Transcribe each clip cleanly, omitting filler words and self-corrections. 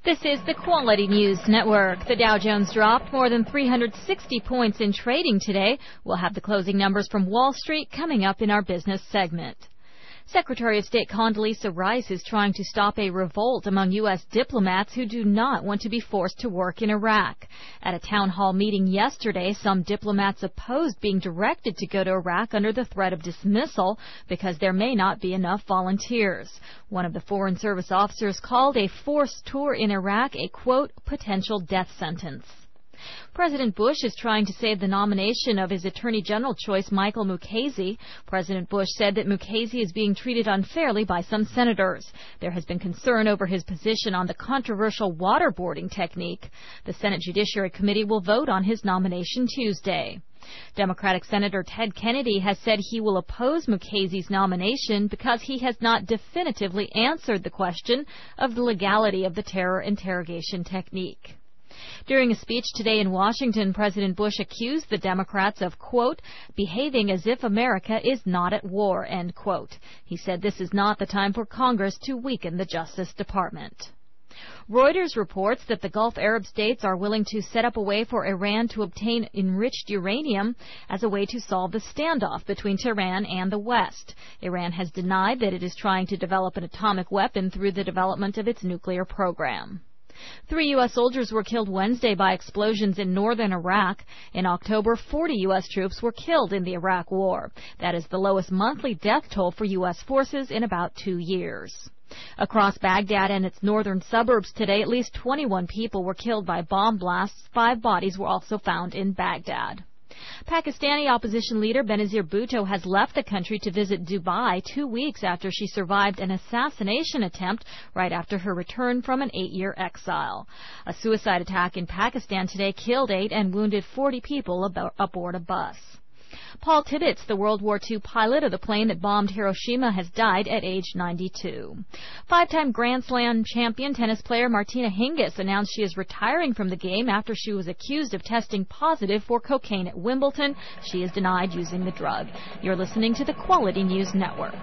This is the Quality News Network. The Dow Jones dropped more than 360 points in trading today. We'll have the closing numbers from Wall Street coming up in our business segment. Secretary of State Condoleezza Rice is trying to stop a revolt among U.S. diplomats who do not want to be forced to work in Iraq. At a town hall meeting yesterday, some diplomats opposed being directed to go to Iraq under the threat of dismissal because there may not be enough volunteers. One of the Foreign Service officers called a forced tour in Iraq a, quote, potential death sentence. President Bush is trying to save the nomination of his Attorney General choice, Michael Mukasey. President Bush said that Mukasey is being treated unfairly by some senators. There has been concern over his position on the controversial waterboarding technique. The Senate Judiciary Committee will vote on his nomination Tuesday. Democratic Senator Ted Kennedy has said he will oppose Mukasey's nomination because he has not definitively answered the question of the legality of the terror interrogation technique. During a speech today in Washington, President Bush accused the Democrats of, quote, behaving as if America is not at war, end quote. He said this is not the time for Congress to weaken the Justice Department. Reuters reports that the Gulf Arab states are willing to set up a way for Iran to obtain enriched uranium as a way to solve the standoff between Tehran and the West. Iran has denied that it is trying to develop an atomic weapon through the development of its nuclear program. 3 U.S. soldiers were killed Wednesday by explosions in northern Iraq. In October, 40 U.S. troops were killed in the Iraq War. That is the lowest monthly death toll for U.S. forces in about 2 years. Across Baghdad and its northern suburbs today, at least 21 people were killed by bomb blasts. 5 bodies were also found in Baghdad. Pakistani opposition leader Benazir Bhutto has left the country to visit Dubai 2 weeks after she survived an assassination attempt right after her return from an 8-year exile. A suicide attack in Pakistan today killed 8 and wounded 40 people aboard a bus. Paul Tibbets, the World War II pilot of the plane that bombed Hiroshima, has died at age 92. 5-time Grand Slam champion tennis player Martina Hingis announced she is retiring from the game after she was accused of testing positive for cocaine at Wimbledon. She is denied using the drug. You're listening to the Quality News Network.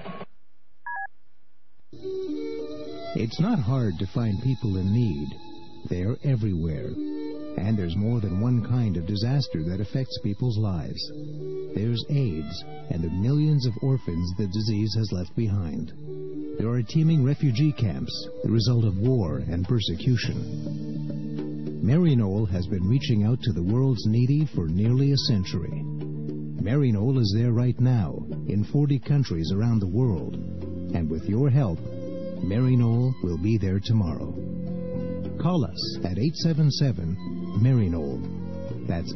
It's not hard to find people in need. They're everywhere. And there's more than one kind of disaster that affects people's lives. There's AIDS and the millions of orphans the disease has left behind. There are teeming refugee camps, the result of war and persecution. Maryknoll has been reaching out to the world's needy for nearly a century. Maryknoll is there right now, in 40 countries around the world. And with your help, Maryknoll will be there tomorrow. Call us at 877-MARYKNOLL. That's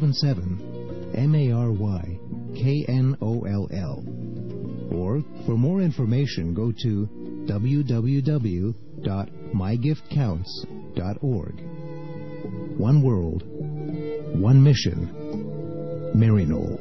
877-MARYKNOLL. Or, for more information, go to www.mygiftcounts.org. One world, one mission, Maryknoll.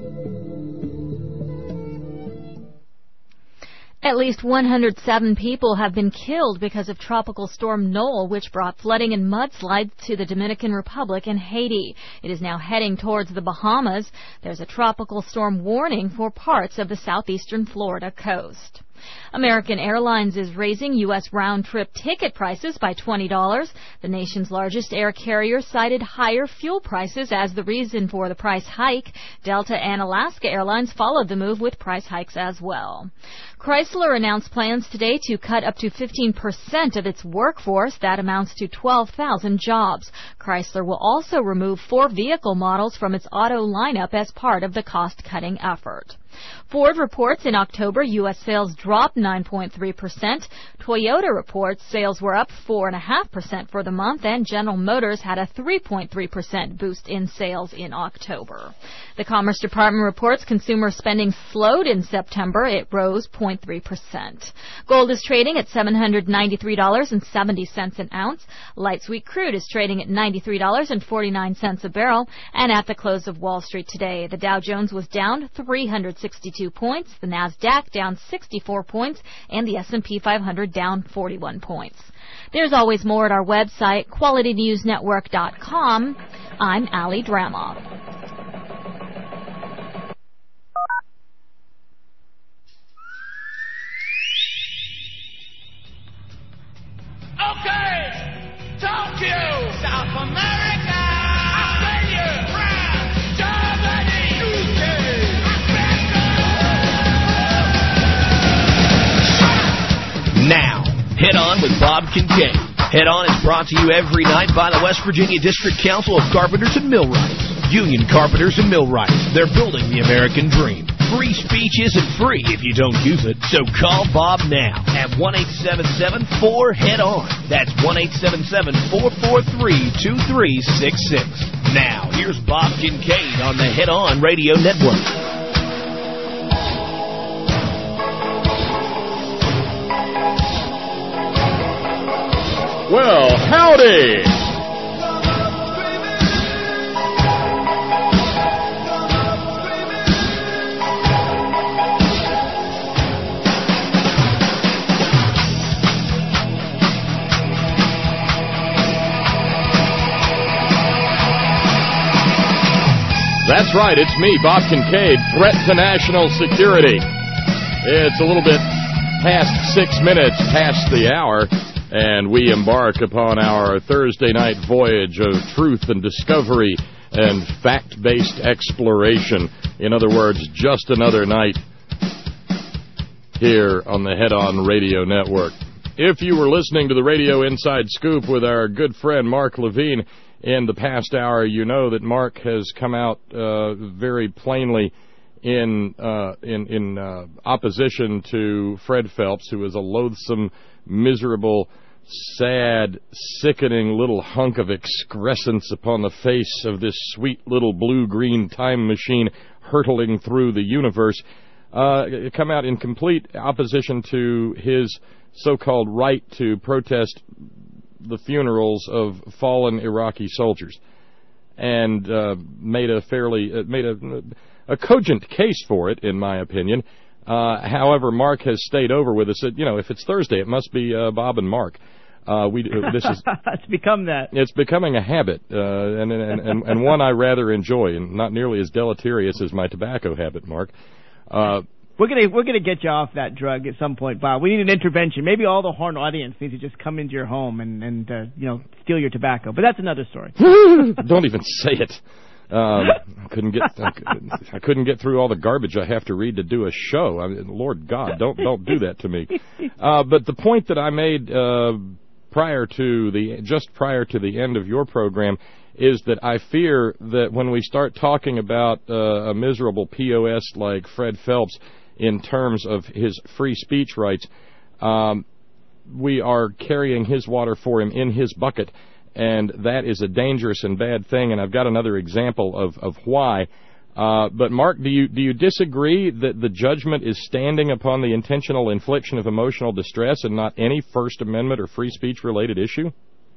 At least 107 people have been killed because of Tropical Storm Noel, which brought flooding and mudslides to the Dominican Republic and Haiti. It is now heading towards the Bahamas. There's a tropical storm warning for parts of the southeastern Florida coast. American Airlines is raising U.S. round-trip ticket prices by $20. The nation's largest air carrier cited higher fuel prices as the reason for the price hike. Delta and Alaska Airlines followed the move with price hikes as well. Chrysler announced plans today to cut up to 15% of its workforce. That amounts to 12,000 jobs. Chrysler will also remove 4 vehicle models from its auto lineup as part of the cost-cutting effort. Ford reports in October U.S. sales dropped 9.3%. Toyota reports sales were up 4.5% for the month, and General Motors had a 3.3% boost in sales in October. The Commerce Department reports consumer spending slowed in September. It rose 0.3%. Gold is trading at $793.70 an ounce. Light sweet crude is trading at $93.49 a barrel. And at the close of Wall Street today, the Dow Jones was down 362 points, the Nasdaq down 64 points, and the S&P 500 down 41 points. There's always more at our website, QualityNewsNetwork.com. I'm Ali Dramoff. Okay! Bob Kincaid. Head On is brought to you every night by the West Virginia District Council of Carpenters and Millwrights. Union Carpenters and Millwrights. They're building the American dream. Free speech isn't free if you don't use it, so call Bob now at 1-877-4-HEAD-ON. That's 1-877-443-2366. Now, here's Bob Kincaid on the Head On Radio Network. Well, howdy! That's right, it's me, Bob Kincaid, threat to national security. It's a little bit past 6 minutes past the hour, and we embark upon our Thursday night voyage of truth and discovery and fact-based exploration. In other words, just another night here on the Head On Radio Network. If you were listening to the Radio Inside Scoop with our good friend Mark Levine in the past hour, you know that Mark has come out very plainly in opposition to Fred Phelps, who is a loathsome, miserable, sad, sickening little hunk of excrescence upon the face of this sweet little blue-green time machine hurtling through the universe. Come out in complete opposition to his so-called right to protest the funerals of fallen Iraqi soldiers, and made a cogent case for it, in my opinion. However, Mark has stayed over with us. You know, if it's Thursday, it must be Bob and Mark. This is it's become that. It's becoming a habit, and one I rather enjoy, and not nearly as deleterious as my tobacco habit, Mark. We're gonna get you off that drug at some point, Bob. We need an intervention. Maybe all the Horn audience needs to just come into your home and steal your tobacco. But that's another story. Don't even say it. I couldn't get through all the garbage I have to read to do a show. I mean, Lord God, don't do that to me. But the point that I made just prior to the end of your program is that I fear that when we start talking about a miserable POS like Fred Phelps in terms of his free speech rights, we are carrying his water for him in his bucket, and that is a dangerous and bad thing, and I've got another example of why. But Mark, do you disagree that the judgment is standing upon the intentional infliction of emotional distress and not any First Amendment or free speech related issue?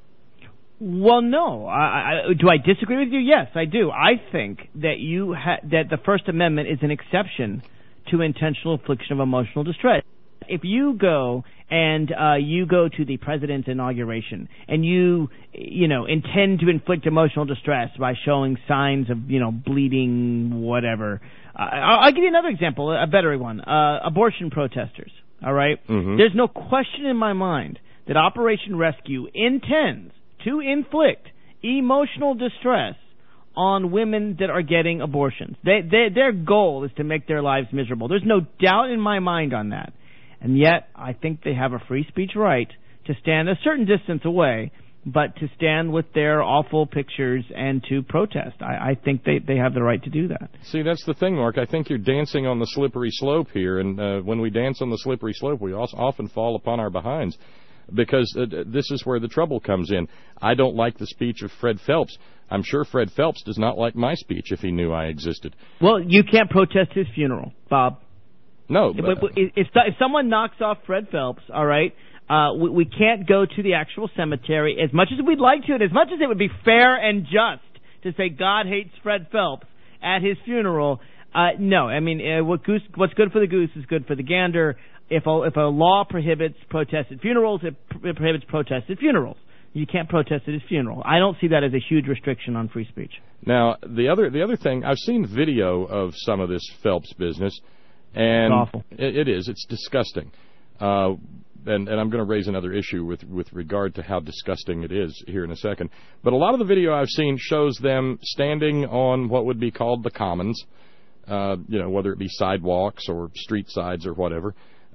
Well, no. Do I disagree with you? Yes, I do. I think that that the First Amendment is an exception to intentional infliction of emotional distress. If you go and you go to the president's inauguration and you intend to inflict emotional distress by showing signs of bleeding, whatever, I'll give you another example, a better one. Abortion protesters. All right. Mm-hmm. There's no question in my mind that Operation Rescue intends to inflict emotional distress on women that are getting abortions. Their goal is to make their lives miserable. There's no doubt in my mind on that. And yet, I think they have a free speech right to stand a certain distance away, but to stand with their awful pictures and to protest. I think they have the right to do that. See, that's the thing, Mark. I think you're dancing on the slippery slope here, and when we dance on the slippery slope, we also often fall upon our behinds, because this is where the trouble comes in. I don't like the speech of Fred Phelps. I'm sure Fred Phelps does not like my speech if he knew I existed. Well, you can't protest his funeral, Bob. No. If someone knocks off Fred Phelps, all right, we can't go to the actual cemetery as much as we'd like to, and as much as it would be fair and just to say God hates Fred Phelps at his funeral. No, I mean, what's good for the goose is good for the gander. If a law prohibits protested funerals, it prohibits protested funerals. You can't protest at his funeral. I don't see that as a huge restriction on free speech. Now, the other thing, I've seen video of some of this Phelps business, and it's awful. It is. It's disgusting. And I'm going to raise another issue with regard to how disgusting it is here in a second. But a lot of the video I've seen shows them standing on what would be called the commons, whether it be sidewalks or street sides or whatever,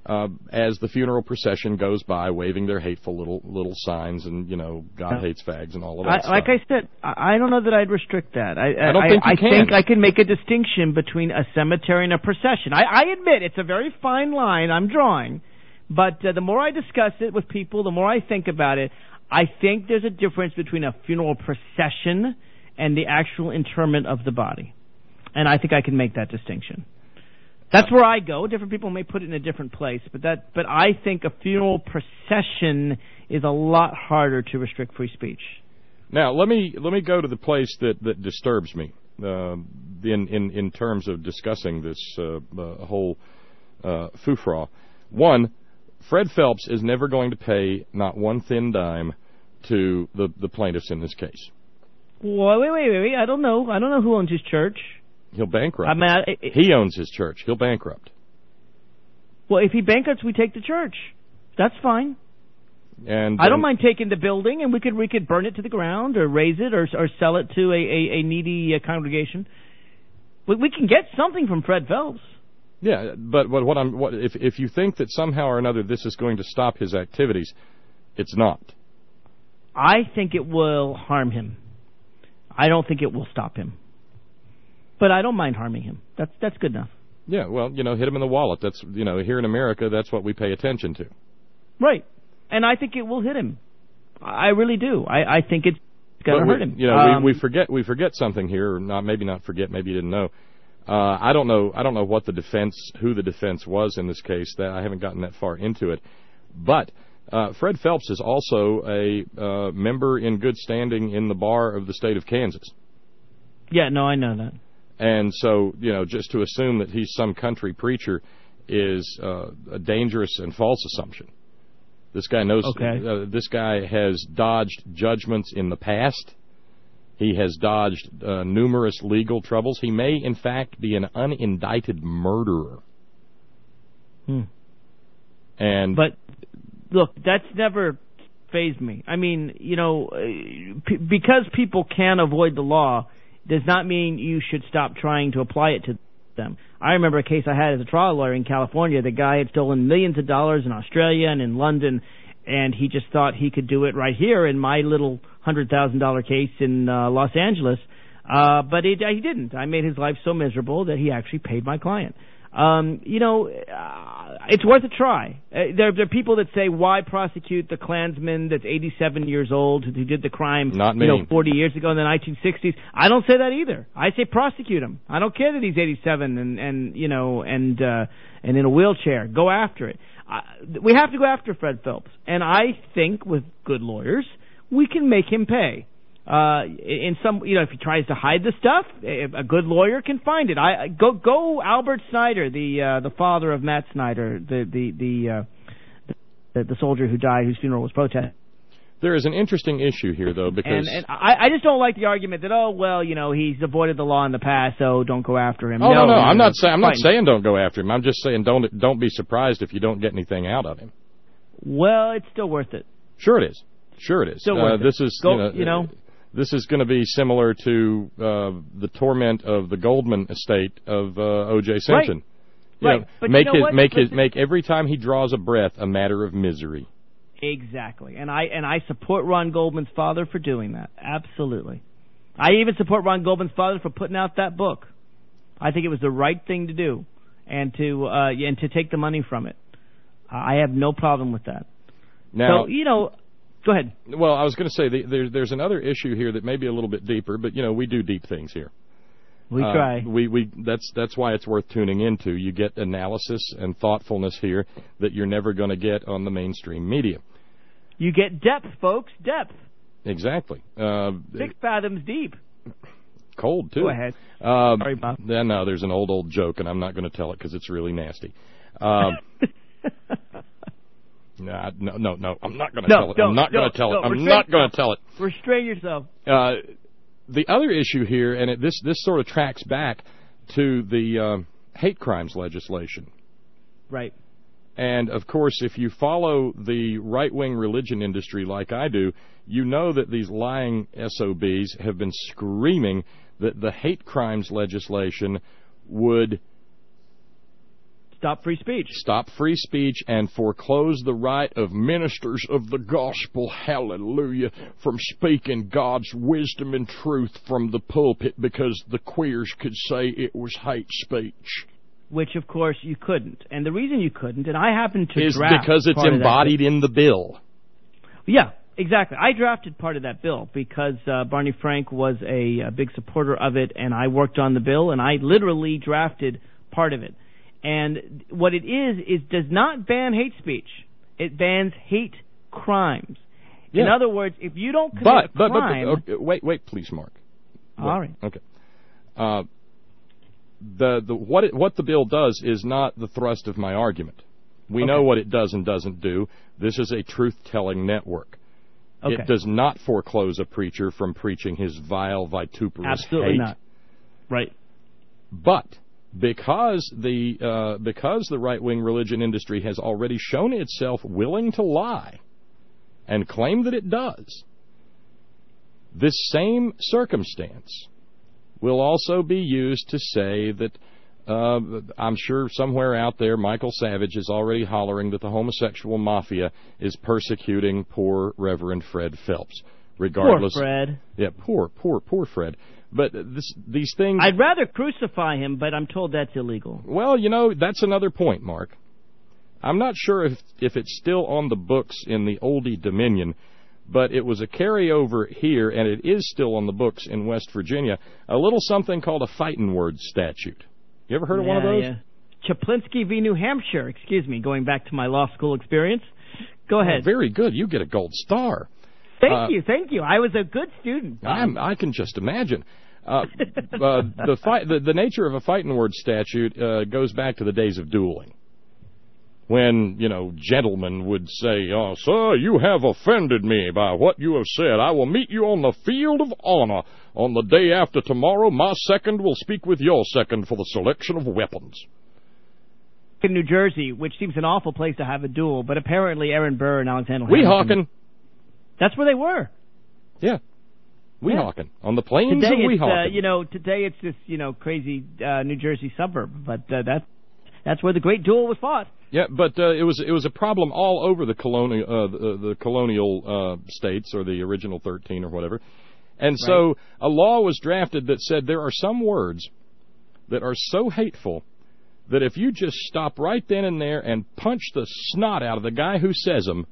as the funeral procession goes by, waving their hateful little signs and, God hates fags and all of that stuff. Like I said, I don't know that I'd restrict that. I don't think you can. I think I can make a distinction between a cemetery and a procession. I admit it's a very fine line I'm drawing, but the more I discuss it with people, the more I think about it, I think there's a difference between a funeral procession and the actual interment of the body. And I think I can make that distinction. That's where I go. Different people may put it in a different place, but I think a funeral procession is a lot harder to restrict free speech. Now, let me go to the place that disturbs me in terms of discussing this whole foofraw. One, Fred Phelps is never going to pay not one thin dime to the plaintiffs in this case. Wait. I don't know who owns his church. He'll bankrupt. He owns his church. He'll bankrupt. Well, if he bankrupts, we take the church. That's fine. And I don't mind taking the building, and we could burn it to the ground, or raise it, or sell it to a needy congregation. We can get something from Fred Phelps. Yeah, but if you think that somehow or another this is going to stop his activities, it's not. I think it will harm him. I don't think it will stop him. But I don't mind harming him. That's good enough. Yeah, well, hit him in the wallet. That's, here in America, that's what we pay attention to. Right. And I think it will hit him. I really do. I think it's going to hurt him. We forget something here, or maybe not forget, maybe you didn't know. I don't know who the defense was in this case. That I haven't gotten that far into it. But Fred Phelps is also a member in good standing in the bar of the state of Kansas. Yeah, no, I know that. And so, just to assume that he's some country preacher is a dangerous and false assumption. This guy knows. Okay. This guy has dodged judgments in the past. He has dodged numerous legal troubles. He may, in fact, be an unindicted murderer. But look, that's never fazed me. I mean, because people can avoid the law does not mean you should stop trying to apply it to them. I remember a case I had as a trial lawyer in California. The guy had stolen millions of dollars in Australia and in London, and he just thought he could do it right here in my little $100,000 case in Los Angeles. But he didn't. I made his life so miserable that he actually paid my client. It's worth a try. There are people that say, why prosecute the Klansman that's 87 years old who did the crime 40 years ago in the 1960s? I don't say that either. I say prosecute him. I don't care that he's 87 and in a wheelchair. Go after it. We have to go after Fred Phelps. And I think with good lawyers, we can make him pay. If he tries to hide the stuff, a good lawyer can find it. Go Albert Snyder, the father of Matt Snyder, the soldier who died, whose funeral was protested. There is an interesting issue here, though, because and I just don't like the argument that he's avoided the law in the past, so don't go after him. No. I'm not saying don't go after him. I'm just saying don't be surprised if you don't get anything out of him. Well, it's still worth it. Sure it is. Still worth it. This is going to be similar to the torment of the Goldman estate of O.J. Simpson. Right. But make every time he draws a breath a matter of misery. Exactly. And I support Ron Goldman's father for doing that. Absolutely. I even support Ron Goldman's father for putting out that book. I think it was the right thing to do, and to take the money from it. I have no problem with that. Now, go ahead. Well, I was going to say there's another issue here that may be a little bit deeper, but we do deep things here. We try. That's why it's worth tuning into. You get analysis and thoughtfulness here that you're never going to get on the mainstream media. You get depth, folks. Depth. Exactly. 6 fathoms deep. Cold too. Go ahead. Sorry, Bob. No, there's an old joke, and I'm not going to tell it because it's really nasty. No, I'm not going to tell it. I'm not going to tell it. I'm not going to tell it. Restrain yourself. The other issue here, and this sort of tracks back to the hate crimes legislation. Right. And, of course, if you follow the right-wing religion industry like I do, you know that these lying SOBs have been screaming that the hate crimes legislation would Stop free speech. Stop free speech and foreclose the right of ministers of the gospel, hallelujah, from speaking God's wisdom and truth from the pulpit because the queers could say it was hate speech. Which, of course, you couldn't. And the reason you couldn't, and I happen to is draft because it's embodied in the bill. Yeah, exactly. I drafted part of that bill because Barney Frank was a big supporter of it, and I worked on the bill, and I literally drafted part of it. And what it is does not ban hate speech. It bans hate crimes. Yeah. In other words, if you don't commit a crime... But, wait, please, Mark. All right. Okay. What the bill does is not the thrust of my argument. We know what it does and doesn't do. This is a truth-telling network. Okay. It does not foreclose a preacher from preaching his vile, vituperous Absolutely hate. Not. Right. But because the right-wing religion industry has already shown itself willing to lie and claim that it does, this same circumstance will also be used to say that I'm sure somewhere out there Michael Savage is already hollering that the homosexual mafia is persecuting poor Reverend Fred Phelps. Regardless, poor Fred. Yeah, poor Fred. But these things... I'd rather crucify him, but I'm told that's illegal. Well, that's another point, Mark. I'm not sure if it's still on the books in the oldie Dominion, but it was a carryover here, and it is still on the books in West Virginia, a little something called a fighting word statute. You ever heard of one of those? Yeah. Chaplinsky v. New Hampshire, going back to my law school experience. Go ahead. Very good. You get a gold star. Thank you. I was a good student. I can just imagine. The nature of a fighting word statute goes back to the days of dueling, when gentlemen would say, "Oh, sir, you have offended me by what you have said. I will meet you on the field of honor on the day after tomorrow. My second will speak with your second for the selection of weapons." In New Jersey, which seems an awful place to have a duel, but apparently Aaron Burr and Alexander Weehawken. That's where they were. Yeah. Weehawken. On the plains of Weehawken. Today it's this, crazy New Jersey suburb, but that's where the great duel was fought. Yeah, but it was a problem all over the colonial states, or the original 13 or whatever. And so a law was drafted that said there are some words that are so hateful that if you just stop right then and there and punch the snot out of the guy who says them,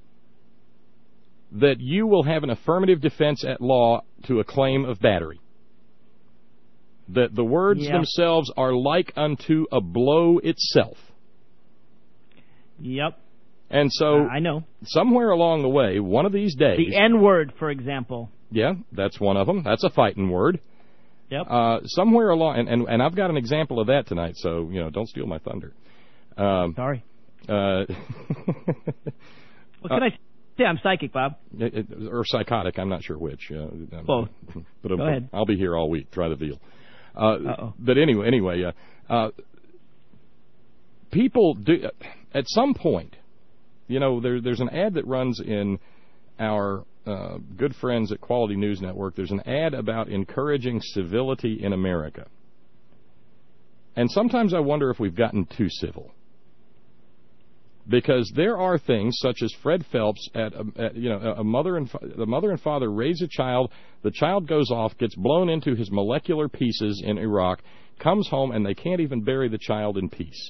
that you will have an affirmative defense at law to a claim of battery. That the words themselves are like unto a blow itself. Yep. And so, I know. Somewhere along the way, one of these days... The N-word, for example. Yeah, that's one of them. That's a fighting word. Yep. Somewhere along... And I've got an example of that tonight, so, don't steal my thunder. Sorry. What can I say? Yeah, I'm psychic, Bob. Or psychotic, I'm not sure which. Both. But go ahead. I'll be here all week. Try the veal. But anyway, people do... At some point, there's an ad that runs in our good friends at Quality News Network. There's an ad about encouraging civility in America. And sometimes I wonder if we've gotten too civil. Because there are things such as Fred Phelps the mother and father raise a child, the child goes off, gets blown into his molecular pieces in Iraq, comes home, and they can't even bury the child in peace.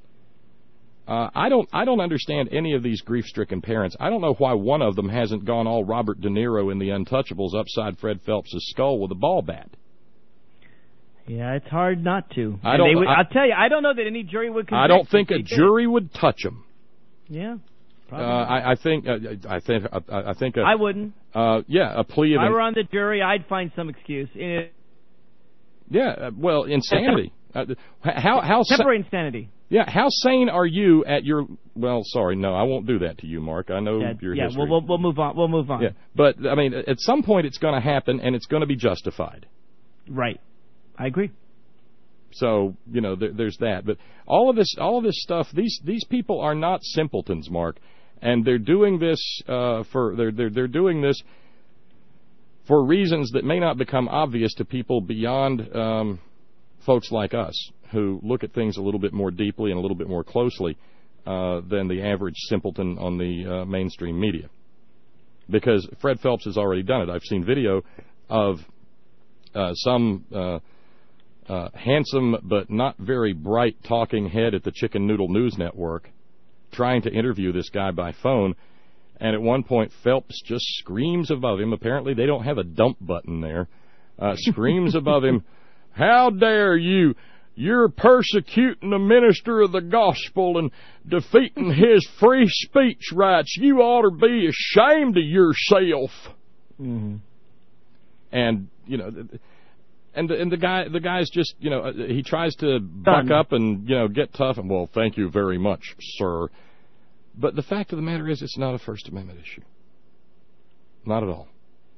I don't understand any of these grief-stricken parents. I don't know why one of them hasn't gone all Robert De Niro in The Untouchables upside Fred Phelps' skull with a ball bat. Yeah, it's hard not to. I'll tell you, I don't know that any jury would convict. I don't think a jury would touch him. Yeah, probably. I think. I wouldn't. A plea of. If I were on the jury, I'd find some excuse. Well, insanity. How temporary insanity. Yeah, how sane are you at your... Well, sorry, no, I won't do that to you, Mark. I know your history. Yeah, we'll move on. We'll move on. Yeah, but, I mean, at some point it's going to happen, and it's going to be justified. Right. I agree. So, there's that. But all of this stuff, these people are not simpletons, Mark, and they're doing this they're doing this for reasons that may not become obvious to people beyond folks like us, who look at things a little bit more deeply and a little bit more closely than the average simpleton on the mainstream media. Because Fred Phelps has already done it. I've seen video of some handsome but not very bright talking head at the Chicken Noodle News Network trying to interview this guy by phone, and at one point Phelps just screams above him. Apparently they don't have a dump button there. Screams above him, "How dare you! You're persecuting the minister of the gospel and defeating his free speech rights. You ought to be ashamed of yourself." Mm-hmm. And and the guy's just he tries to buck up and get tough and, well, thank you very much, sir. But the fact of the matter is, it's not a First Amendment issue. Not at all.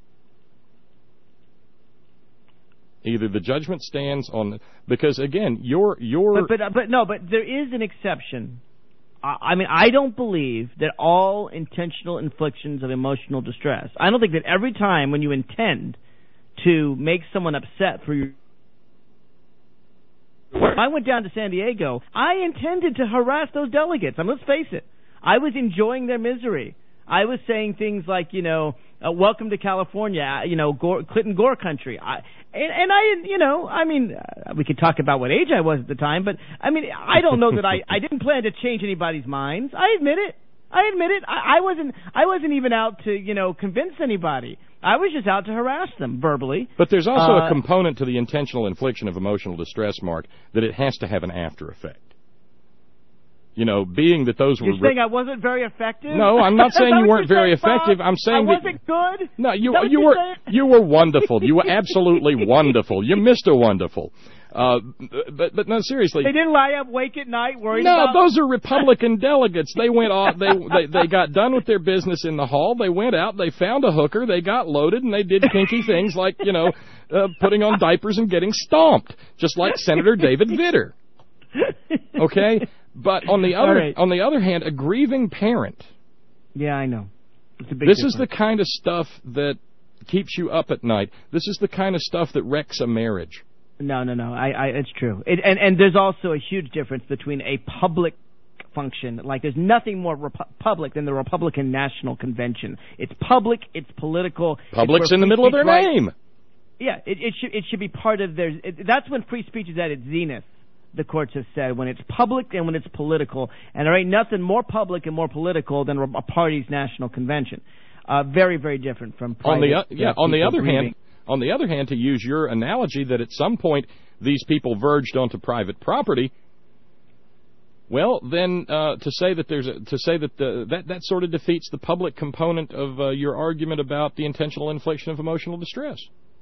Either the judgment stands on, because again, but there is an exception. I mean, I don't believe that all intentional inflictions of emotional distress. I don't think that every time when you intend to make someone upset through your... I went down to San Diego. I intended to harass those delegates. Let's face it. I was enjoying their misery. I was saying things like, welcome to California, Clinton Gore country. We could talk about what age I was at the time, but I don't know that I didn't plan to change anybody's minds. I admit it. I wasn't even out to, convince anybody. I was just out to harass them verbally. But there's also a component to the intentional infliction of emotional distress, Mark, that it has to have an after effect. Being that those were... You're saying I wasn't very effective? No, I'm not saying you weren't very effective. I'm saying I wasn't good? No, you were wonderful. You were absolutely wonderful. You're Mr. Wonderful. But no, seriously. They didn't lie up awake at night worried about... No, those are Republican delegates. They went off. They got done with their business in the hall. They went out. They found a hooker. They got loaded, and they did kinky things like, putting on diapers and getting stomped, just like Senator David Vitter. Okay? But on the other hand, a grieving parent. Yeah, I know. It's a big difference. Is the kind of stuff that keeps you up at night. This is the kind of stuff that wrecks a marriage. No. It's true. And there's also a huge difference between a public function. Like, there's nothing more public than the Republican National Convention. It's public. It's political. Public's in the middle of their name. Yeah, it should be part of their... That's when free speech is at its zenith. The courts have said, when it's public and when it's political. And there ain't nothing more public and more political than a party's national convention. Very, very different from private. On the other hand, to use your analogy that at some point these people verged onto private property, well, then to say that that sort of defeats the public component of your argument about the intentional infliction of emotional distress.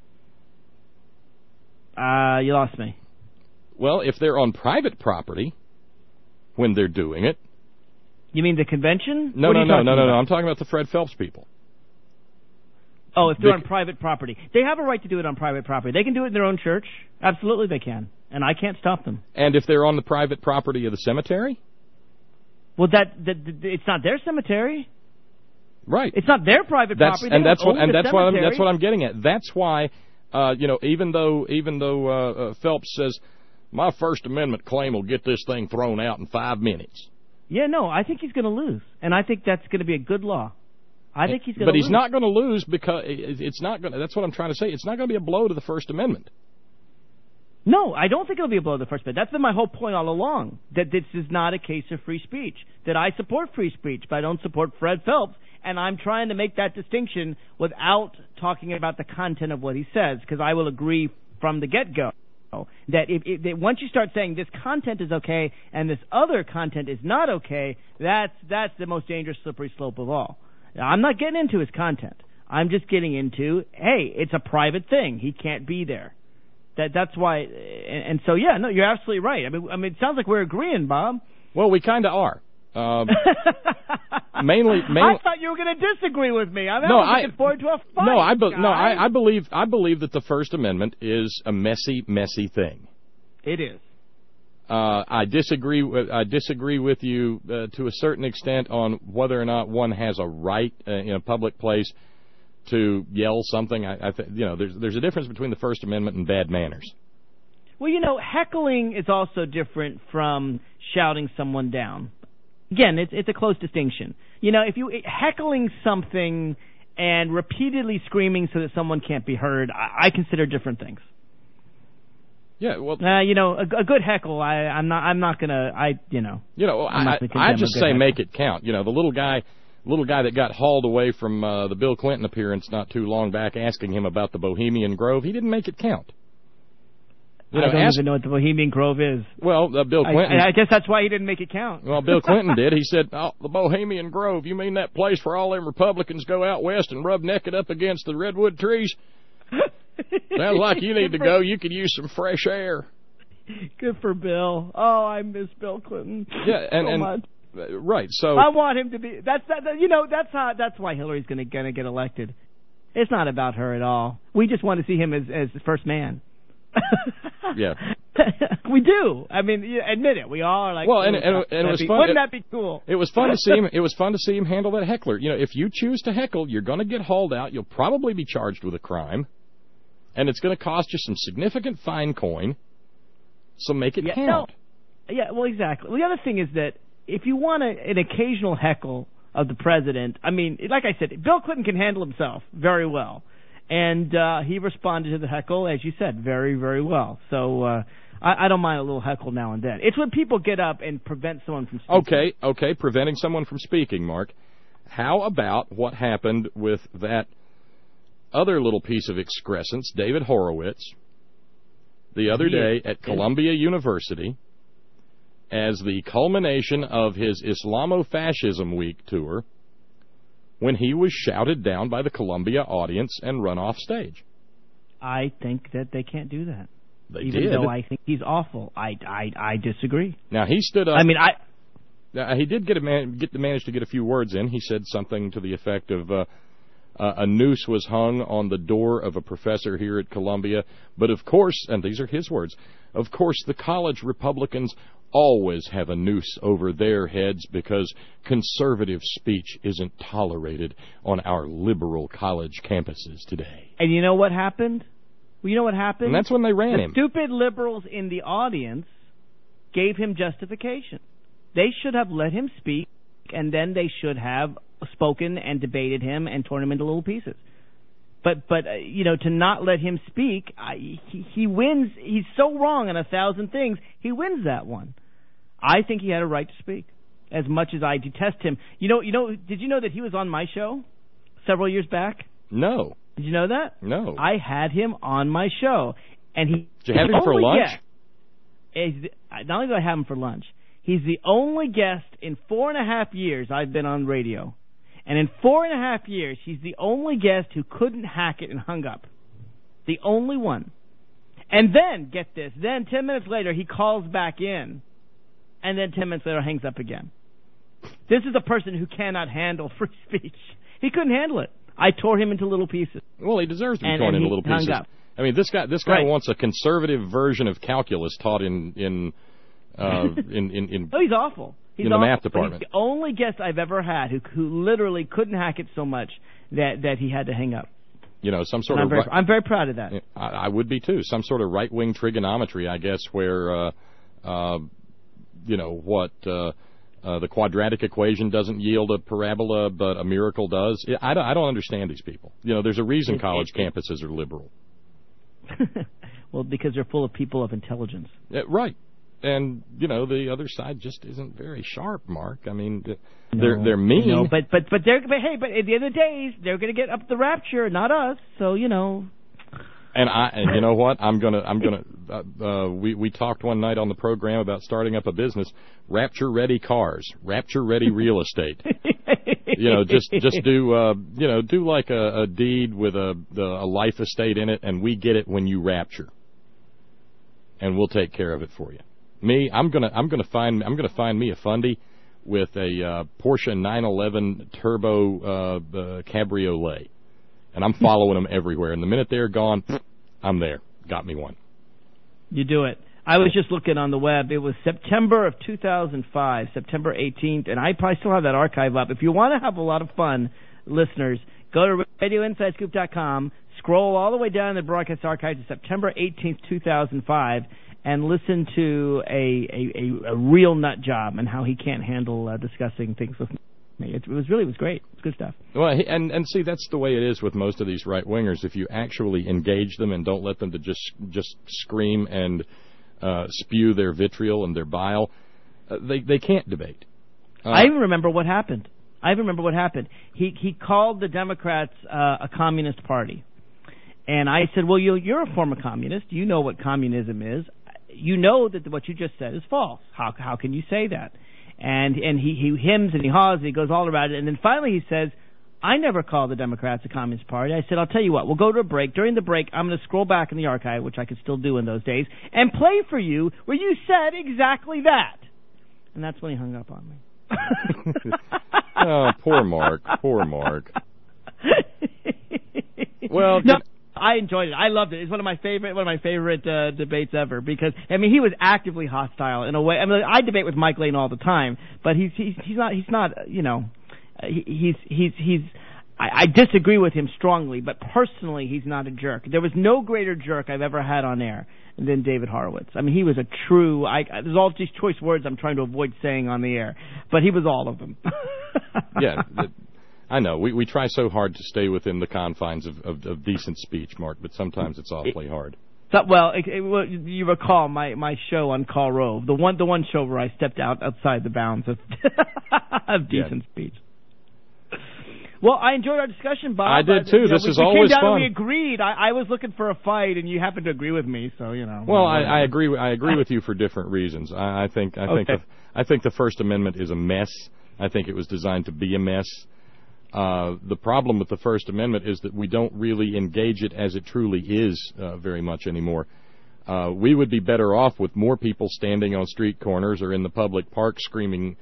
You lost me. Well, if they're on private property when they're doing it. You mean the convention? No. I'm talking about the Fred Phelps people. Oh, if they're on private property. They have a right to do it on private property. They can do it in their own church. Absolutely they can. And I can't stop them. And if they're on the private property of the cemetery? Well, it's not their cemetery. Right. It's not their private property. That's what I'm getting at. That's why, even though Phelps says, my First Amendment claim will get this thing thrown out in 5 minutes. Yeah, no, I think he's going to lose. And I think that's going to be a good law. I think he's going to lose. But he's not going to lose because it's not going to... That's what I'm trying to say. It's not going to be a blow to the First Amendment. No, I don't think it'll be a blow to the First Amendment. That's been my whole point all along, that this is not a case of free speech, that I support free speech, but I don't support Fred Phelps, and I'm trying to make that distinction without talking about the content of what he says, because I will agree from the get-go that that once you start saying this content is okay and this other content is not okay, that's the most dangerous slippery slope of all. Now, I'm not getting into his content. I'm just getting into, hey, it's a private thing. He can't be there. That's why, and so, yeah, no, you're absolutely right. I mean, it sounds like we're agreeing, Bob. Well, we kind of are. Mainly. I thought you were going to disagree with me. I'm looking forward to a fight. I believe that the First Amendment is a messy, messy thing. It is. I disagree with you to a certain extent on whether or not one has a right in a public place to yell something. There's a difference between the First Amendment and bad manners. Well, heckling is also different from shouting someone down. Again, it's a close distinction. If you heckling something and repeatedly screaming so that someone can't be heard, I consider different things. Yeah, well, a good heckle. I'm not gonna. I just say make it count. The little guy that got hauled away from the Bill Clinton appearance not too long back, asking him about the Bohemian Grove. He didn't make it count. I don't even know what the Bohemian Grove is. Well, Bill Clinton. I guess that's why he didn't make it count. Well, Bill Clinton did. He said, "Oh, the Bohemian Grove. You mean that place where all them Republicans go out west and rub naked up against the redwood trees? Sounds like you need to go. You could use some fresh air." Good for Bill. Oh, I miss Bill Clinton. Yeah, so much. Right. So I want him to be. That's why Hillary's going to get elected. It's not about her at all. We just want to see him as the first man. Yeah, we do. I mean, admit it. We all are like. Well, and it was fun. Wouldn't that be cool? It was fun to see him. It was fun to see him handle that heckler. If you choose to heckle, you're going to get hauled out. You'll probably be charged with a crime, and it's going to cost you some significant fine coin. So make it count. No. Yeah. Well, exactly. Well, the other thing is that if you want an occasional heckle of the president, I mean, like I said, Bill Clinton can handle himself very well. And he responded to the heckle, as you said, very, very well. So I don't mind a little heckle now and then. It's when people get up and prevent someone from speaking. Okay, preventing someone from speaking, Mark. How about what happened with that other little piece of excrescence, David Horowitz, the other day at Columbia University, as the culmination of his Islamofascism Week tour, when he was shouted down by the Columbia audience and run off stage? I think that they can't do that. They Even did. though I think he's awful. I disagree. Now, he stood up. I mean, he did manage to get a few words in. He said something to the effect of a noose was hung on the door of a professor here at Columbia. But of course, and these are his words, of course the college Republicans always have a noose over their heads because conservative speech isn't tolerated on our liberal college campuses today. And you know what happened? Well, you know what happened? And that's when they ran him. Stupid liberals in the audience gave him justification. They should have let him speak, and then they should have spoken and debated him and torn him into little pieces. But to not let him speak, he wins. He's so wrong on 1,000 things. He wins that one. I think he had a right to speak, as much as I detest him. Did you know that he was on my show several years back? No. Did you know that? No. I had him on my show, and Did you have him for lunch? Not only did I have him for lunch, he's the only guest in 4.5 years I've been on radio. And in 4.5 years, he's the only guest who couldn't hack it and hung up. The only one. And then, get this, 10 minutes later, he calls back in. And then 10 minutes later, hangs up again. This is a person who cannot handle free speech. He couldn't handle it. I tore him into little pieces. Well, he deserves to be torn into little pieces. Up. I mean, this guy right. wants a conservative version of calculus taught in Oh, he's awful. He's in the math department. He's the only guest I've ever had who literally couldn't hack it so much that he had to hang up. Some sort I'm very proud of that. I would be too. Some sort of right-wing trigonometry, I guess, where the quadratic equation doesn't yield a parabola, but a miracle does. I don't understand these people. There's a reason college campuses are liberal. Well, because they're full of people of intelligence. Right. And, the other side just isn't very sharp, Mark. I mean, they're mean. No, but at the end of the days, they're going to get up the rapture, not us. So, And you know what? We talked one night on the program about starting up a business, Rapture Ready Cars, Rapture Ready Real Estate. Just do like a deed with a life estate in it, and we get it when you rapture, and we'll take care of it for you. I'm gonna find me a fundy with a Porsche 911 Turbo Cabriolet. And I'm following them everywhere. And the minute they're gone, I'm there. Got me one. You do it. I was just looking on the web. It was September of 2005, September 18th, and I probably still have that archive up. If you want to have a lot of fun, listeners, go to RadioInsideScoop.com, scroll all the way down in the broadcast archive to September 18th, 2005, and listen to a real nut job and how he can't handle discussing things with me. It was great. It's good stuff. Well, and see, that's the way it is with most of these right wingers. If you actually engage them and don't let them to just scream and spew their vitriol and their bile, they can't debate. I even remember what happened. He called the Democrats a communist party. And I said, well, you're a former communist. You know what communism is. You know that what you just said is false. How can you say that? And he hems and he haws and he goes all around it. And then finally he says, I never called the Democrats a communist party. I said, I'll tell you what, we'll go to a break. During the break, I'm going to scroll back in the archive, which I could still do in those days, and play for you where you said exactly that. And that's when he hung up on me. Oh, poor Mark. Well, no, I enjoyed it. I loved it. It's one of my favorite debates ever because he was actively hostile in a way. I debate with Mike Lane all the time, but he's not. I disagree with him strongly, but personally, he's not a jerk. There was no greater jerk I've ever had on air than David Horowitz. He was a true. There's all these choice words I'm trying to avoid saying on the air, but he was all of them. Yeah, I know. We try so hard to stay within the confines of decent speech, Mark, but sometimes it's awfully hard. Well, you recall my show on Karl Rove, the one show where I stepped outside the bounds of decent speech. Well, I enjoyed our discussion, Bob. I did too. This is always fun. fun. We agreed. I was looking for a fight, and you happened to agree with me. So Well, I agree. I agree with you for different reasons. I think the First Amendment is a mess. I think it was designed to be a mess. The problem with the First Amendment is that we don't really engage it as it truly is very much anymore. We would be better off with more people standing on street corners or in the public park screaming,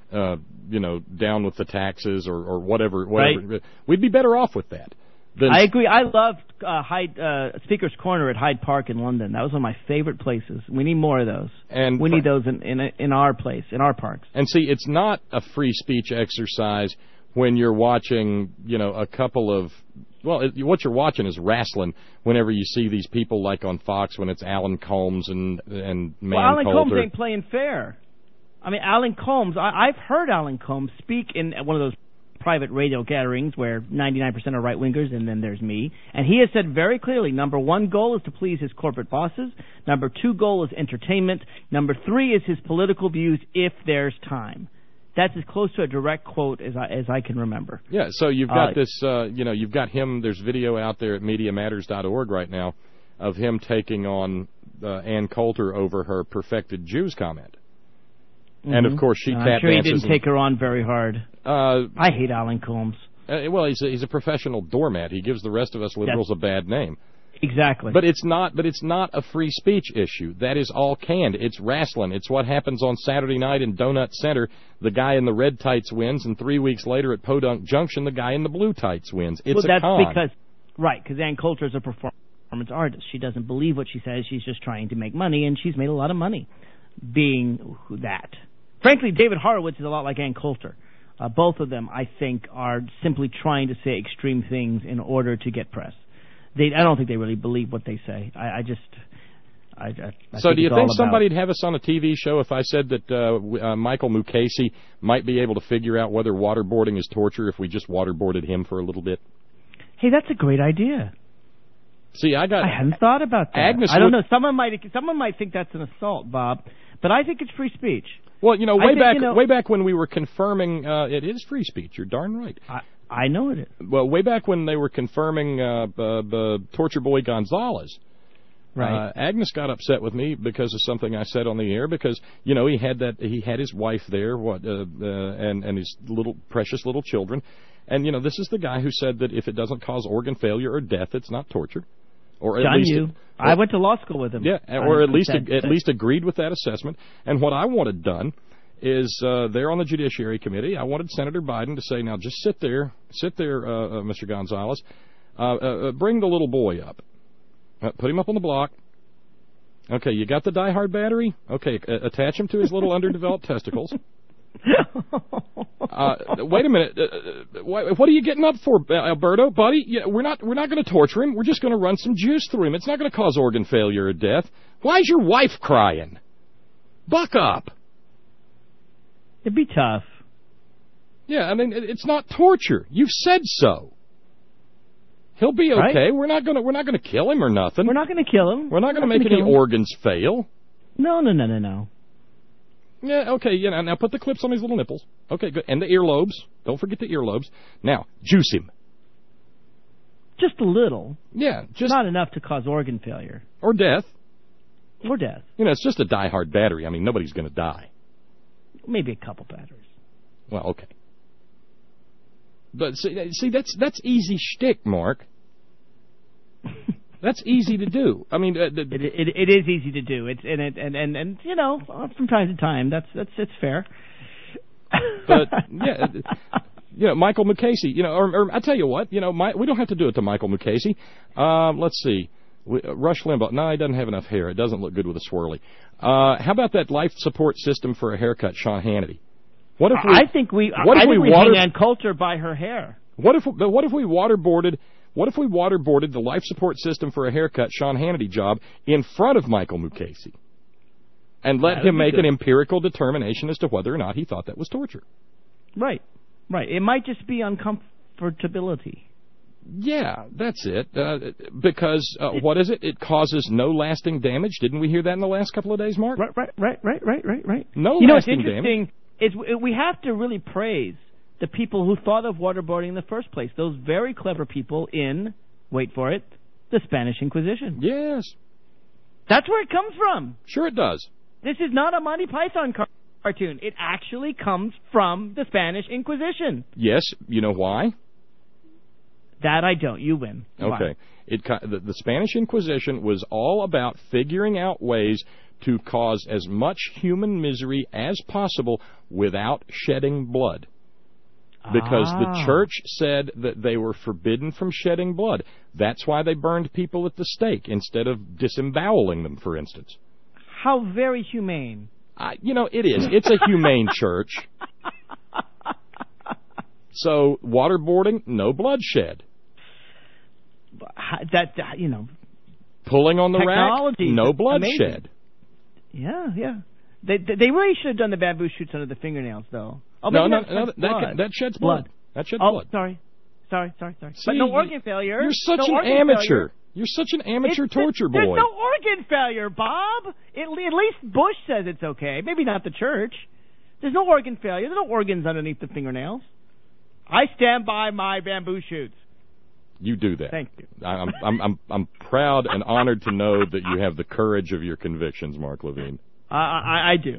down with the taxes or whatever. Right. We'd be better off with that. I agree. I loved Speaker's Corner at Hyde Park in London. That was one of my favorite places. We need more of those. And we need those in our place, in our parks. And see, it's not a free speech exercise when you're watching, a couple of, what you're watching is wrestling whenever you see these people like on Fox when it's Alan Colmes and Alan Colmes ain't playing fair. Alan Colmes, I've heard Alan Colmes speak in one of those private radio gatherings where 99% are right-wingers and then there's me. And he has said very clearly, number one goal is to please his corporate bosses. Number two goal is entertainment. Number three is his political views if there's time. That's as close to a direct quote as I can remember. Yeah, so you've got this, you've got him. There's video out there at MediaMatters.org right now of him taking on Ann Coulter over her perfected Jews comment. Mm-hmm. And, of course, she tap dances. I'm sure he didn't take her on very hard. I hate Alan Colmes. Well, he's a professional doormat. He gives the rest of us liberals a bad name. Exactly. But it's not a free speech issue. That is all canned. It's wrestling. It's what happens on Saturday night in Donut Center. The guy in the red tights wins, and 3 weeks later at Podunk Junction, the guy in the blue tights wins. It's a con. Because Ann Coulter is a performance artist. She doesn't believe what she says. She's just trying to make money, and she's made a lot of money being that. Frankly, David Horowitz is a lot like Ann Coulter. Both of them, I think, are simply trying to say extreme things in order to get press. I don't think they really believe what they say. I So do you think somebody'd have us on a TV show if I said that Michael Mukasey might be able to figure out whether waterboarding is torture if we just waterboarded him for a little bit? Hey, that's a great idea. See, I hadn't thought about that. Agnes I don't know. Someone might think that's an assault, Bob, but I think it's free speech. Well, way back when we were confirming, it is free speech. You're darn right. I know it is. Well, way back when they were confirming Torture Boy Gonzalez, right? Agnes got upset with me because of something I said on the air because he had his wife there, and his precious little children, and this is the guy who said that if it doesn't cause organ failure or death, it's not torture. Or at least I went to law school with him. Yeah, or at least agreed with that assessment. And what I wanted done is there on the Judiciary Committee, I wanted Senator Biden to say, now just sit there, Mr. Gonzalez. Bring the little boy up. Put him up on the block. Okay, you got the die-hard battery? Okay, attach him to his little underdeveloped testicles. Wait a minute. What are you getting up for, Alberto, buddy? Yeah, we're not going to torture him. We're just going to run some juice through him. It's not going to cause organ failure or death. Why is your wife crying? Buck up. It'd be tough. Yeah, I mean, it's not torture. You've said so. He'll be okay. Right? We're not going to kill him or nothing. We're not going to kill him. We're not going to make any organs fail. No. Yeah, okay, now put the clips on his little nipples. Okay, good. And the earlobes. Don't forget the earlobes. Now, juice him. Just a little. Yeah, just... Not enough to cause organ failure. Or death. It's just a die-hard battery. I mean, nobody's going to die. Maybe a couple batteries. Well, okay. But, see that's easy shtick, Mark. That's easy to do. I mean, it is easy to do. It's and you know, from time to time, it's fair. But yeah, Michael Mukasey. Or I tell you what, we don't have to do it to Michael Mukasey. Let's see, Rush Limbaugh. No, he doesn't have enough hair. It doesn't look good with a swirly. How about that life support system for a haircut, Sean Hannity? I think we hang Ann Coulter by her hair. What if we waterboarded the life support system for a haircut, Sean Hannity job, in front of Michael Mukasey, and let him make an empirical determination as to whether or not he thought that was torture? Right. It might just be uncomfortability. Yeah, that's it. Because what is it? It causes no lasting damage. Didn't we hear that in the last couple of days, Mark? Right. No lasting what's interesting damage. Is we have to really praise the people who thought of waterboarding in the first place. Those very clever people in, wait for it, the Spanish Inquisition. Yes. That's where it comes from. Sure it does. This is not a Monty Python cartoon. It actually comes from the Spanish Inquisition. Yes. You know why? That I don't. You win. Okay. The Spanish Inquisition was all about figuring out ways to cause as much human misery as possible without shedding blood. Because the church said that they were forbidden from shedding blood. That's why they burned people at the stake instead of disemboweling them, for instance. How very humane. It is. It's a humane church. So, waterboarding, no bloodshed. Pulling on the rack, no bloodshed. Amazing. Yeah. They really should have done the bamboo shoots under the fingernails, though. Oh, no, that sheds blood. That sheds blood. Sorry. See, but no organ failure. You're such an amateur. You're such an amateur torture boy. There's no organ failure, Bob. At least Bush says it's okay. Maybe not the church. There's no organ failure. There's no organs underneath the fingernails. I stand by my bamboo shoots. You do that. Thank you. I'm proud and honored to know that you have the courage of your convictions, Mark Levine. I do.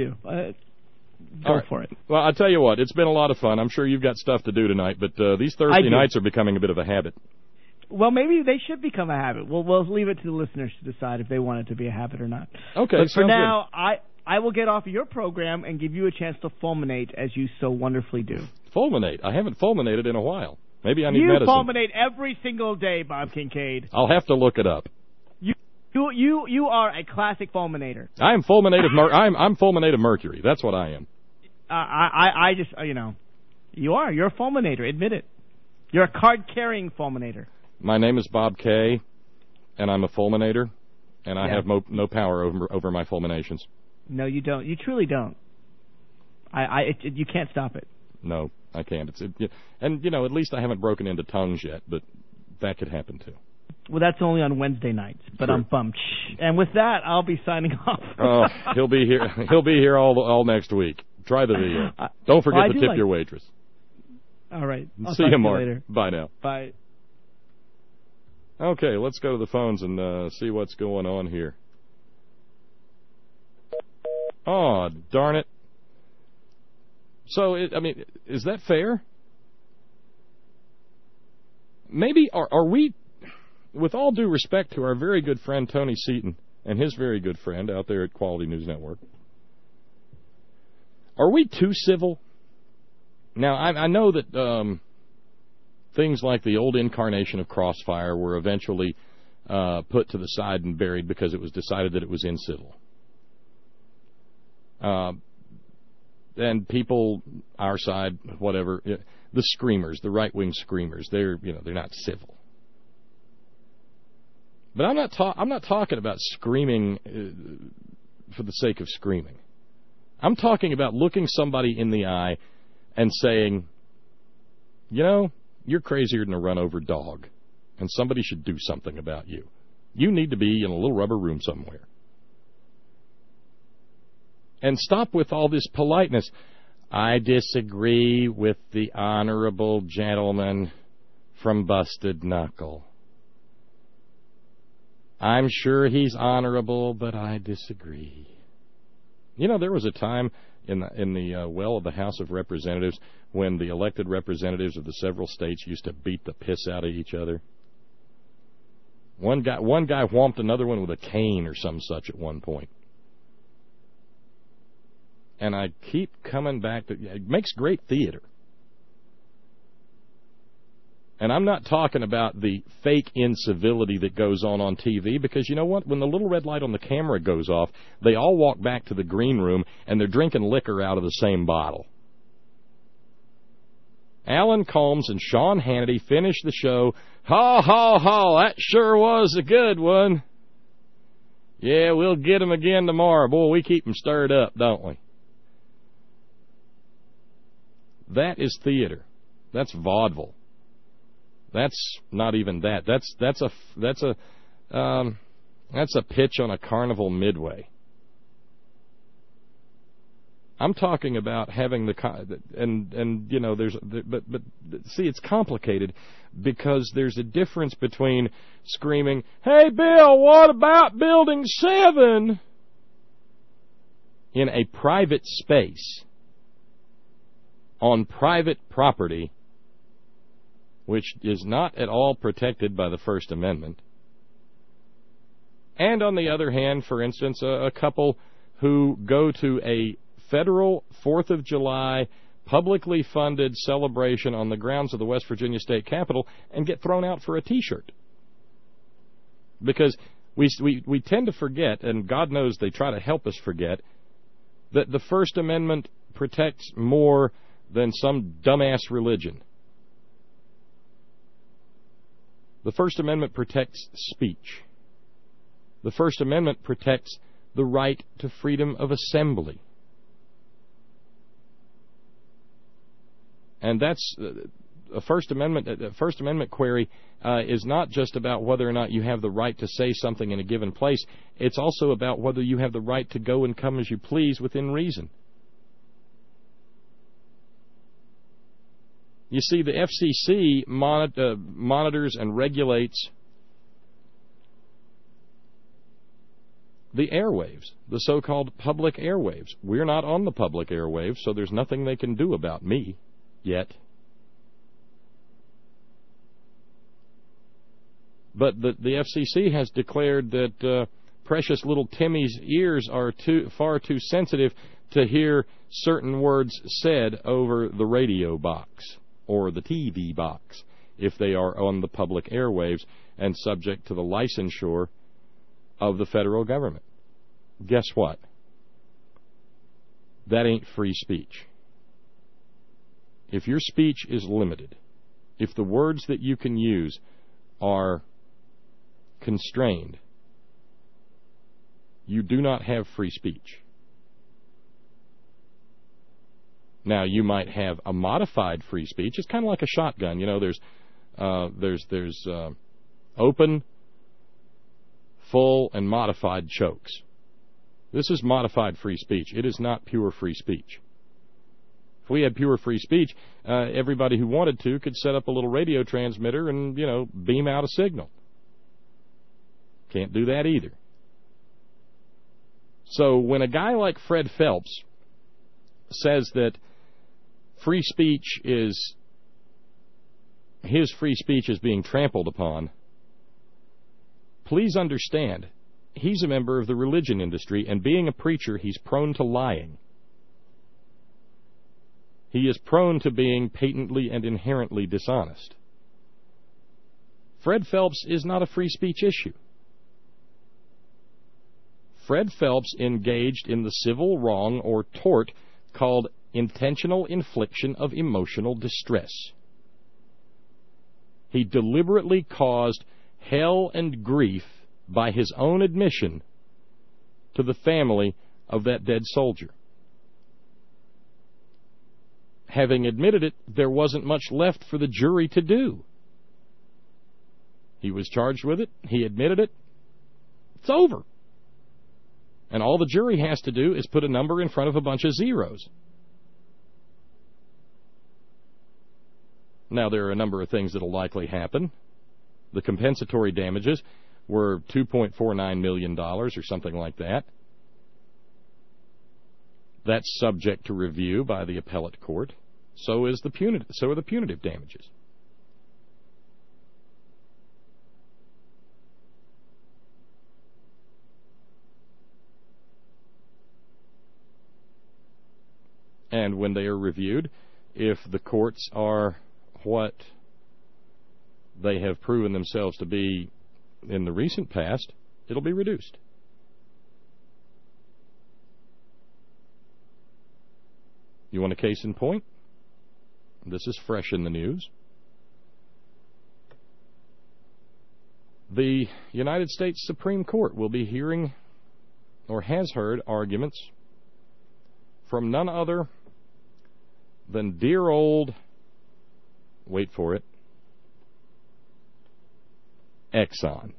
Go for it. Well, I'll tell you what. It's been a lot of fun. I'm sure you've got stuff to do tonight, but these Thursday nights are becoming a bit of a habit. Well, maybe they should become a habit. We'll leave it to the listeners to decide if they want it to be a habit or not. Okay. But for now, I will get off of your program and give you a chance to fulminate as you so wonderfully do. Fulminate? I haven't fulminated in a while. Maybe I need medicine. You fulminate every single day, Bob Kincaid. I'll have to look it up. You are a classic fulminator. I'm fulminate of I'm fulminate of mercury. That's what I am. I just you are. You're a fulminator. Admit it. You're a card-carrying fulminator. My name is Bob Kay, and I'm a fulminator, and I have no power over my fulminations. No, you don't. You truly don't. You can't stop it. No, I can't. And at least I haven't broken into tongues yet, but that could happen too. Well, that's only on Wednesday nights, but sure. I'm bummed. And with that, I'll be signing off. Oh, he'll be here. He'll be here all next week. Try the video. Don't forget to tip your waitress. All right. I'll See you, Mark. Later. Bye now. Bye. Okay, let's go to the phones and see what's going on here. Oh, darn it. So, is that fair? Maybe, are we, with all due respect to our very good friend Tony Seaton and his very good friend out there at Quality News Network, are we too civil? Now, I know that things like the old incarnation of Crossfire were eventually put to the side and buried because it was decided that it was incivil. and people, our side, whatever, the screamers, the right-wing screamers, they're not civil. But I'm not talking about screaming for the sake of screaming. I'm talking about looking somebody in the eye and saying, you're crazier than a run-over dog, and somebody should do something about you. You need to be in a little rubber room somewhere. And stop with all this politeness. I disagree with the honorable gentleman from Busted Knuckle. I'm sure he's honorable, but I disagree. There was a time in the well of the House of Representatives when the elected representatives of the several states used to beat the piss out of each other. One guy whomped another one with a cane or some such at one point. And I keep coming back to it makes great theater. And I'm not talking about the fake incivility that goes on TV, because you know what? When the little red light on the camera goes off, they all walk back to the green room and they're drinking liquor out of the same bottle. Alan Colmes and Sean Hannity finished the show. Ha, ha, ha, that sure was a good one. Yeah, we'll get them again tomorrow. Boy, we keep them stirred up, don't we? That is theater. That's vaudeville. That's not even that. That's a pitch on a carnival midway. I'm talking about having but see, it's complicated because there's a difference between screaming, "Hey Bill, what about Building 7?" in a private space on private property, which is not at all protected by the First Amendment. And on the other hand, for instance, a couple who go to a federal 4th of July publicly funded celebration on the grounds of the West Virginia State Capitol and get thrown out for a T-shirt. Because we tend to forget, and God knows they try to help us forget, that the First Amendment protects more than some dumbass religion. The First Amendment protects speech. The First Amendment protects the right to freedom of assembly. And that's a First Amendment query is not just about whether or not you have the right to say something in a given place. It's also about whether you have the right to go and come as you please within reason. You see, the FCC monitors and regulates the airwaves, the so-called public airwaves. We're not on the public airwaves, so there's nothing they can do about me yet. But the FCC has declared that precious little Timmy's ears are far too sensitive to hear certain words said over the radio box or the TV box if they are on the public airwaves and subject to the licensure of the federal government. Guess what? That ain't free speech. If your speech is limited, if the words that you can use are constrained, you do not have free speech. Now, you might have a modified free speech. It's kind of like a shotgun. There's open, full, and modified chokes. This is modified free speech. It is not pure free speech. If we had pure free speech, everybody who wanted to could set up a little radio transmitter and, beam out a signal. Can't do that either. So when a guy like Fred Phelps says that his free speech is being trampled upon, please understand, he's a member of the religion industry, and being a preacher, he's prone to lying. He is prone to being patently and inherently dishonest. Fred Phelps is not a free speech issue. Fred Phelps engaged in the civil wrong or tort called intentional infliction of emotional distress. He deliberately caused hell and grief by his own admission to the family of that dead soldier. Having admitted it, there wasn't much left for the jury to do. He was charged with it. He admitted it. It's over. And all the jury has to do is put a number in front of a bunch of zeros. Now, there are a number of things that will likely happen. The compensatory damages were $2.49 million or something like that. That's subject to review by the appellate court. So are the punitive damages. And when they are reviewed, if the courts are what they have proven themselves to be in the recent past, it'll be reduced. You want a case in point? This is fresh in the news. The United States Supreme Court will be hearing, or has heard, arguments from none other than dear old, wait for it, Exxon.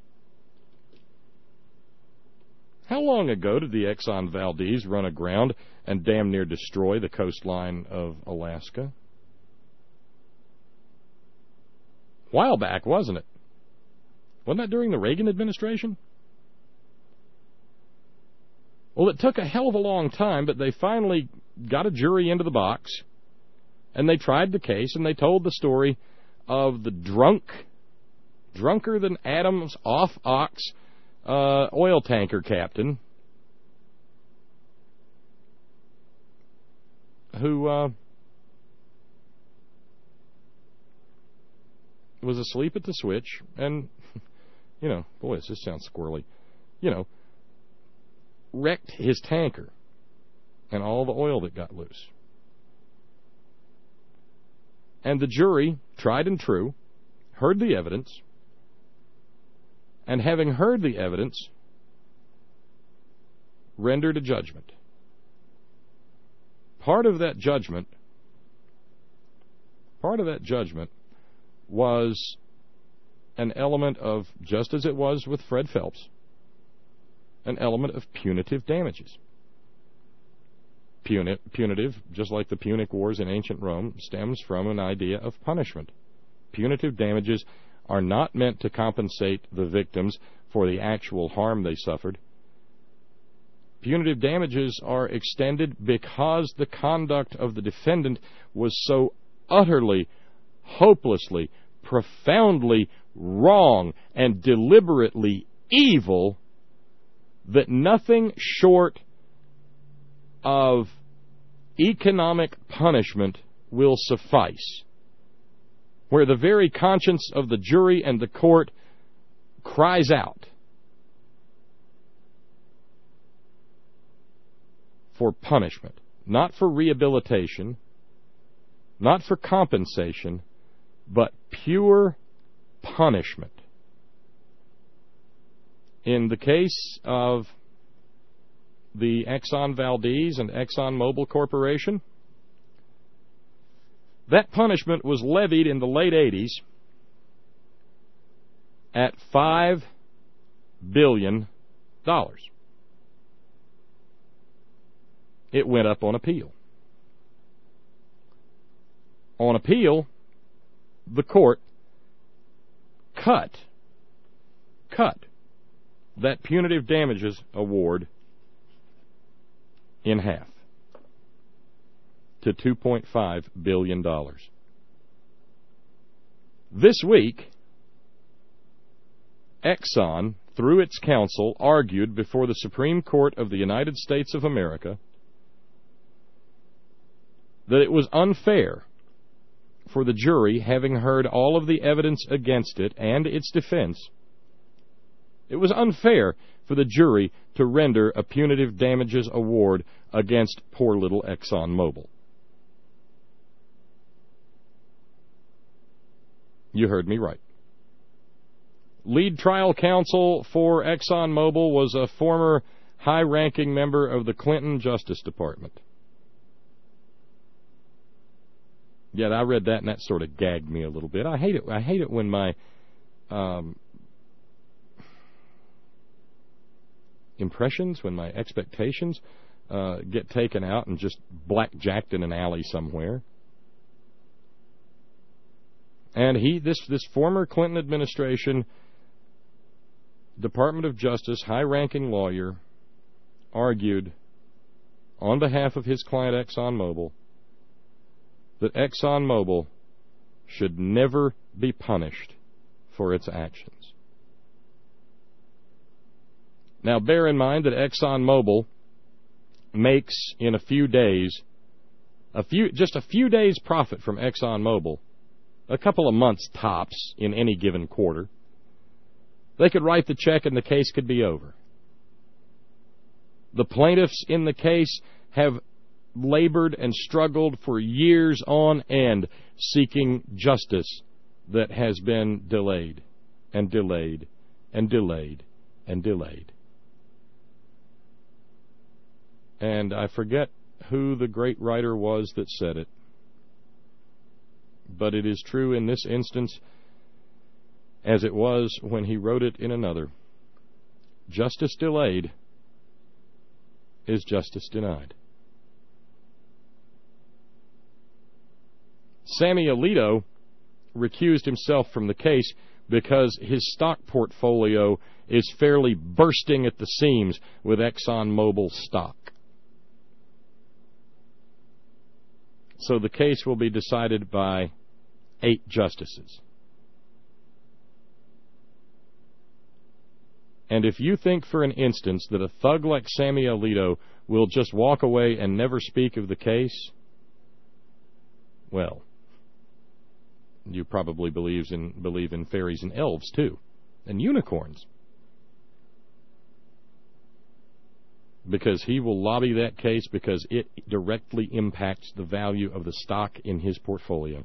How long ago did the Exxon Valdez run aground and damn near destroy the coastline of Alaska? A while back, wasn't it? Wasn't that during the Reagan administration? Well, it took a hell of a long time, but they finally got a jury into the box, and they tried the case, and they told the story of the drunker than Adam's off-ox oil tanker captain who was asleep at the switch and, boy, this just sounds squirrely, wrecked his tanker and all the oil that got loose. And the jury, tried and true, heard the evidence, and having heard the evidence, rendered a judgment. Part of that judgment was an element of, just as it was with Fred Phelps, an element of punitive damages. Punitive, just like the Punic Wars in ancient Rome, stems from an idea of punishment. Punitive damages are not meant to compensate the victims for the actual harm they suffered. Punitive damages are extended because the conduct of the defendant was so utterly, hopelessly, profoundly wrong and deliberately evil that nothing short of economic punishment will suffice, where the very conscience of the jury and the court cries out for punishment, not for rehabilitation, not for compensation, but pure punishment. In the case of the Exxon Valdez and Exxon Mobil Corporation, that punishment was levied in the late 80s at $5 billion. It went up on appeal. On appeal, the court cut that punitive damages award in half to $2.5 billion. This week, Exxon, through its counsel, argued before the Supreme Court of the United States of America that it was unfair for the jury, having heard all of the evidence against it and its defense, it was unfair for the jury to render a punitive damages award against poor little ExxonMobil. You heard me right. Lead trial counsel for ExxonMobil was a former high-ranking member of the Clinton Justice Department. Yeah, I read that, and that sort of gagged me a little bit. I hate it. I hate it when my impressions, when my expectations get taken out and just blackjacked in an alley somewhere. And this former Clinton administration Department of Justice high-ranking lawyer argued on behalf of his client ExxonMobil that ExxonMobil should never be punished for its actions. Now, bear in mind that ExxonMobil makes in a few days, just a few days profit from ExxonMobil, a couple of months tops in any given quarter. They could write the check and the case could be over. The plaintiffs in the case have labored and struggled for years on end seeking justice that has been delayed and delayed and delayed and delayed. And I forget who the great writer was that said it, but it is true in this instance as it was when he wrote it in another. Justice delayed is justice denied. Sammy Alito recused himself from the case because his stock portfolio is fairly bursting at the seams with ExxonMobil stock. So the case will be decided by 8 justices. And if you think for an instance that a thug like Sammy Alito will just walk away and never speak of the case, well, you probably believe in fairies and elves too, and unicorns. Because he will lobby that case because it directly impacts the value of the stock in his portfolio.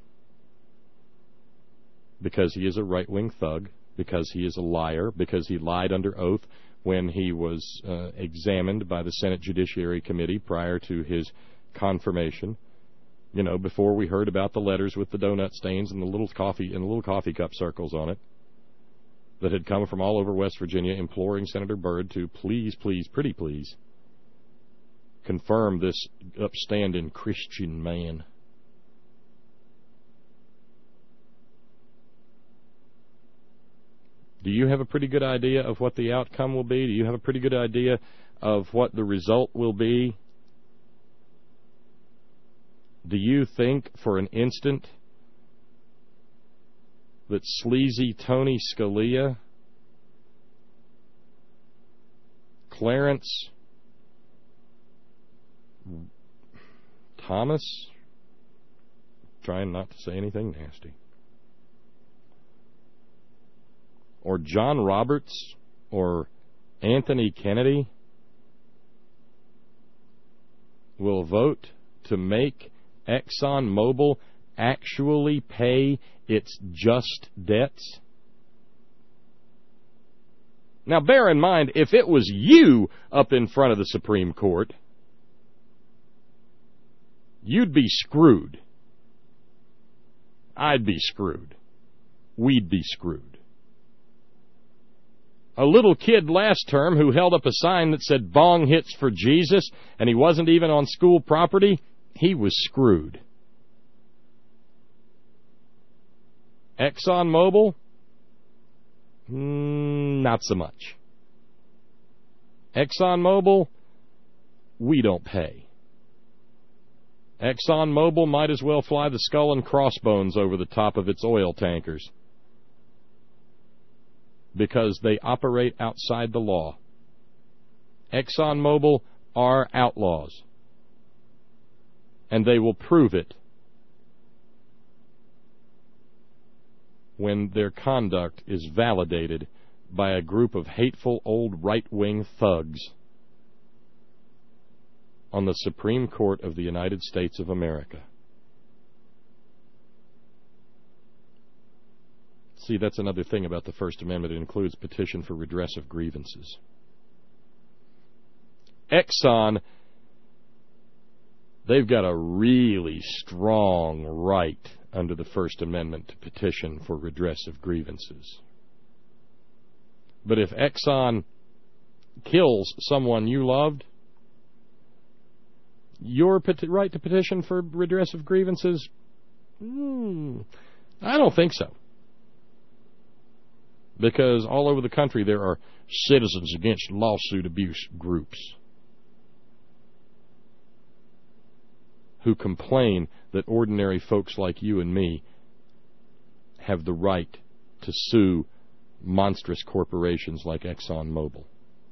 Because he is a right-wing thug, because he is a liar, because he lied under oath when he was examined by the Senate Judiciary Committee prior to his confirmation. You know, before we heard about the letters with the donut stains and the little coffee cup circles on it that had come from all over West Virginia imploring Senator Byrd to please, pretty please, confirm this upstanding Christian man. Do you have a pretty good idea of what the outcome will be? Do you have a pretty good idea of what the result will be? Do you think for an instant that sleazy Tony Scalia, Clarence Thomas, trying not to say anything nasty, or John Roberts, or Anthony Kennedy will vote to make ExxonMobil actually pay its just debts? Now, bear in mind, if it was you up in front of the Supreme Court, you'd be screwed. I'd be screwed. We'd be screwed. A little kid last term who held up a sign that said "Bong hits for Jesus," and he wasn't even on school property, he was screwed. ExxonMobil? Not so much. ExxonMobil, we don't pay. ExxonMobil might as well fly the skull and crossbones over the top of its oil tankers because they operate outside the law. ExxonMobil are outlaws, and they will prove it when their conduct is validated by a group of hateful old right-wing thugs on the Supreme Court of the United States of America. See, that's another thing about the First Amendment. It includes petition for redress of grievances. Exxon, they've got a really strong right under the First Amendment to petition for redress of grievances. But if Exxon kills someone you loved, your right to petition for redress of grievances, I don't think so. Because all over the country there are Citizens Against Lawsuit Abuse groups who complain that ordinary folks like you and me have the right to sue monstrous corporations like ExxonMobil.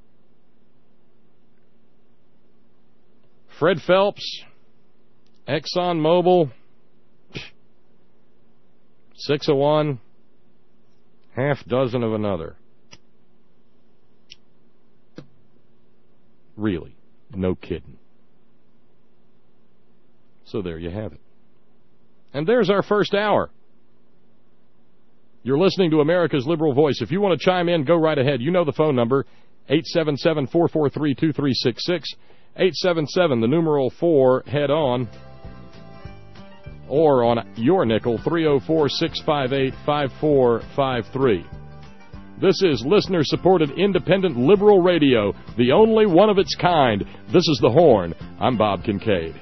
Fred Phelps, ExxonMobil, 6 of one, half dozen of another. Really, no kidding. So there you have it. And there's our first hour. You're listening to America's Liberal Voice. If you want to chime in, go right ahead. You know the phone number, 877-443-2366, 877, the numeral 4, head on, or on your nickel, 304-658-5453. This is listener-supported independent liberal radio, the only one of its kind. This is The Horn. I'm Bob Kincaid.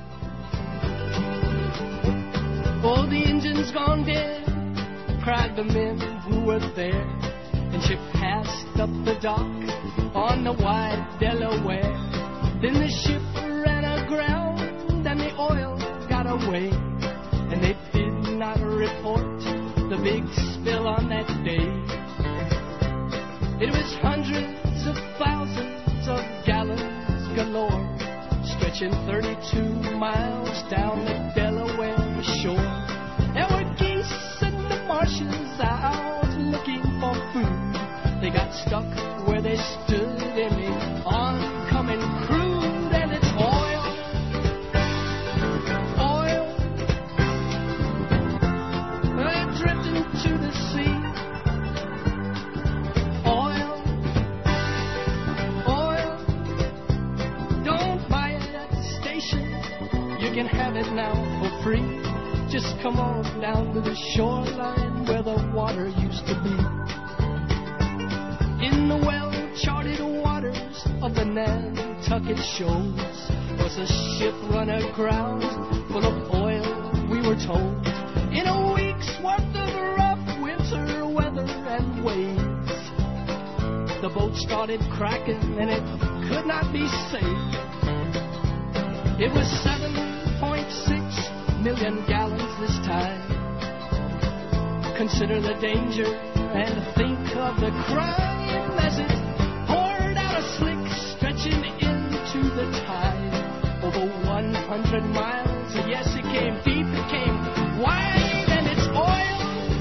Oh, the engine's gone dead, cried the men who were there. And she passed up the dock on the wide Delaware. Then the ship ran aground and the oil got away. And they did not report the big spill on that day. It was hundreds of thousands of gallons galore, stretching 32 miles down the Delaware shore. There were geese in the marshes out looking for food. They got stuck where they stood in the oncoming crude, and it's oil, they're drifting to the sea. Oil, don't buy it at the station. You can have it now for free. Just come on down to the shoreline where the water used to be. In the well-charted waters of the Nantucket shores was a ship run aground full of oil, we were told. In a week's worth of rough winter weather and waves, the boat started cracking and it could not be saved. It was 7.6 million gallons this time. Consider the danger and think of the crime as it poured out a slick stretching into the tide. Over 100 miles, yes, it came deep, it came wide, and it's oil,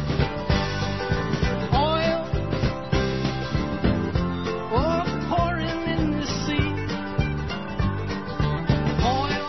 pouring in the sea. Oil,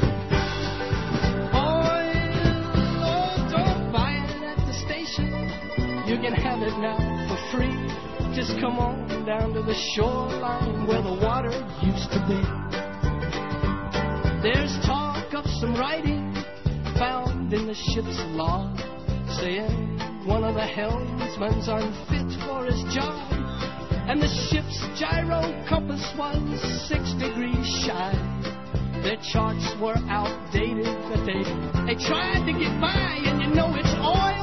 don't buy it at the station. You can have it now for free. Just come on down to the shoreline where the water used to be. There's talk of some writing found in the ship's log, saying one of the helmsmen's unfit for his job, and the ship's gyro compass was 6 degrees shy. Their charts were outdated, but they tried to get by, and you know it's oil.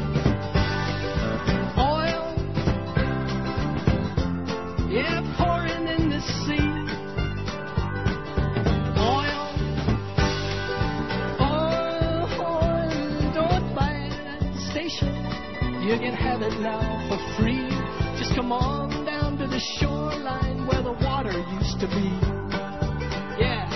Yeah, pouring in the sea. Oil, don't buy it at the station. You can have it now for free. Just come on down to the shoreline where the water used to be. Yeah.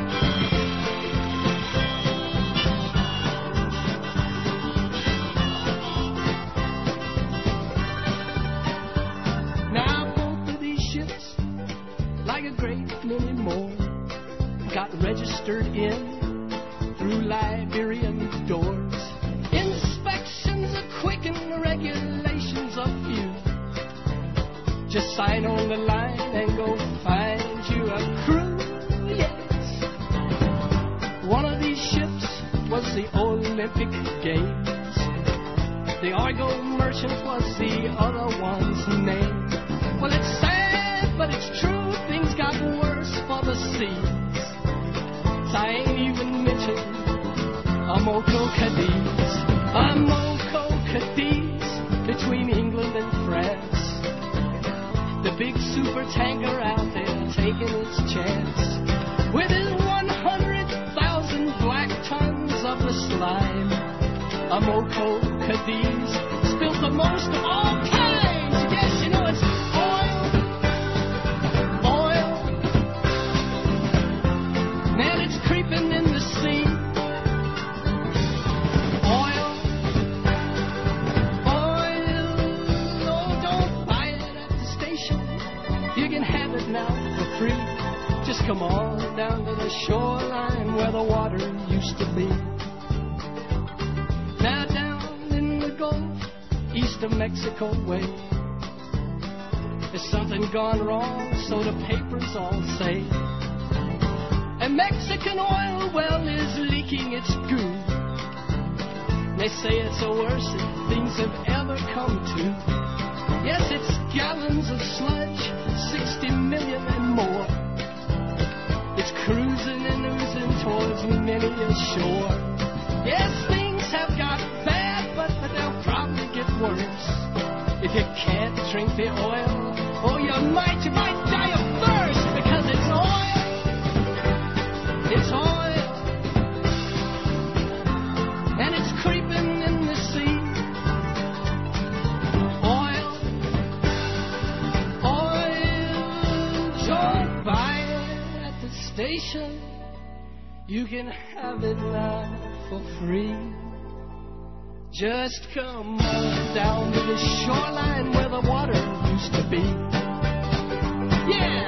Many more got registered in through Liberian doors. Inspections are quick and regulations sign on the line and go find you a crew, yes. One of these ships was the Olympic Games. The Argo Merchant was the other one's name. Well, it's sad, but it's true, things got worse for the seas. So I ain't even mentioned a Moco Cadiz. A Moco Cadiz between England and France. The big super tanker out there taking its chance. With his 100,000 black tons of the slime, a Moco Cadiz spilled the most of all kinds. Yes, you know it's oil. Man, it's creeping in the sea. Oil. Oh, don't buy it at the station. You can have it now for free. Just come on down to the shoreline where the water used to be. Now down in the Gulf, east of Mexico way, there's something gone wrong, so the papers all say. And Mexican oil well is leaking its goo. They say it's the worst that things have ever come to. Yes, it's gallons of sludge, 60 million and more. It's cruising and oozing towards many a shore. Yes, things have got bad, but they'll probably get worse. If you can't drink the oil, oh, you might die of thirst, because it's oil. It's oil. And it's creeping in the sea. Oil. Don't buy it at the station. You can have it now for free. Just come on down to the shoreline where the water used to be. Yeah!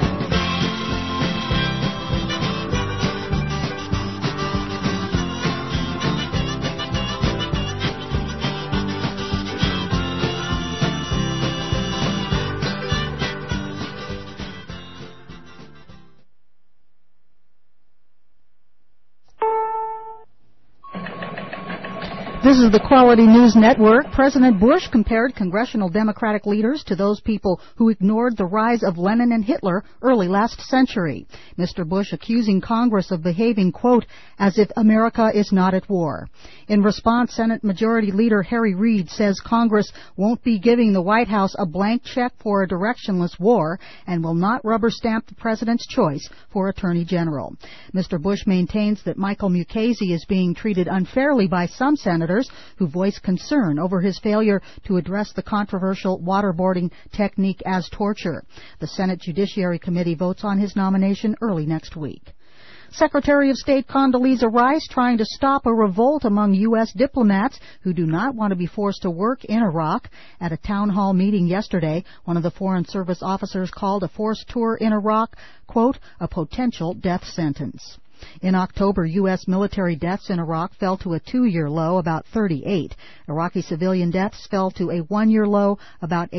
This is the Quality News Network. President Bush compared congressional Democratic leaders to those people who ignored the rise of Lenin and Hitler early last century. Mr. Bush accusing Congress of behaving, quote, as if America is not at war. In response, Senate Majority Leader Harry Reid says Congress won't be giving the White House a blank check for a directionless war and will not rubber stamp the president's choice for Attorney General. Mr. Bush maintains that Michael Mukasey is being treated unfairly by some senators who voiced concern over his failure to address the controversial waterboarding technique as torture. The Senate Judiciary Committee votes on his nomination early next week. Secretary of State Condoleezza Rice trying to stop a revolt among U.S. diplomats who do not want to be forced to work in Iraq. At a town hall meeting yesterday, one of the Foreign Service officers called a forced tour in Iraq, quote, a potential death sentence. In October, U.S. military deaths in Iraq fell to a 2-year low, about 38. Iraqi civilian deaths fell to a 1-year low, about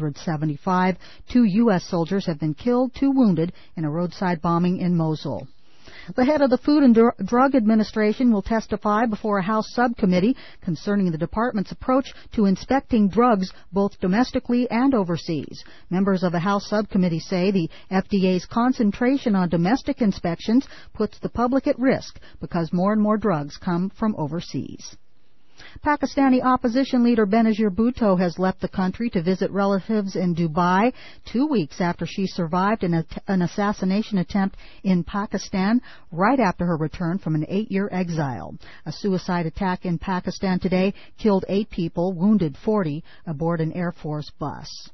875. 2 U.S. soldiers have been killed, 2 wounded in a roadside bombing in Mosul. The head of the Food and Drug Administration will testify before a House subcommittee concerning the department's approach to inspecting drugs both domestically and overseas. Members of the House subcommittee say the FDA's concentration on domestic inspections puts the public at risk because more and more drugs come from overseas. Pakistani opposition leader Benazir Bhutto has left the country to visit relatives in Dubai 2 weeks after she survived an assassination attempt in Pakistan right after her return from an 8-year exile. A suicide attack in Pakistan today killed 8 people, wounded 40 aboard an Air Force bus.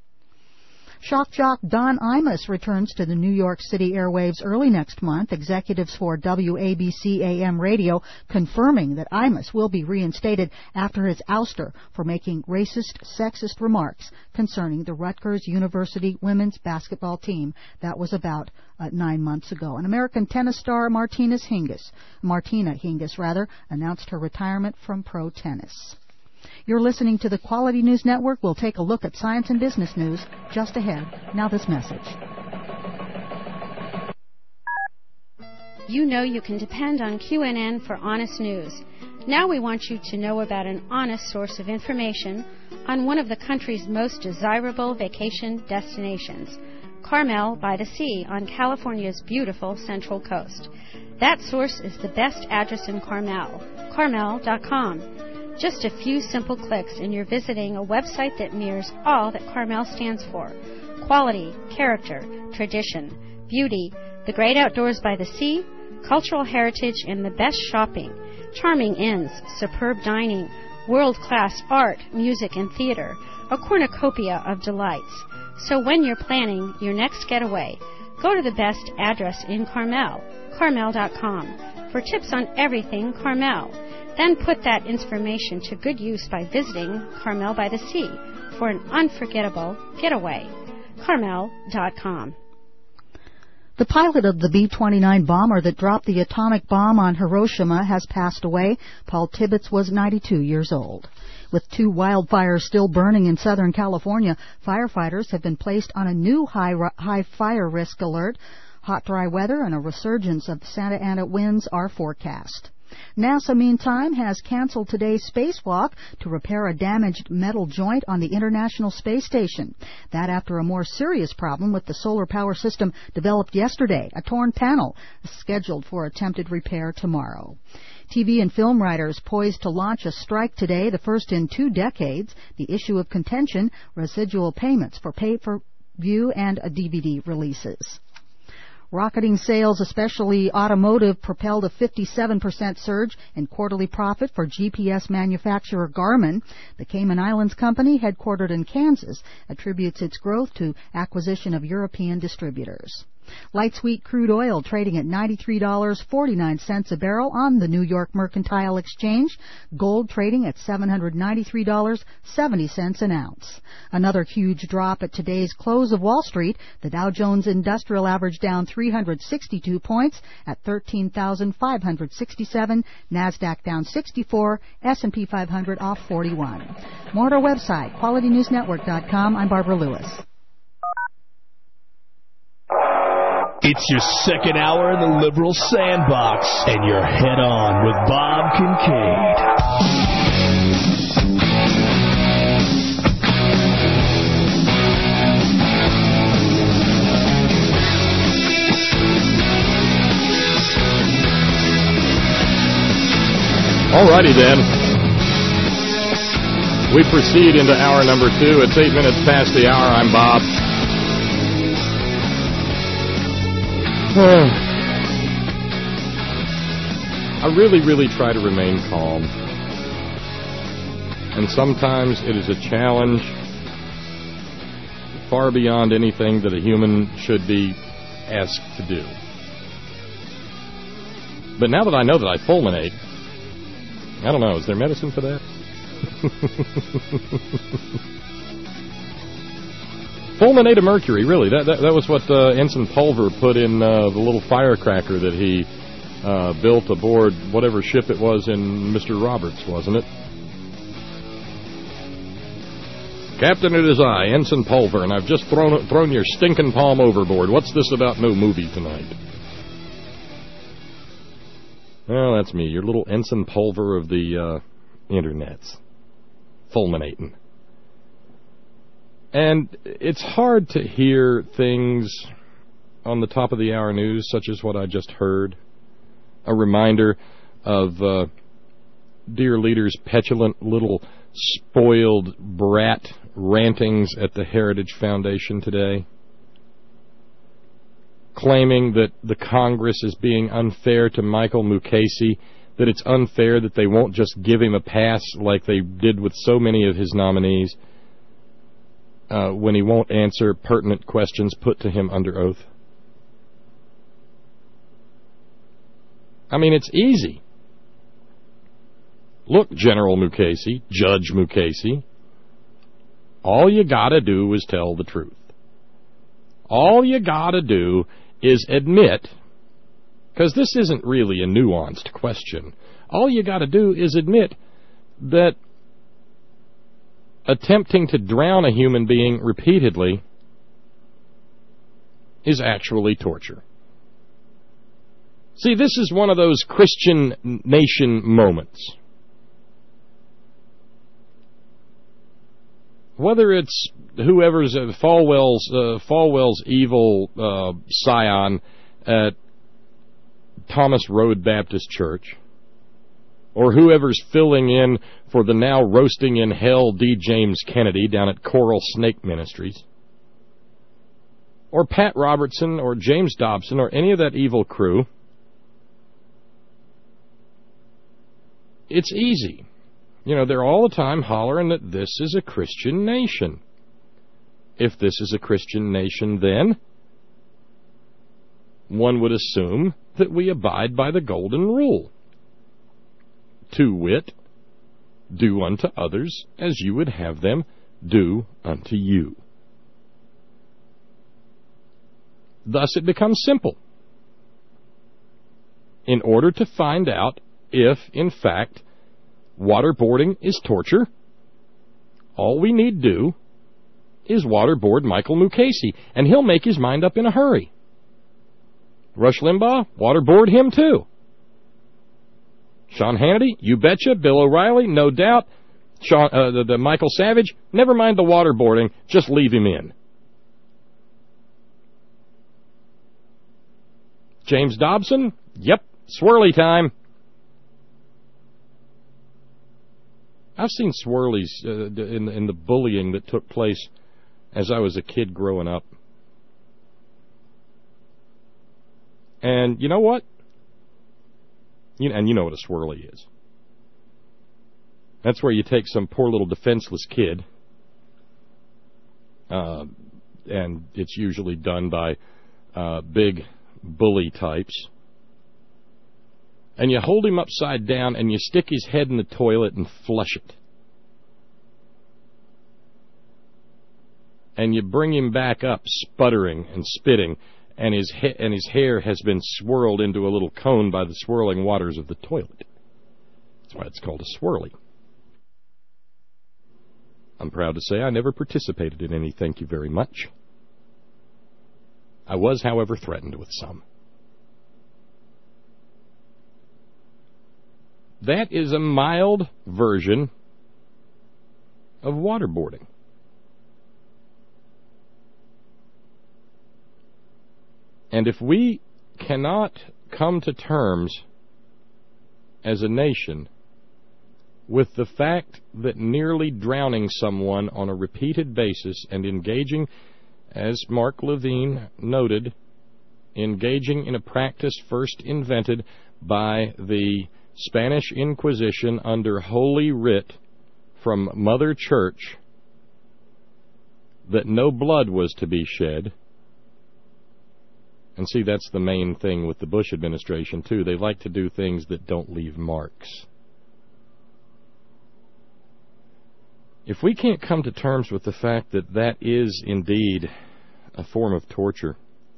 Shock jock Don Imus returns to the New York City airwaves early next month. Executives for WABC AM radio confirming that Imus will be reinstated after his ouster for making racist, sexist remarks concerning the Rutgers University women's basketball team. That was about 9 months ago. And American tennis star Martina Hingis, announced her retirement from pro tennis. You're listening to the Quality News Network. We'll take a look at science and business news just ahead. Now this message. You know you can depend on QNN for honest news. Now we want you to know about an honest source of information on one of the country's most desirable vacation destinations, Carmel by the Sea on California's beautiful Central Coast. That source is the best address in Carmel, carmel.com. Just a few simple clicks and you're visiting a website that mirrors all that Carmel stands for: quality, character, tradition, beauty, the great outdoors by the sea, cultural heritage, and the best shopping, charming inns, superb dining, world-class art, music, and theater, a cornucopia of delights. So when you're planning your next getaway, go to the best address in Carmel, carmel.com, for tips on everything Carmel. Then put that information to good use by visiting Carmel by the Sea for an unforgettable getaway, carmel.com. The pilot of the B-29 bomber that dropped the atomic bomb on Hiroshima has passed away. Paul Tibbets was 92 years old. With 2 wildfires still burning in Southern California, firefighters have been placed on a new high fire risk alert. Hot, dry weather and a resurgence of Santa Ana winds are forecast. NASA, meantime, has canceled today's spacewalk to repair a damaged metal joint on the International Space Station. That after a more serious problem with the solar power system developed yesterday. A torn panel is scheduled for attempted repair tomorrow. TV and film writers poised to launch a strike today, the first in 2 decades. The issue of contention, residual payments for pay-per-view and DVD releases. Rocketing sales, especially automotive, propelled a 57% surge in quarterly profit for GPS manufacturer Garmin. The Cayman Islands company, headquartered in Kansas, attributes its growth to acquisition of European distributors. Light sweet crude oil trading at $93.49 a barrel on the New York Mercantile Exchange. Gold trading at $793.70 an ounce. Another huge drop at today's close of Wall Street. The Dow Jones Industrial Average down 362 points at 13,567. NASDAQ down 64. S&P 500 off 41. More at our website, QualityNewsNetwork.com. I'm Barbara Lewis. It's your second hour in the Liberal Sandbox, and you're head on with Bob Kincaid. Alrighty then. We proceed into hour number 2. It's 8 minutes past the hour. I'm Bob. I really try to remain calm. And sometimes it is a challenge far beyond anything that a human should be asked to do. But now that I know that I fulminate, I don't know, is there medicine for that? Fulminate of mercury, really. That was what Ensign Pulver put in the little firecracker that he built aboard whatever ship it was in Mr. Roberts, wasn't it? Captain, it is I, Ensign Pulver, and I've just thrown your stinking palm overboard. What's this about no movie tonight? Well, that's me, your little Ensign Pulver of the internets. Fulminating. And it's hard to hear things on the top of the hour news, such as what I just heard. A reminder of dear leader's petulant little spoiled brat rantings at the Heritage Foundation today, claiming that the Congress is being unfair to Michael Mukasey, that it's unfair that they won't just give him a pass like they did with so many of his nominees, when he won't answer pertinent questions put to him under oath. I mean, it's easy. Look, General Mukasey, Judge Mukasey, all you gotta do is tell the truth. All you gotta do is admit, because this isn't really a nuanced question, all you gotta do is admit that attempting to drown a human being repeatedly is actually torture. See, this is one of those Christian nation moments. Whether it's whoever's at Falwell's evil scion at Thomas Road Baptist Church, or whoever's filling in for the now roasting in hell D. James Kennedy down at Coral Snake Ministries, or Pat Robertson or James Dobson or any of that evil crew, it's easy. You know, they're all the time hollering that this is a Christian nation. If this is a Christian nation, then one would assume that we abide by the golden rule. To wit, do unto others as you would have them do unto you. Thus it becomes simple. In order to find out if, in fact, waterboarding is torture, all we need do is waterboard Michael Mukasey, and he'll make his mind up in a hurry. Rush Limbaugh, waterboard him too. Sean Hannity, you betcha. Bill O'Reilly, no doubt. The Michael Savage, never mind the waterboarding, just leave him in. James Dobson, yep, swirly time. I've seen swirlies in the bullying that took place as I was a kid growing up. And you know what? And you know what a swirly is. That's where you take some poor little defenseless kid, and it's usually done by big bully types, and you hold him upside down and you stick his head in the toilet and flush it. And you bring him back up sputtering and spitting, and his hair has been swirled into a little cone by the swirling waters of the toilet. That's why it's called a swirly. I'm proud to say I never participated in any thank you very much. I was, however, threatened with some. That is a mild version of waterboarding. And if we cannot come to terms as a nation with the fact that nearly drowning someone on a repeated basis and engaging, as Mark Levine noted, engaging in a practice first invented by the Spanish Inquisition under Holy Writ from Mother Church, that no blood was to be shed. And see, that's the main thing with the Bush administration, too. They like to do things that don't leave marks. If we can't come to terms with the fact that that is indeed a form of torture,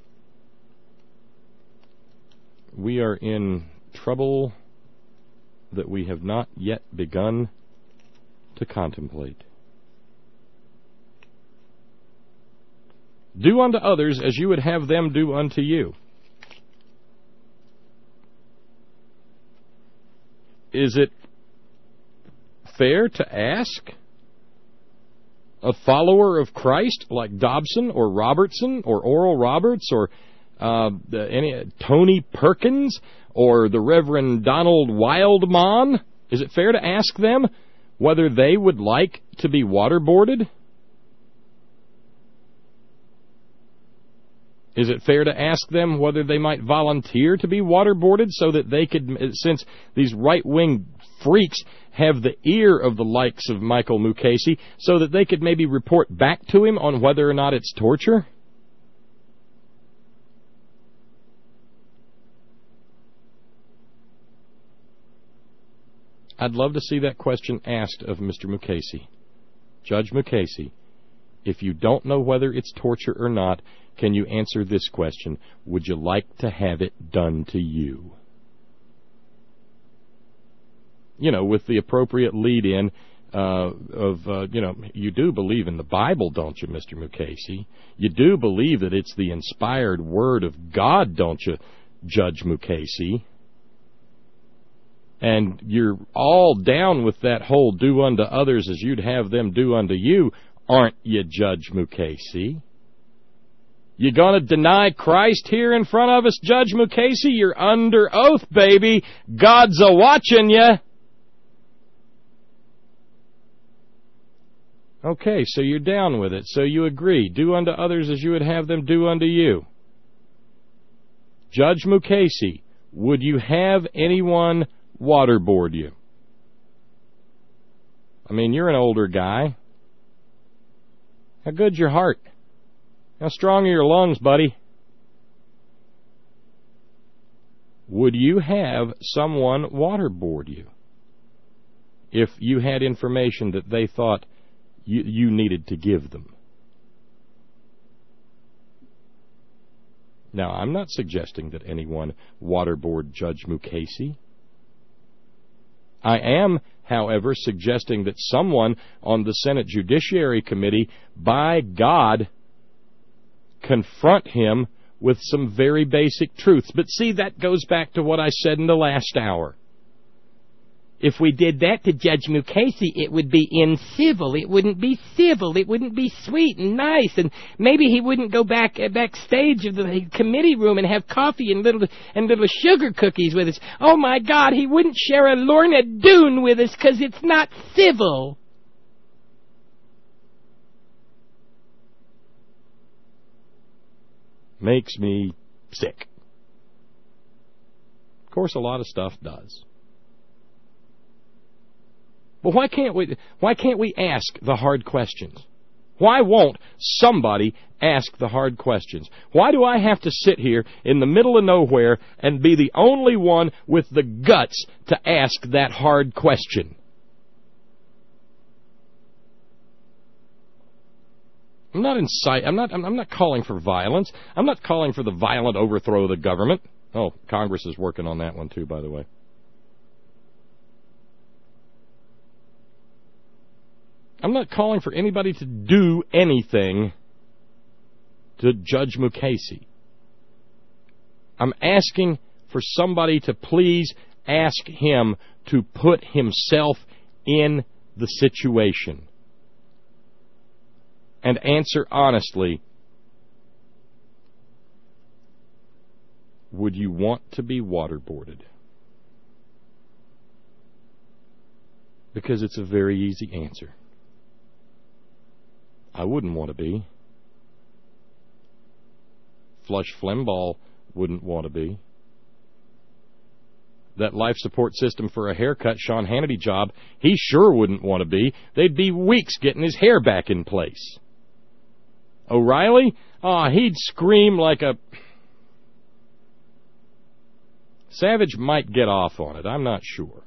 we are in trouble that we have not yet begun to contemplate. Do unto others as you would have them do unto you. Is it fair to ask a follower of Christ like Dobson or Robertson or Oral Roberts or Tony Perkins or the Reverend Donald Wildmon, is it fair to ask them whether they would like to be waterboarded? Is it fair to ask them whether they might volunteer to be waterboarded so that they could, since these right-wing freaks have the ear of the likes of Michael Mukasey, so that they could maybe report back to him on whether or not it's torture? I'd love to see that question asked of Mr. Mukasey. Judge Mukasey, if you don't know whether it's torture or not, can you answer this question? Would you like to have it done to you? You know, with the appropriate lead-in, you do believe in the Bible, don't you, Mr. Mukasey? You do believe that it's the inspired word of God, don't you, Judge Mukasey? And you're all down with that whole do unto others as you'd have them do unto you, aren't you, Judge Mukasey? You gonna deny Christ here in front of us, Judge Mukasey? You're under oath, baby. God's a-watching you. Okay, so you're down with it. So you agree. Do unto others as you would have them do unto you. Judge Mukasey, would you have anyone waterboard you? I mean, you're an older guy. How good's your heart? How strong are your lungs, buddy? Would you have someone waterboard you if you had information that they thought you needed to give them? Now, I'm not suggesting that anyone waterboard Judge Mukasey. I am, however, suggesting that someone on the Senate Judiciary Committee, by God, confront him with some very basic truths. But see, that goes back to what I said in the last hour. If we did that to Judge Mukasey, it would be incivil. It wouldn't be civil. It wouldn't be sweet and nice. And maybe he wouldn't go backstage of the committee room and have coffee and little sugar cookies with us. Oh, my God, he wouldn't share a Lorna Doone with us because it's not civil. Makes me sick. Of course, a lot of stuff does. But why can't we ask the hard questions? Why won't somebody ask the hard questions? Why do I have to sit here in the middle of nowhere and be the only one with the guts to ask that hard question? I'm not calling for violence. I'm not calling for the violent overthrow of the government. Oh, Congress is working on that one too, by the way. I'm not calling for anybody to do anything to Judge Mukasey. I'm asking for somebody to please ask him to put himself in the situation and answer honestly, would you want to be waterboarded? Because it's a very easy answer. I wouldn't want to be. Flush Flembaugh wouldn't want to be. That life support system for a haircut Sean Hannity job, he sure wouldn't want to be. They'd be weeks getting his hair back in place. O'Reilly? He'd scream like a... Savage might get off on it. I'm not sure.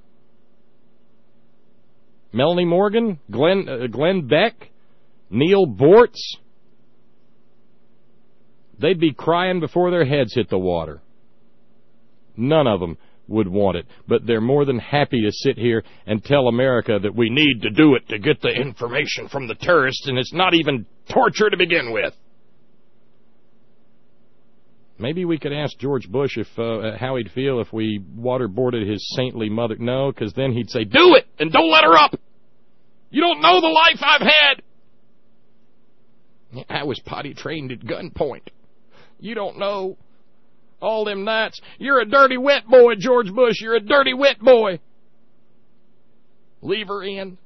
Melanie Morgan? Glenn Beck? Neil Bortz? They'd be crying before their heads hit the water. None of them would want it, but they're more than happy to sit here and tell America that we need to do it to get the information from the terrorists, and it's not even torture to begin with. Maybe we could ask George Bush how he'd feel if we waterboarded his saintly mother. No, because then he'd say, do it, and don't let her up. You don't know the life I've had. I was potty trained at gunpoint. You don't know all them nights. You're a dirty wet boy, George Bush. You're a dirty wet boy. Leave her in.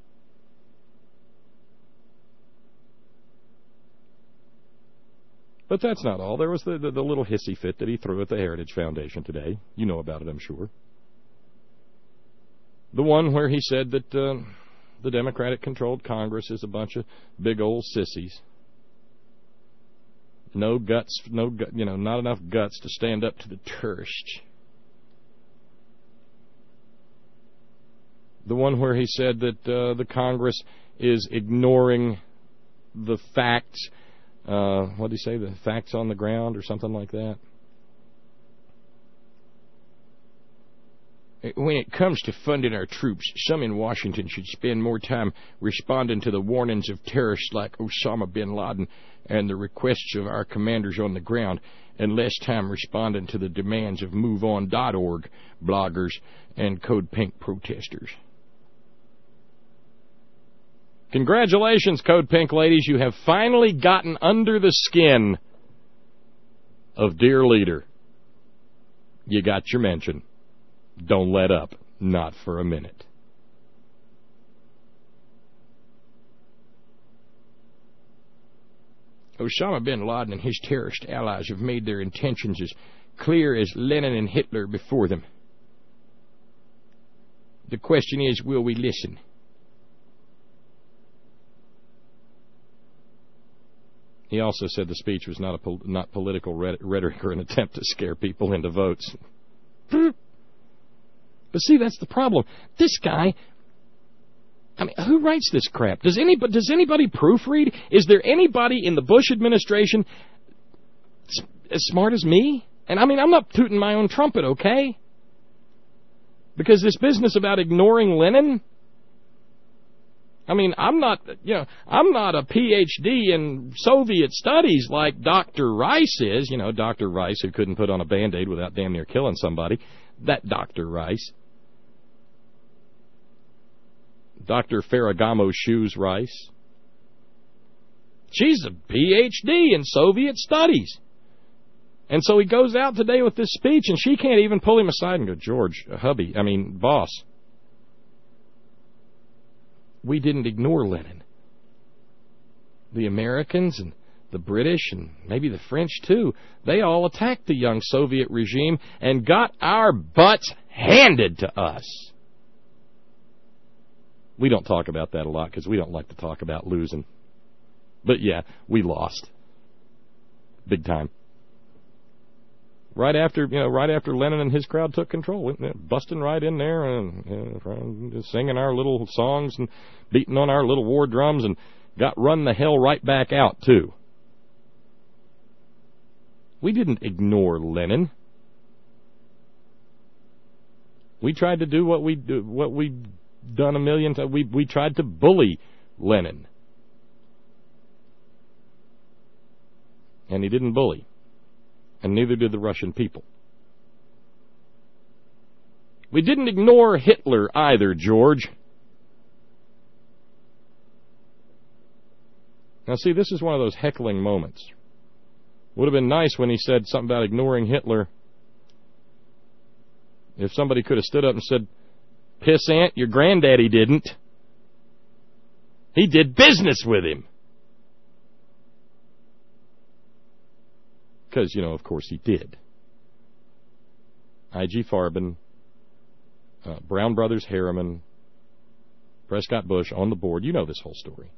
But that's not all. There was the little hissy fit that he threw at the Heritage Foundation today. You know about it, I'm sure. The one where he said that the Democratic-controlled Congress is a bunch of big old sissies. No guts, not enough guts to stand up to the terrorists. The one where he said that the Congress is ignoring the facts. What did he say? The facts on the ground or something like that. When it comes to funding our troops, some in Washington should spend more time responding to the warnings of terrorists like Osama bin Laden and the requests of our commanders on the ground, and less time responding to the demands of MoveOn.org bloggers and Code Pink protesters. Congratulations, Code Pink ladies. You have finally gotten under the skin of dear leader. You got your mention. Don't let up. Not for a minute. Osama bin Laden and his terrorist allies have made their intentions as clear as Lenin and Hitler before them. The question is, will we listen? He also said the speech was not political rhetoric or an attempt to scare people into votes. But see, that's the problem. This guy, I mean, who writes this crap? Does anybody proofread? Is there anybody in the Bush administration as smart as me? And I mean, I'm not tooting my own trumpet, okay? Because this business about ignoring Lenin, I mean, I'm not a PhD in Soviet studies like Dr. Rice is. You know, Dr. Rice who couldn't put on a Band-Aid without damn near killing somebody. That Dr. Rice. Dr. Ferragamo Shoes Rice. She's a PhD in Soviet studies. And so he goes out today with this speech, and she can't even pull him aside and go, George, boss. We didn't ignore Lenin. The Americans and the British and maybe the French too, they all attacked the young Soviet regime and got our butts handed to us. We don't talk about that a lot because we don't like to talk about losing. But yeah, we lost. Big time. Right after Lenin and his crowd took control, busting right in there and singing our little songs and beating on our little war drums, and got run the hell right back out too. We didn't ignore Lenin. We tried to do what we'd done a million times. We tried to bully Lenin, and he didn't bully. And neither did the Russian people. We didn't ignore Hitler either, George. Now, see, this is one of those heckling moments. Would have been nice when he said something about ignoring Hitler. If somebody could have stood up and said, "Pissant, your granddaddy didn't. He did business with him." Because, of course he did. I.G. Farben, Brown Brothers Harriman, Prescott Bush on the board. You know this whole story.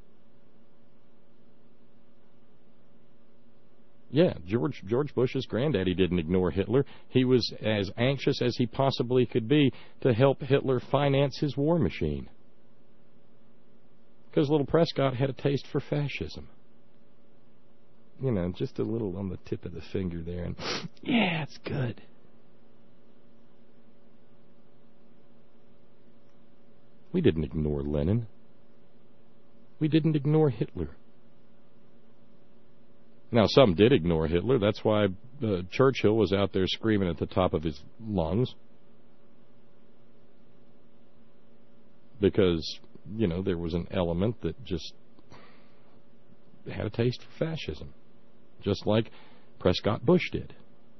Yeah, George Bush's granddaddy didn't ignore Hitler. He was as anxious as he possibly could be to help Hitler finance his war machine. Because little Prescott had a taste for fascism. Just a little on the tip of the finger there. And yeah, it's good. We didn't ignore Lenin. We didn't ignore Hitler. Now, some did ignore Hitler. That's why Churchill was out there screaming at the top of his lungs. Because, there was an element that just had a taste for fascism. Just like Prescott Bush did.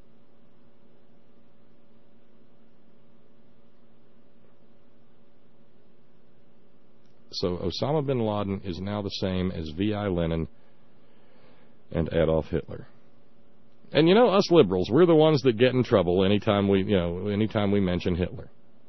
So Osama bin Laden is now the same as V.I. Lenin and Adolf Hitler. And us liberals, we're the ones that get in trouble anytime we mention Hitler.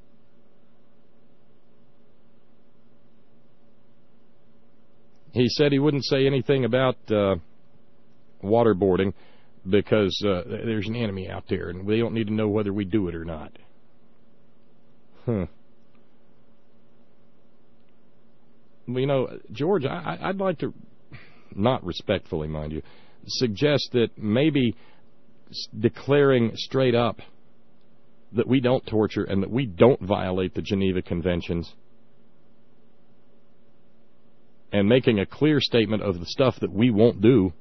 He said he wouldn't say anything about waterboarding because there's an enemy out there and they don't need to know whether we do it or not. Well, George, I'd like to, not respectfully, mind you, suggest that maybe declaring straight up that we don't torture and that we don't violate the Geneva Conventions, and making a clear statement of the stuff that we won't do,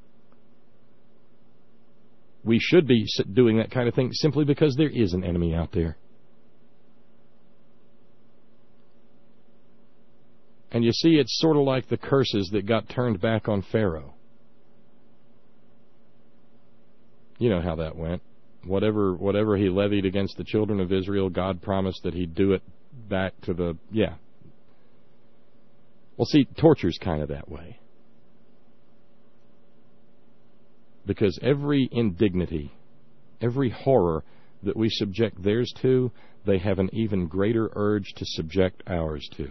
we should be doing that kind of thing simply because there is an enemy out there. And you see, it's sort of like the curses that got turned back on Pharaoh. You know how that went. Whatever he levied against the children of Israel, God promised that he'd do it back to the... Yeah. Well, see, torture's kind of that way. Because every indignity, every horror that we subject theirs to, they have an even greater urge to subject ours to.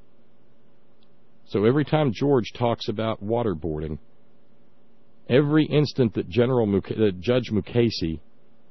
So every time George talks about waterboarding, every instant that Judge Mukasey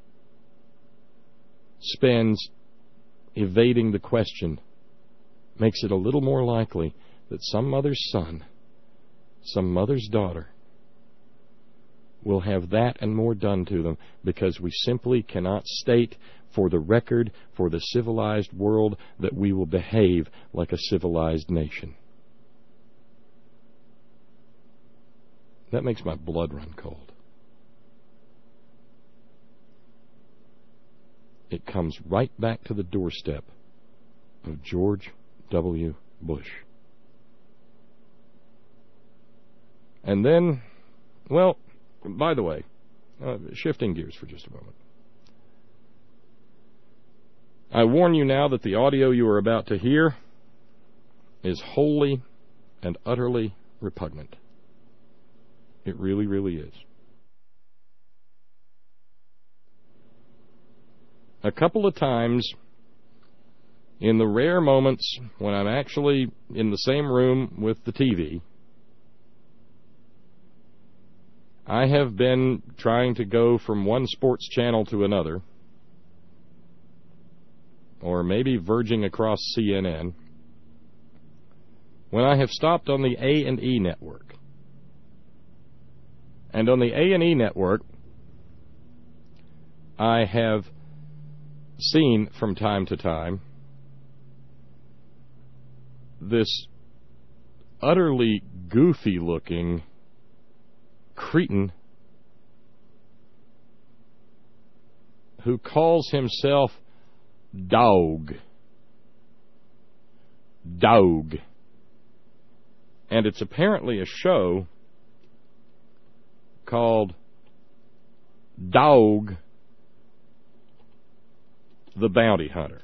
spends evading the question makes it a little more likely that some mother's son, some mother's daughter, will have that and more done to them, because we simply cannot state for the record, for the civilized world, that we will behave like a civilized nation. That makes my blood run cold. It comes right back to the doorstep of George W. Bush. And then, well, by the way, shifting gears for just a moment. I warn you now that the audio you are about to hear is wholly and utterly repugnant. It really, really is. A couple of times, in the rare moments when I'm actually in the same room with the TV, I have been trying to go from one sports channel to another, or maybe verging across CNN, when I have stopped on the A&E network. And on the A&E network, I have seen from time to time this utterly goofy-looking cretin who calls himself Dog. And it's apparently a show called Dog the Bounty Hunter.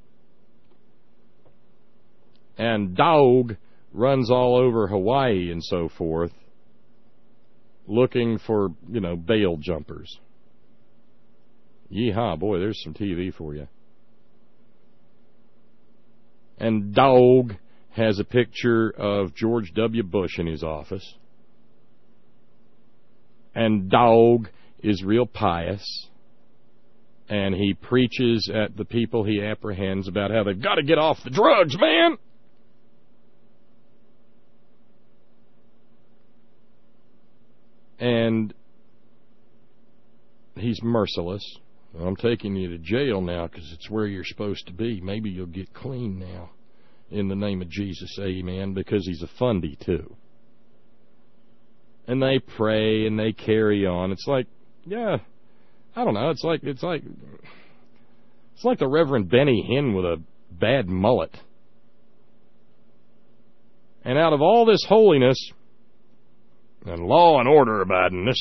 And Dog runs all over Hawaii and so forth looking for, bail jumpers. Yeehaw, boy, there's some TV for you. And Dog has a picture of George W. Bush in his office. And Dog is real pious. And he preaches at the people he apprehends about how they've got to get off the drugs, man! And he's merciless. Well, I'm taking you to jail now because it's where you're supposed to be. Maybe you'll get clean now. In the name of Jesus, amen. Because he's a fundy, too. And they pray and they carry on. It's like, yeah, I don't know. It's like the Reverend Benny Hinn with a bad mullet. And out of all this holiness and law and order abidingness,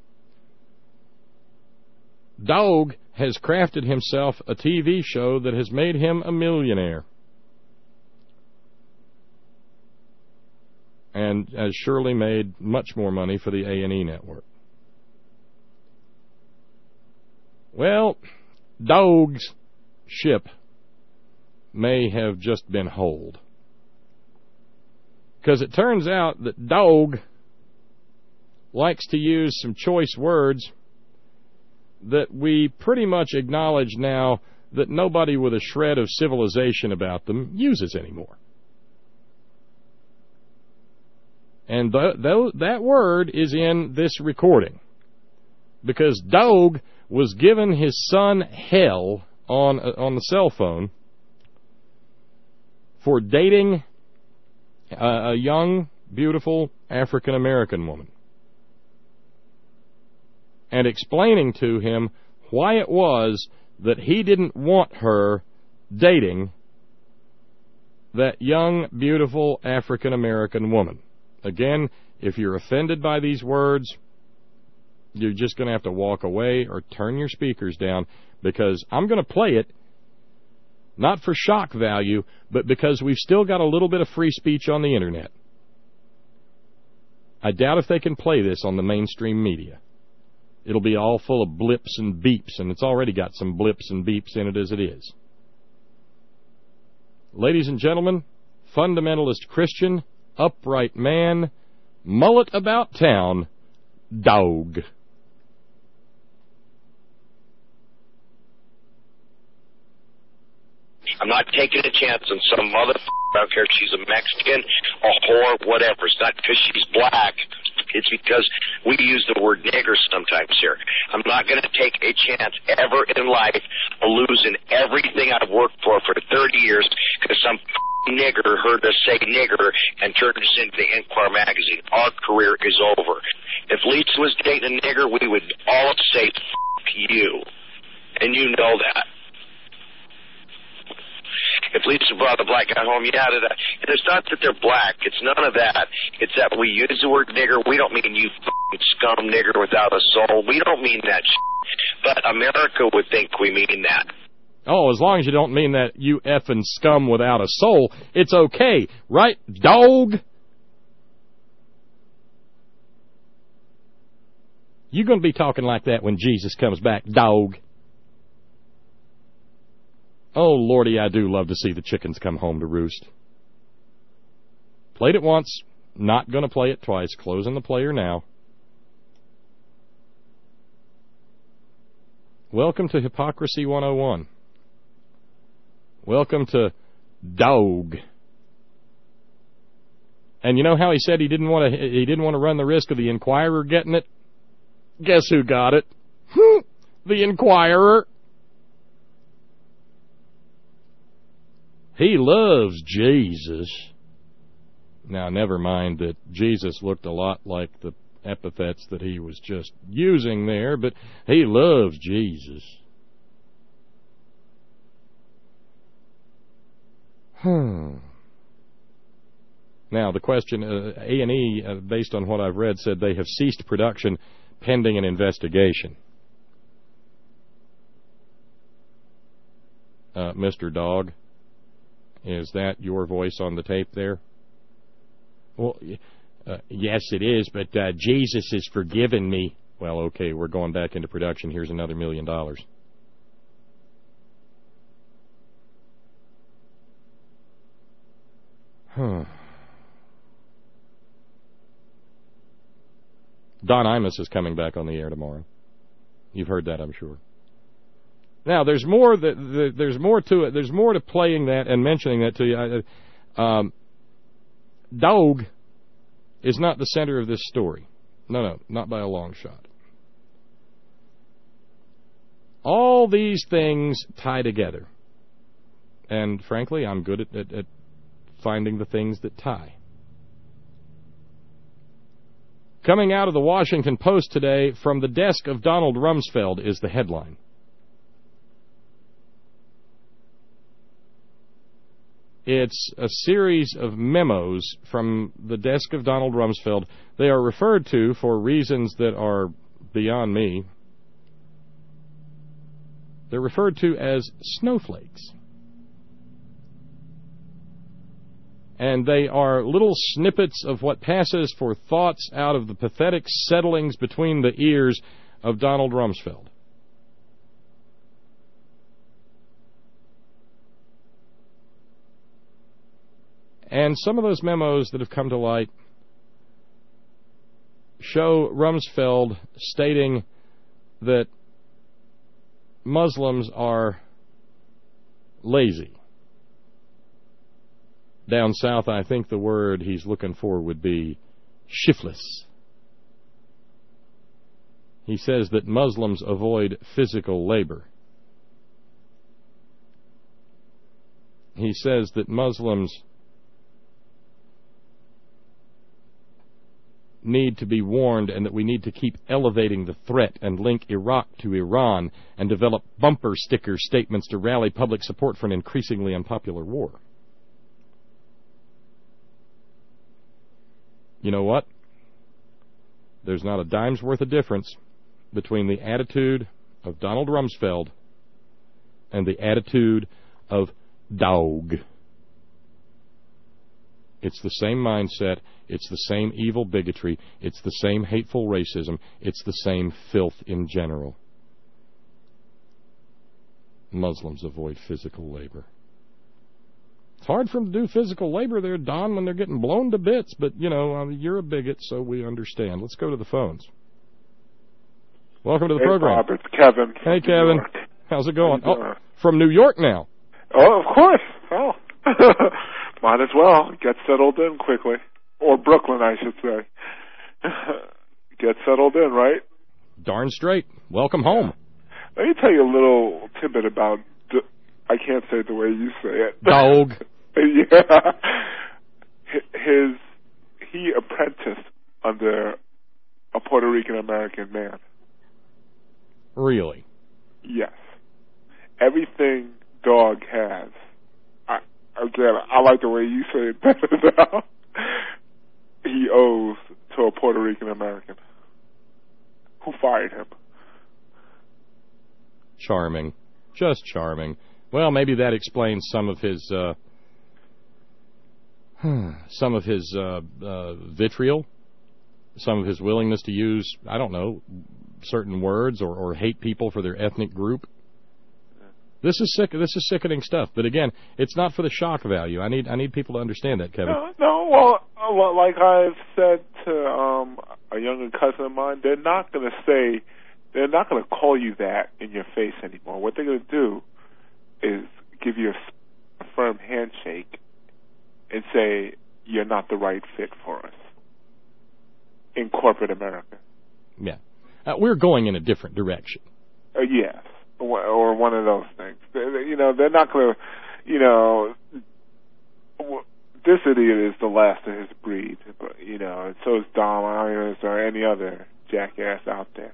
Dog has crafted himself a TV show that has made him a millionaire. And has surely made much more money for the A&E network. Well, Dog's ship may have just been holed. Because it turns out that Dog likes to use some choice words that we pretty much acknowledge now that nobody with a shred of civilization about them uses anymore. And that word is in this recording. Because Dog was giving his son hell on the cell phone for dating a young, beautiful African-American woman and explaining to him why it was that he didn't want her dating that young, beautiful African-American woman. Again, if you're offended by these words, you're just going to have to walk away or turn your speakers down, because I'm going to play it, not for shock value, but because we've still got a little bit of free speech on the Internet. I doubt if they can play this on the mainstream media. It'll be all full of blips and beeps, and it's already got some blips and beeps in it as it is. Ladies and gentlemen, fundamentalist Christian, upright man, mullet about town, dog. I'm not taking a chance on some motherfucker. I don't care if she's a Mexican, a whore, whatever. It's not because she's black. It's because we use the word nigger sometimes here. I'm not going to take a chance ever in life of losing everything I've worked for 30 years because some nigger heard us say nigger and turned us into the Enquirer magazine. Our career is over. If Lisa was dating a nigger, we would all say, F you. And you know that. If Lisa brought a black guy home, and it's not that they're black. It's none of that. It's that we use the word nigger. We don't mean you scum nigger without a soul. We don't mean that shit. But America would think we mean that. Oh, as long as you don't mean that you effing scum without a soul, it's okay. Right, dog? You're going to be talking like that when Jesus comes back, dog. Oh, Lordy, I do love to see the chickens come home to roost. Played it once, not going to play it twice. Closing the player now. Welcome to Hypocrisy 101. Welcome to dog. And you know how he said he didn't want to run the risk of the Enquirer getting it? Guess who got it? The Enquirer. He loves Jesus. Now, never mind that Jesus looked a lot like the epithets that he was just using there, but he loves Jesus. Now, the question, A&E, based on what I've read, said they have ceased production pending an investigation. Mr. Dog, is that your voice on the tape there? Well, yes, it is, but Jesus has forgiven me. Well, okay, we're going back into production. Here's another $1 million. Don Imus is coming back on the air tomorrow. You've heard that, I'm sure. Now, there's more to it. There's more to playing that and mentioning that to you. Dog is not the center of this story. No, not by a long shot. All these things tie together. And frankly, I'm good at finding the things that tie. Coming out of the Washington Post today, from the desk of Donald Rumsfeld, is the headline. It's a series of memos from the desk of Donald Rumsfeld. They are referred to, for reasons that are beyond me, they're referred to as snowflakes. And they are little snippets of what passes for thoughts out of the pathetic settlings between the ears of Donald Rumsfeld. And some of those memos that have come to light show Rumsfeld stating that Muslims are lazy. Down south, I think the word he's looking for would be shiftless. He says that Muslims avoid physical labor. he says that Muslims need to be warned and that we need to keep elevating the threat and link Iraq to Iran and develop bumper sticker statements to rally public support for an increasingly unpopular war. You know what? There's not a dime's worth of difference between the attitude of Donald Rumsfeld and the attitude of Dog. It's the same mindset. It's the same evil bigotry. It's the same hateful racism. It's the same filth in general. Muslims avoid physical labor. It's hard for them to do physical labor there, Don, when they're getting blown to bits, but, you know, you're a bigot, so we understand. Let's go to the phones. Welcome to the program. Bob, it's Kevin. Hey, Kevin. How's it going? Oh, from New York now. Oh, of course. Oh. Might as well. Get settled in quickly. Or Brooklyn, I should say. Get settled in, right? Darn straight. Welcome home. Let me tell you a little tidbit about... I can't say it the way you say it. Dog. Yeah. He apprenticed under a Puerto Rican American man. Really? Yes. Everything Dog has. I like the way you say it better now. He owes to a Puerto Rican American who fired him. Charming. Just charming. Well, maybe that explains some of his vitriol, some of his willingness to use, I don't know, certain words or hate people for their ethnic group. This is sick. This is sickening stuff. But again, it's not for the shock value. I need people to understand that, Kevin. No. Well, like I've said to a younger cousin of mine, they're not going to call you that in your face anymore. What they're going to do is give you a firm handshake and say you're not the right fit for us in corporate America. Yeah, we're going in a different direction. Yes. Or one of those things. They're not going to, this idiot is the last of his breed, and so is Dom Irons or any other jackass out there.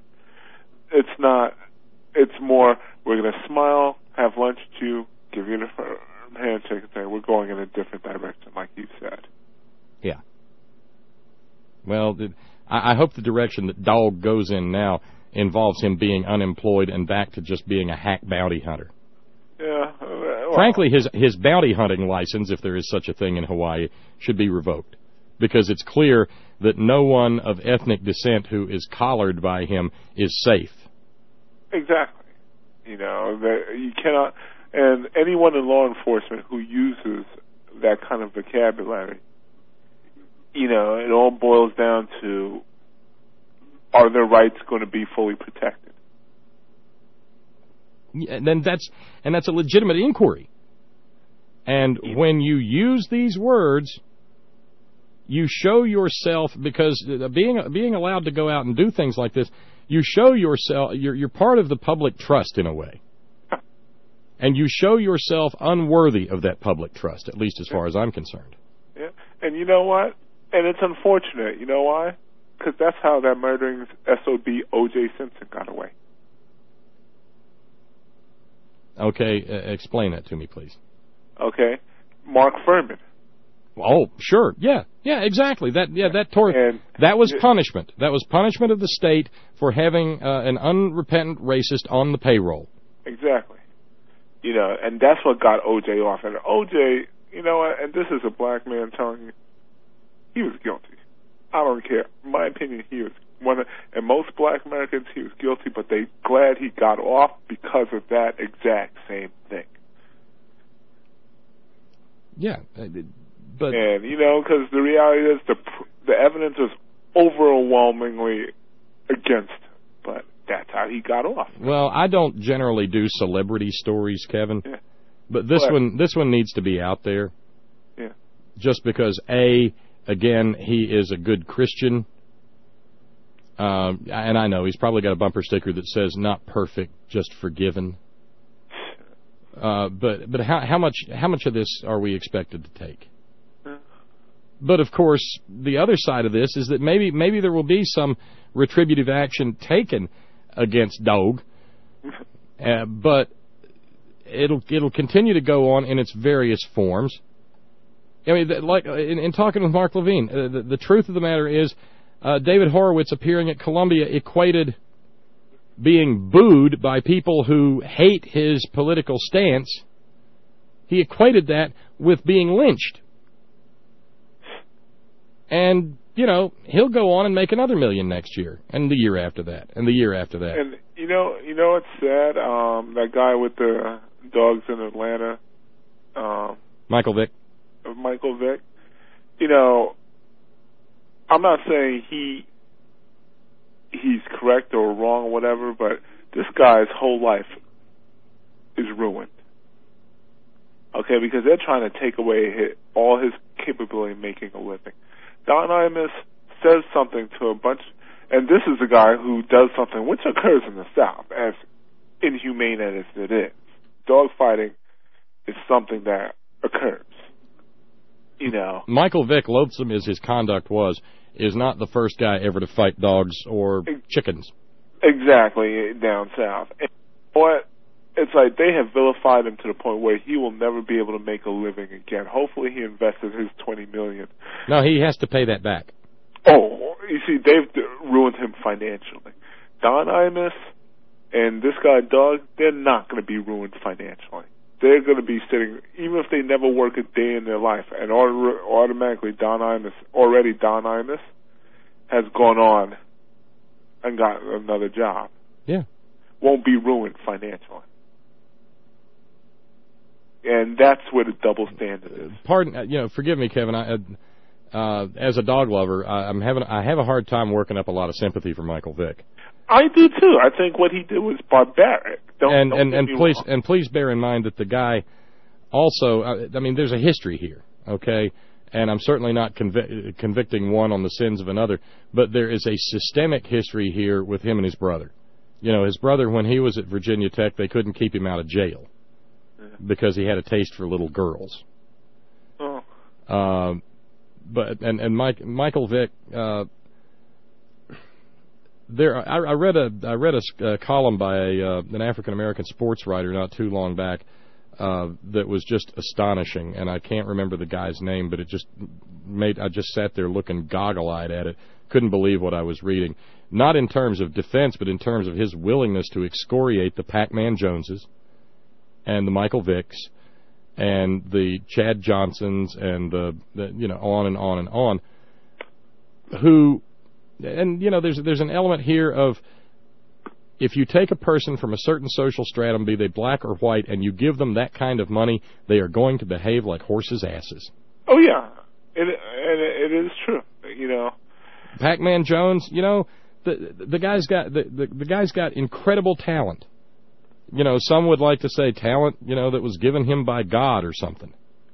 It's more, we're going to smile, have lunch with you, give you a handshake and say, we're going in a different direction, like you said. Yeah. Well, I hope the direction that Dog goes in now involves him being unemployed and back to just being a hack bounty hunter. Yeah. Frankly, his bounty hunting license, if there is such a thing in Hawaii, should be revoked, because it's clear that no one of ethnic descent who is collared by him is safe. Exactly. You cannot, and anyone in law enforcement who uses that kind of vocabulary, it all boils down to, are their rights going to be fully protected? And that's a legitimate inquiry. And when you use these words, you show yourself, because being allowed to go out and do things like this, you show yourself, you're part of the public trust in a way. And you show yourself unworthy of that public trust, at least as far as I'm concerned. Yeah. And you know what? And it's unfortunate. You know why? Because that's how that murdering SOB O.J. Simpson got away. Okay, explain that to me, please. Okay, Mark Furman. Oh, sure, yeah, exactly. That was punishment. That was punishment of the state for having an unrepentant racist on the payroll. Exactly. And that's what got O.J. off. And O.J., and this is a black man telling you, he was guilty. I don't care. In my opinion, he was and most black Americans, he was guilty, but they're glad he got off because of that exact same thing. Yeah, but... And, because the reality is the evidence is overwhelmingly against him, but that's how he got off. Well, I don't generally do celebrity stories, Kevin, yeah. But this one needs to be out there. Yeah. Just because, again, he is a good Christian, and I know he's probably got a bumper sticker that says, not perfect, just forgiven. But how much of this are we expected to take? But of course, the other side of this is that maybe there will be some retributive action taken against Dog, but it'll continue to go on in its various forms. I mean, like in talking with Mark Levine, the truth of the matter is, David Horowitz appearing at Columbia equated being booed by people who hate his political stance. He equated that with being lynched. And, you know, he'll go on and make another $1 million next year, and the year after that, and the year after that. And you know what's sad? That guy with the dogs in Atlanta, Michael Vick. Michael Vick. You know, I'm not saying he's correct or wrong or whatever, but this guy's whole life is ruined. Okay, because they're trying to take away all his capability of making a living. Don Imus says something to a bunch, and this is a guy who does something which occurs in the South, as inhumane as it is. Dog fighting is something that occurs. You know, Michael Vick, loathsome as his conduct was, is not the first guy ever to fight dogs or chickens. Exactly, down south. And what? It's like they have vilified him to the point where he will never be able to make a living again. Hopefully he invested his $20 million. No, he has to pay that back. Oh, you see, they've ruined him financially. Don Imus and this guy, Doug, they're not going to be ruined financially. They're going to be sitting, even if they never work a day in their life, and automatically Don Imus has gone on and got another job. Yeah. Won't be ruined financially. And that's where the double standard is. Forgive me, Kevin. As a dog lover, I have a hard time working up a lot of sympathy for Michael Vick. I do too. I think what he did was barbaric. Please bear in mind that the guy also. There's a history here, okay? And I'm certainly not convicting one on the sins of another, but there is a systemic history here with him and his brother. You know, his brother, when he was at Virginia Tech, they couldn't keep him out of jail because he had a taste for little girls. Oh. Michael Vick. I read a column by an African American sports writer not too long back that was just astonishing, and I can't remember the guy's name, but I just sat there looking goggle-eyed at it, couldn't believe what I was reading. Not in terms of defense, but in terms of his willingness to excoriate the Pac-Man Joneses and the Michael Vicks and the Chad Johnsons and the on and on and on. There's an element here of, if you take a person from a certain social stratum, be they black or white, and you give them that kind of money, they are going to behave like horses' asses. Oh yeah, it is true. You know, Pac-Man Jones. You know, the guy's got incredible talent. You know, some would like to say talent, that was given him by God or something.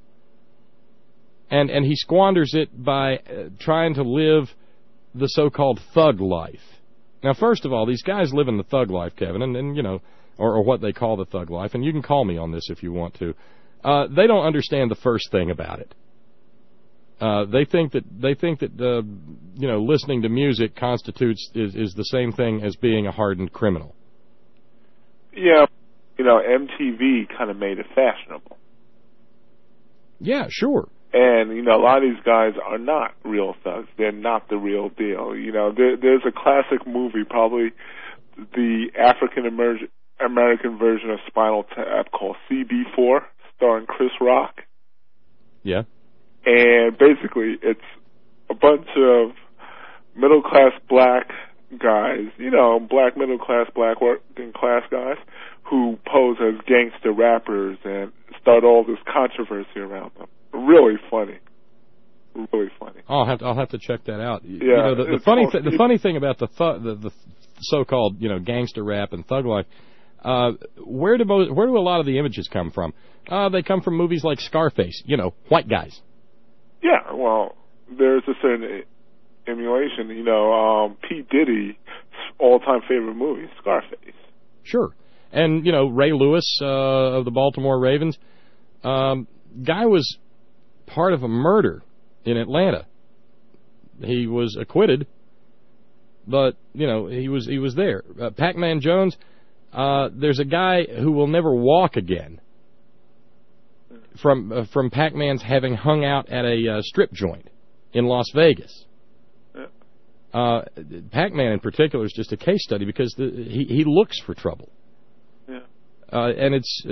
And he squanders it by trying to live the so-called thug life. Now, first of all, these guys live in the thug life, Kevin, and or what they call the thug life, and you can call me on this if you want to. They don't understand the first thing about it. They think that listening to music constitutes is the same thing as being a hardened criminal. Yeah, MTV kind of made it fashionable. Yeah, sure. And, a lot of these guys are not real thugs. They're not the real deal. There's a classic movie, probably the African-American version of Spinal Tap called CB4, starring Chris Rock. Yeah. And basically, it's a bunch of middle-class black guys, black middle-class, black working-class guys who pose as gangster rappers and start all this controversy around them. Really funny. Really funny. I'll have to check that out. Yeah, the funny thing about the so-called gangster rap and thug life, where do a lot of the images come from? They come from movies like Scarface. White guys. Yeah, well, there's a certain emulation. P. Diddy's all-time favorite movie, Scarface. Sure. And, you know, Ray Lewis of the Baltimore Ravens, guy was part of a murder in Atlanta. He was acquitted, but, you know, he was there. Pac-Man Jones, there's a guy who will never walk again from Pac-Man's having hung out at a strip joint in Las Vegas. Pac-Man in particular is just a case study because he looks for trouble. Yeah. And it's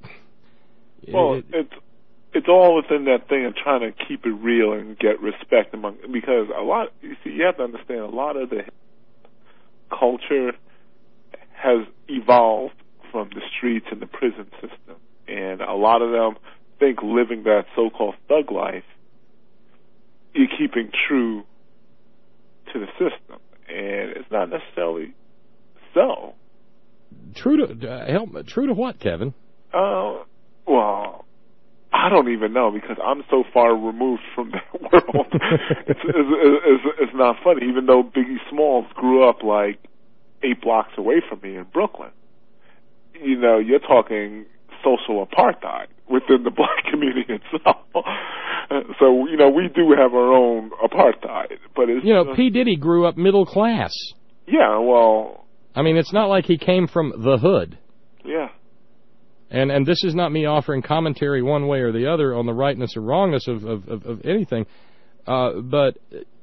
all within that thing of trying to keep it real and get respect among, because you have to understand, a lot of the culture has evolved from the streets and the prison system, and a lot of them think living that so-called thug life, you're keeping true to the system, and it's not necessarily so. True to what, Kevin? Well, I don't even know, because I'm so far removed from that world. It's not funny, even though Biggie Smalls grew up like 8 blocks away from me in Brooklyn. You know, you're talking social apartheid within the black community itself. So, you know, we do have our own apartheid, but it's... You know, P. Diddy grew up middle class. Yeah, well... I mean, it's not like he came from the hood. Yeah. And this is not me offering commentary one way or the other on the rightness or wrongness of anything, but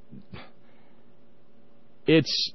it's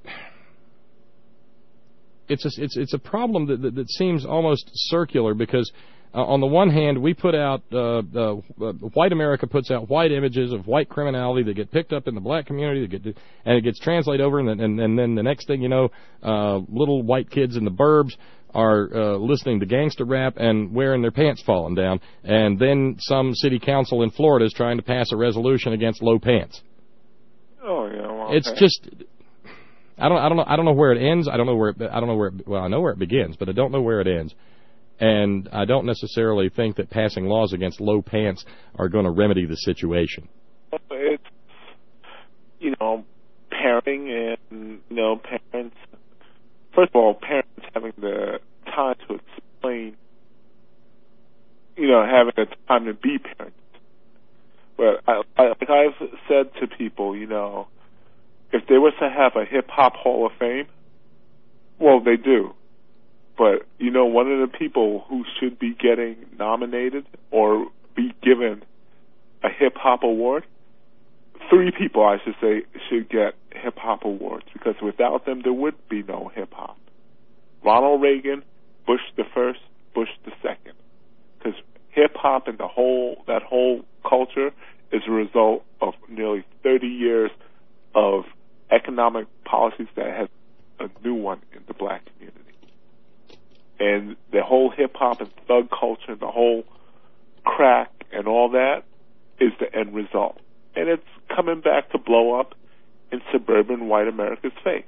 a problem that seems almost circular, because on the one hand we put out white America puts out white images of white criminality that get picked up in the black community, and it gets translated over, and then the next thing you know, little white kids in the burbs are listening to gangster rap and wearing their pants falling down, and then some city council in Florida is trying to pass a resolution against low pants. Oh yeah, well, okay. It's just, I don't know where it ends. I know where it begins, but I don't know where it ends. And I don't necessarily think that passing laws against low pants are going to remedy the situation. It's, you know, parenting and, you know, parents. First of all, parents having the time to explain, you know, having the time to be parents. But like I've said to people, you know, if they were to have a hip-hop Hall of Fame, well, they do. But, you know, one of the people who should be getting nominated or be given a hip-hop award, 3 people, I should say, should get hip-hop awards, because without them there would be no hip-hop. Ronald Reagan, Bush the first, Bush the second. Because hip-hop and that whole culture is a result of nearly 30 years of economic policies that has a new one in the black community. And the whole hip-hop and thug culture and the whole crack and all that is the end result. And it's coming back to blow up in suburban white America's face.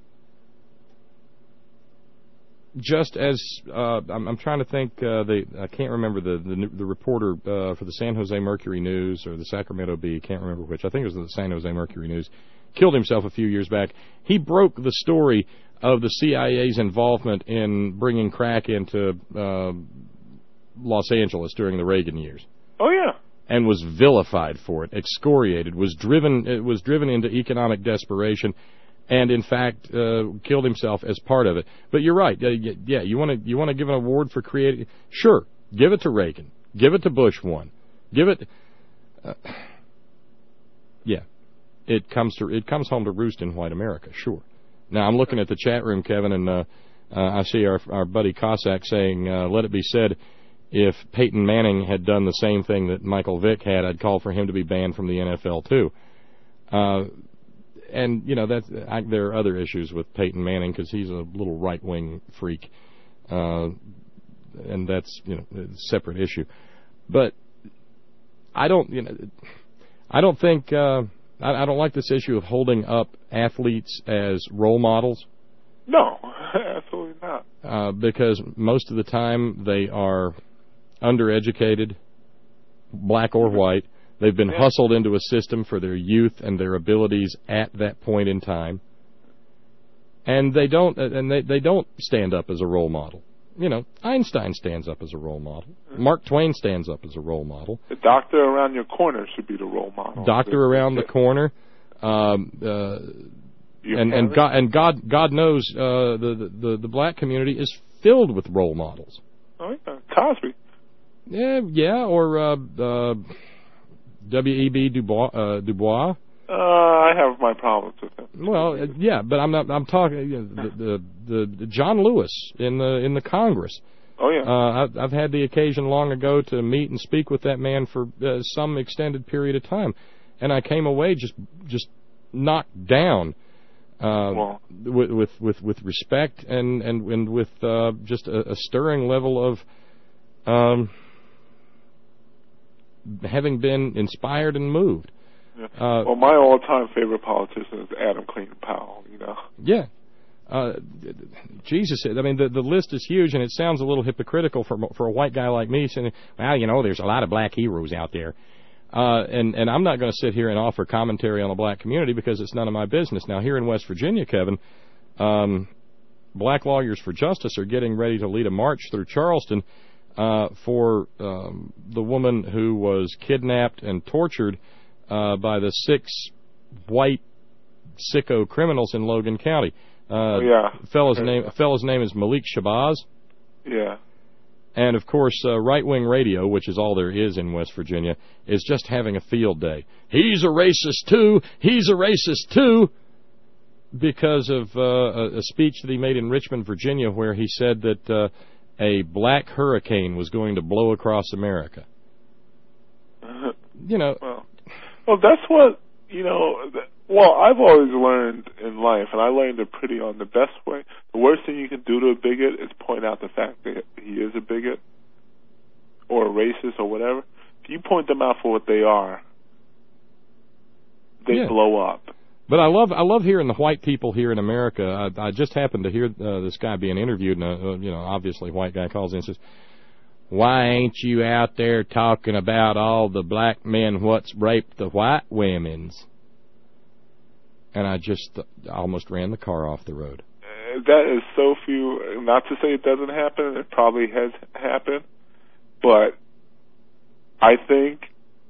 Just as I'm trying to think, I can't remember the reporter for the San Jose Mercury News or the Sacramento Bee, can't remember which. I think it was the San Jose Mercury News. Killed himself a few years back. He broke the story of the CIA's involvement in bringing crack into Los Angeles during the Reagan years. Oh yeah. And was vilified for it, excoriated, was driven into economic desperation, and in fact killed himself as part of it. But you're right. Yeah, you want to give an award for creating? Sure, give it to Reagan. Give it to Bush one. Give it. Yeah, it comes home to roost in white America. Sure. Now I'm looking at the chat room, Kevin, and I see our buddy Cossack saying, "Let it be said, if Peyton Manning had done the same thing that Michael Vick had, I'd call for him to be banned from the NFL too." And you know there are other issues with Peyton Manning because he's a little right-wing freak, and that's a separate issue. But I don't think I don't like this issue of holding up athletes as role models. No, absolutely not. Because most of the time they are undereducated, black or white. They've been hustled into a system for their youth and their abilities at that point in time, and they don't stand up as a role model. You know, Einstein stands up as a role model. Mark Twain stands up as a role model. The doctor around your corner should be the role model. Doctor around the corner. And God knows the black community is filled with role models. Oh yeah, Cosby. Yeah, or W.E.B. Du Bois. I have my problems with him. Well, yeah, but I'm talking the John Lewis in the Congress. Oh yeah. I've had the occasion long ago to meet and speak with that man for some extended period of time, and I came away just knocked down with respect and with just a stirring level of having been inspired and moved. Yeah. Well, my all-time favorite politician is Adam Clayton Powell. You know. Yeah. Jesus, I mean, the list is huge, and it sounds a little hypocritical for a white guy like me saying, well, you know, there's a lot of black heroes out there. And I'm not going to sit here and offer commentary on the black community because it's none of my business. Now, here in West Virginia, Kevin, Black Lawyers for Justice are getting ready to lead a march through Charleston for the woman who was kidnapped and tortured by the 6 white sicko criminals in Logan County. Fellow's name is Malik Shabazz. Yeah. And, of course, right-wing radio, which is all there is in West Virginia, is just having a field day. He's a racist, too. He's a racist, too. Because of a speech that he made in Richmond, Virginia, where he said that a black hurricane was going to blow across America. You know. Well, that's what, you know, well, I've always learned in life, and I learned it pretty on the best way. The worst thing you can do to a bigot is point out the fact that he is a bigot or a racist or whatever. If you point them out for what they are, they blow up. But I love hearing the white people here in America. I just happened to hear this guy being interviewed, and obviously white guy calls in and says, "Why ain't you out there talking about all the black men what's raped the white women's?" And I almost ran the car off the road. That is so few. Not to say it doesn't happen. It probably has happened, but I think.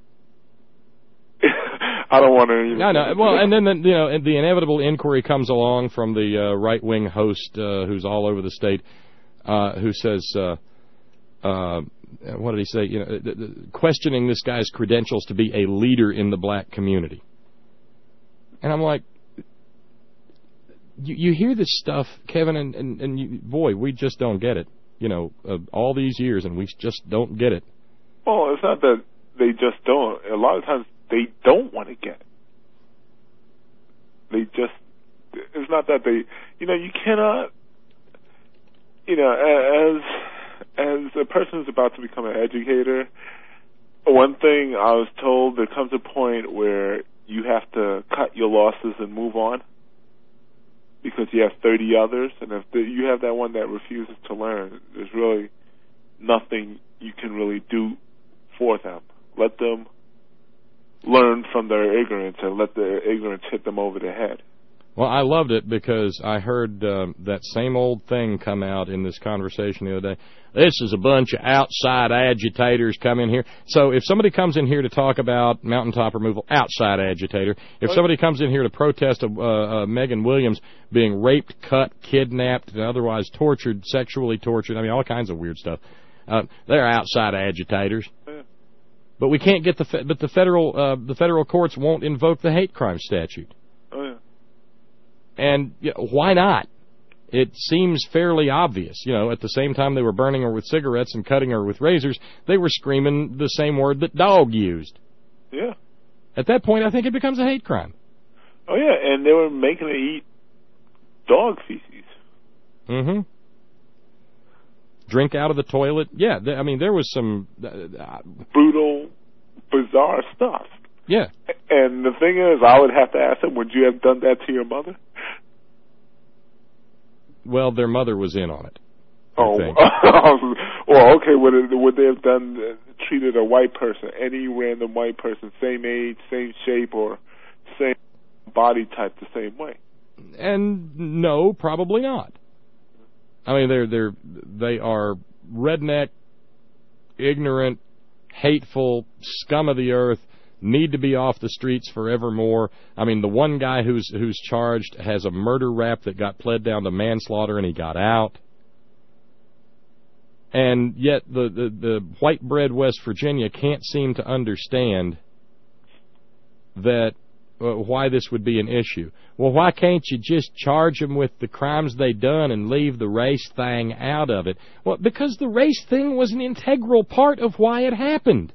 I don't want to. No. Well, and then the inevitable inquiry comes along from the right-wing host who's all over the state, who says, what did he say? Questioning this guy's credentials to be a leader in the black community. And I'm like, you hear this stuff, Kevin, and you, boy, we just don't get it. All these years, and we just don't get it. Well, it's not that they just don't. A lot of times they don't want to get it. It's not that they, you cannot, as a person who's about to become an educator, one thing I was told, there comes a point where you have to cut your losses and move on because you have 30 others, and if you have that one that refuses to learn, there's really nothing you can really do for them. Let them learn from their ignorance and let their ignorance hit them over the head. Well, I loved it because I heard that same old thing come out in this conversation the other day. This is a bunch of outside agitators come in here. So if somebody comes in here to talk about mountaintop removal, outside agitator. If somebody comes in here to protest Megan Williams being raped, cut, kidnapped, and otherwise tortured, sexually tortured, all kinds of weird stuff, they're outside agitators. But we can't get the federal courts won't invoke the hate crime statute. Oh yeah. And why not? It seems fairly obvious. At the same time they were burning her with cigarettes and cutting her with razors, they were screaming the same word that dog used. Yeah. At that point, I think it becomes a hate crime. Oh yeah, and they were making her eat dog feces. Mm-hmm. Drink out of the toilet. Yeah, there was some brutal, bizarre stuff. Yeah. And the thing is, I would have to ask them, would you have done that to your mother? Well, their mother was in on it. Oh, well, okay. Would they have treated a white person, any random white person, same age, same shape, or same body type, the same way? And no, probably not. I mean, they are redneck, ignorant, hateful, scum of the earth, need to be off the streets forevermore. I mean, the one guy who's charged has a murder rap that got pled down to manslaughter, and he got out. And yet the white bread West Virginia can't seem to understand that why this would be an issue. Well, why can't you just charge them with the crimes they done and leave the race thing out of it? Well, because the race thing was an integral part of why it happened.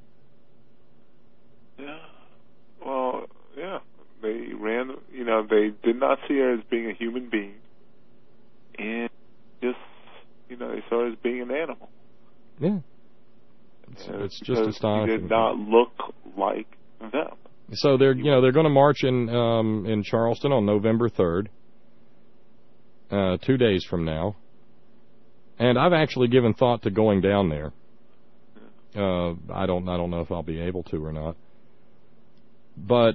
Yeah. Well, yeah. They ran, they did not see her as being a human being. And just, they saw her as being an animal. Yeah. It's just astonishing. She did not look like them. So they're going to march in Charleston on November 3rd, 2 days from now, and I've actually given thought to going down there. I don't know if I'll be able to or not, but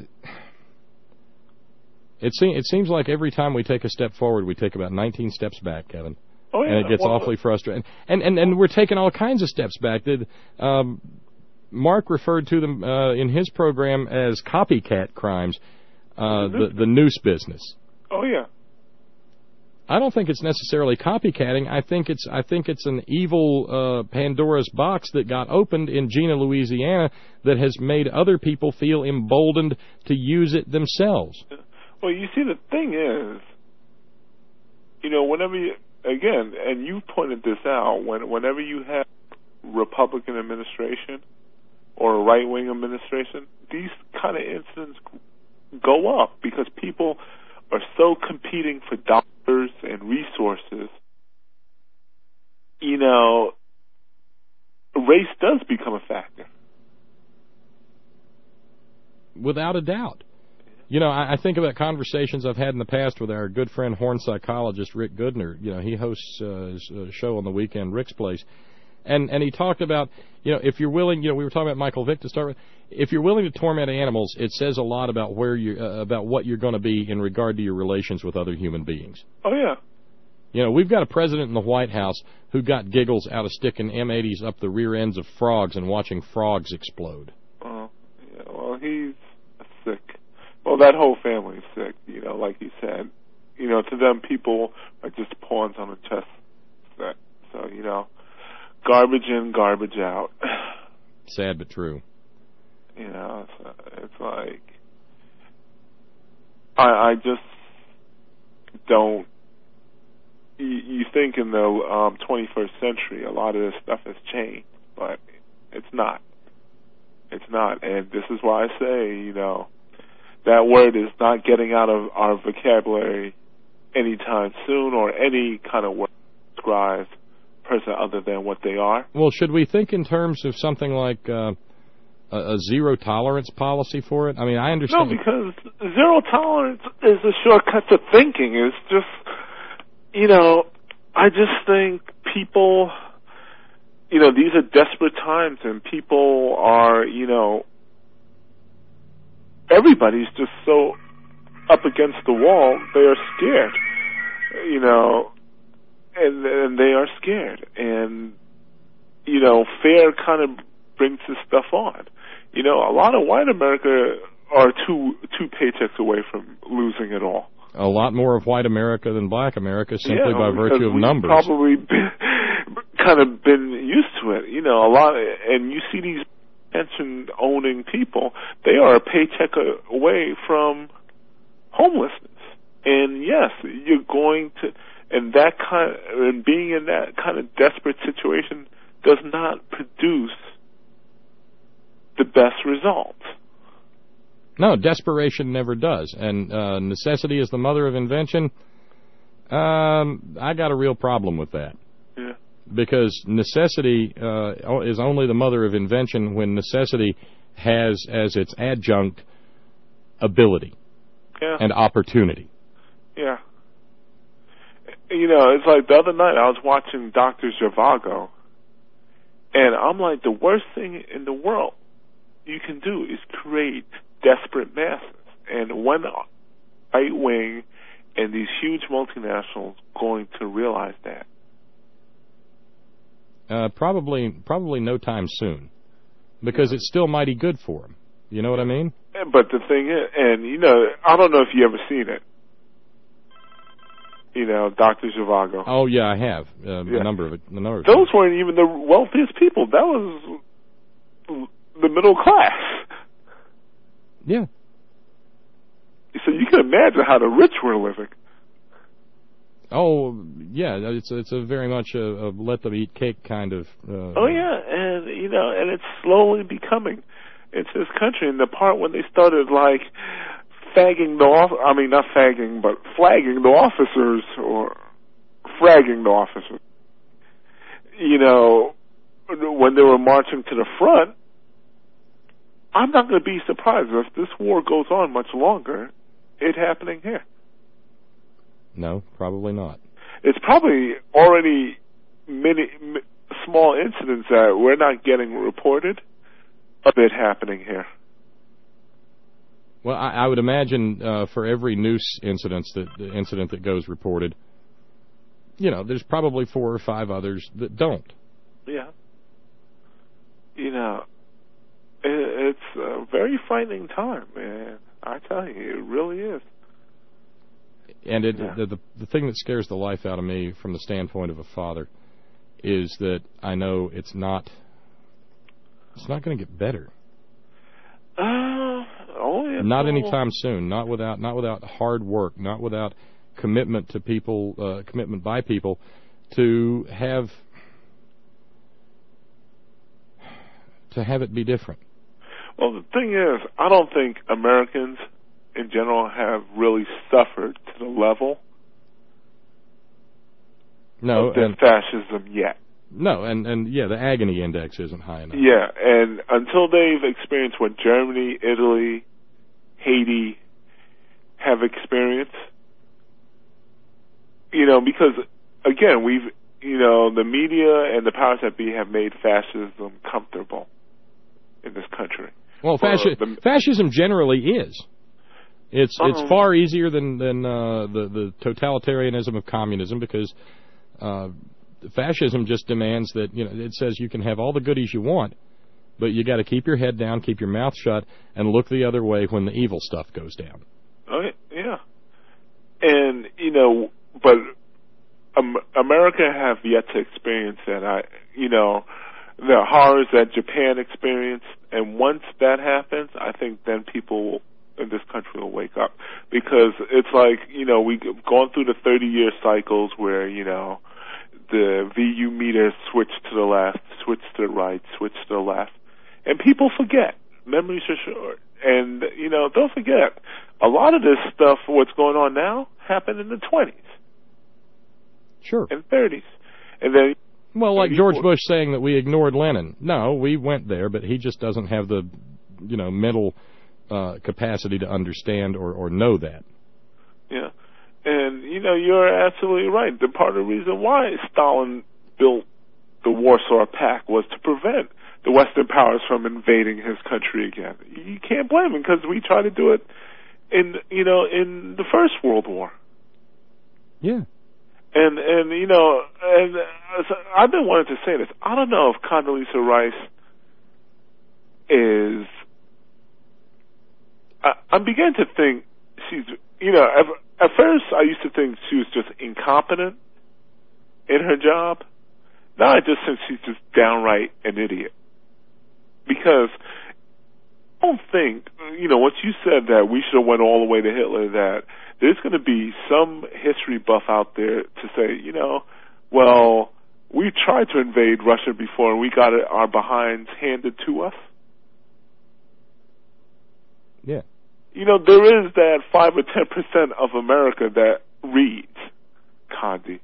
it seems like every time we take a step forward, we take about 19 steps back, Kevin. Oh, yeah. And it gets awfully frustrating. And we're taking all kinds of steps back. Mark referred to them in his program as copycat crimes, the noose business. Oh, yeah. I don't think it's necessarily copycatting. I think it's an evil Pandora's box that got opened in Jena, Louisiana, that has made other people feel emboldened to use it themselves. Well, you see, the thing is, whenever you, again, and you pointed this out, whenever you have Republican administration or a right-wing administration, these kind of incidents go up because people are so competing for dollars and resources. Race does become a factor. Without a doubt. I think about conversations I've had in the past with our good friend, horn psychologist Rick Goodner. He hosts a show on the weekend, Rick's Place. And he talked about, if you're willing, we were talking about Michael Vick to start with. If you're willing to torment animals, it says a lot about about what you're going to be in regard to your relations with other human beings. Oh, yeah. We've got a president in the White House who got giggles out of sticking M80s up the rear ends of frogs and watching frogs explode. Oh, yeah. Well, he's sick. Well, that whole family's sick, like you said. To them, people are just pawns on a chess set. So, garbage in, garbage out. Sad but true. It's like I just don't. You think in the 21st century, a lot of this stuff has changed, but it's not. It's not, and this is why I say, that word is not getting out of our vocabulary anytime soon, or any kind of word describes person other than what they are. Well, should we think in terms of something like a zero-tolerance policy for it? I mean, I understand. No, because zero tolerance is a shortcut to thinking. It's just, I just think people, these are desperate times, and people are, everybody's just so up against the wall, they are scared, and they are scared, and fear kind of brings this stuff on. A lot of white America are two paychecks away from losing it all. A lot more of white America than black America, simply by virtue of numbers. Probably kind of been used to it, a lot, and you see these pension-owning people, they are a paycheck away from homelessness. And yes, you're going to, and being in that kind of desperate situation does not produce the best results. No, desperation never does. And necessity is the mother of invention. I got a real problem with that. Yeah. Because necessity is only the mother of invention when necessity has as its adjunct ability and opportunity. Yeah. It's like the other night I was watching Dr. Zhivago, and I'm like, the worst thing in the world you can do is create desperate masses. And when right wing and these huge multinationals going to realize that? Probably no time soon, because it's still mighty good for them. You know what I mean? But the thing is, and I don't know if you ever seen it. Dr. Zhivago. Oh yeah, I have a number of Those weren't even the wealthiest people. That was the middle class. Yeah. So you can imagine how the rich were living. Oh yeah, it's a very much a let them eat cake kind of. Oh yeah, and and it's slowly becoming. It's this country, and the part when they started fagging not fagging, but flagging the officers or fragging the officers. When they were marching to the front, I'm not going to be surprised if this war goes on much longer. It happening here. No, probably not. It's probably already many small incidents that we're not getting reported of it happening here. Well, I would imagine for every noose incident that goes reported, there's probably 4 or 5 others that don't. Yeah. It's a very frightening time, man. I tell you, it really is. And the thing that scares the life out of me from the standpoint of a father is that I know it's not going to get better. Not anytime soon. Not without hard work. Not without commitment to people. Commitment by people to have it be different. Well, the thing is, I don't think Americans in general have really suffered to the level of the fascism yet. No, and the agony index isn't high enough. Yeah, and until they've experienced what Germany, Italy, Haiti have experienced, because again, the media and the powers that be have made fascism comfortable in this country. Well, fascism generally is. It's far easier than the totalitarianism of communism, because fascism just demands that it says you can have all the goodies you want, but you got to keep your head down, keep your mouth shut, and look the other way when the evil stuff goes down. Oh yeah, and but America have yet to experience that. The horrors that Japan experienced, and once that happens, I think then people in this country will wake up, because it's we've gone through the 30-year cycles where the VU meters switch to the left, switch to the right, switch to the left, and people forget. Memories are short, and don't forget, a lot of this stuff, what's going on now, happened in the 20s, sure, and 30s, and then. Well, like George Bush saying that we ignored Lenin. No, we went there, but he just doesn't have the, mental capacity to understand or know that. Yeah. And, you're absolutely right. The part of the reason why Stalin built the Warsaw Pact was to prevent the Western powers from invading his country again. You can't blame him, because we tried to do it in the First World War. Yeah. And I've been wanting to say this. I don't know if Condoleezza Rice is. I'm beginning to think she's. At first I used to think she was just incompetent in her job. Now I just think she's just downright an idiot. Because I don't think, what you said, that we should have went all the way to Hitler, that there's going to be some history buff out there to say, well, we tried to invade Russia before and we got our behinds handed to us. Yeah. There is that 5 or 10% of America that reads Condi.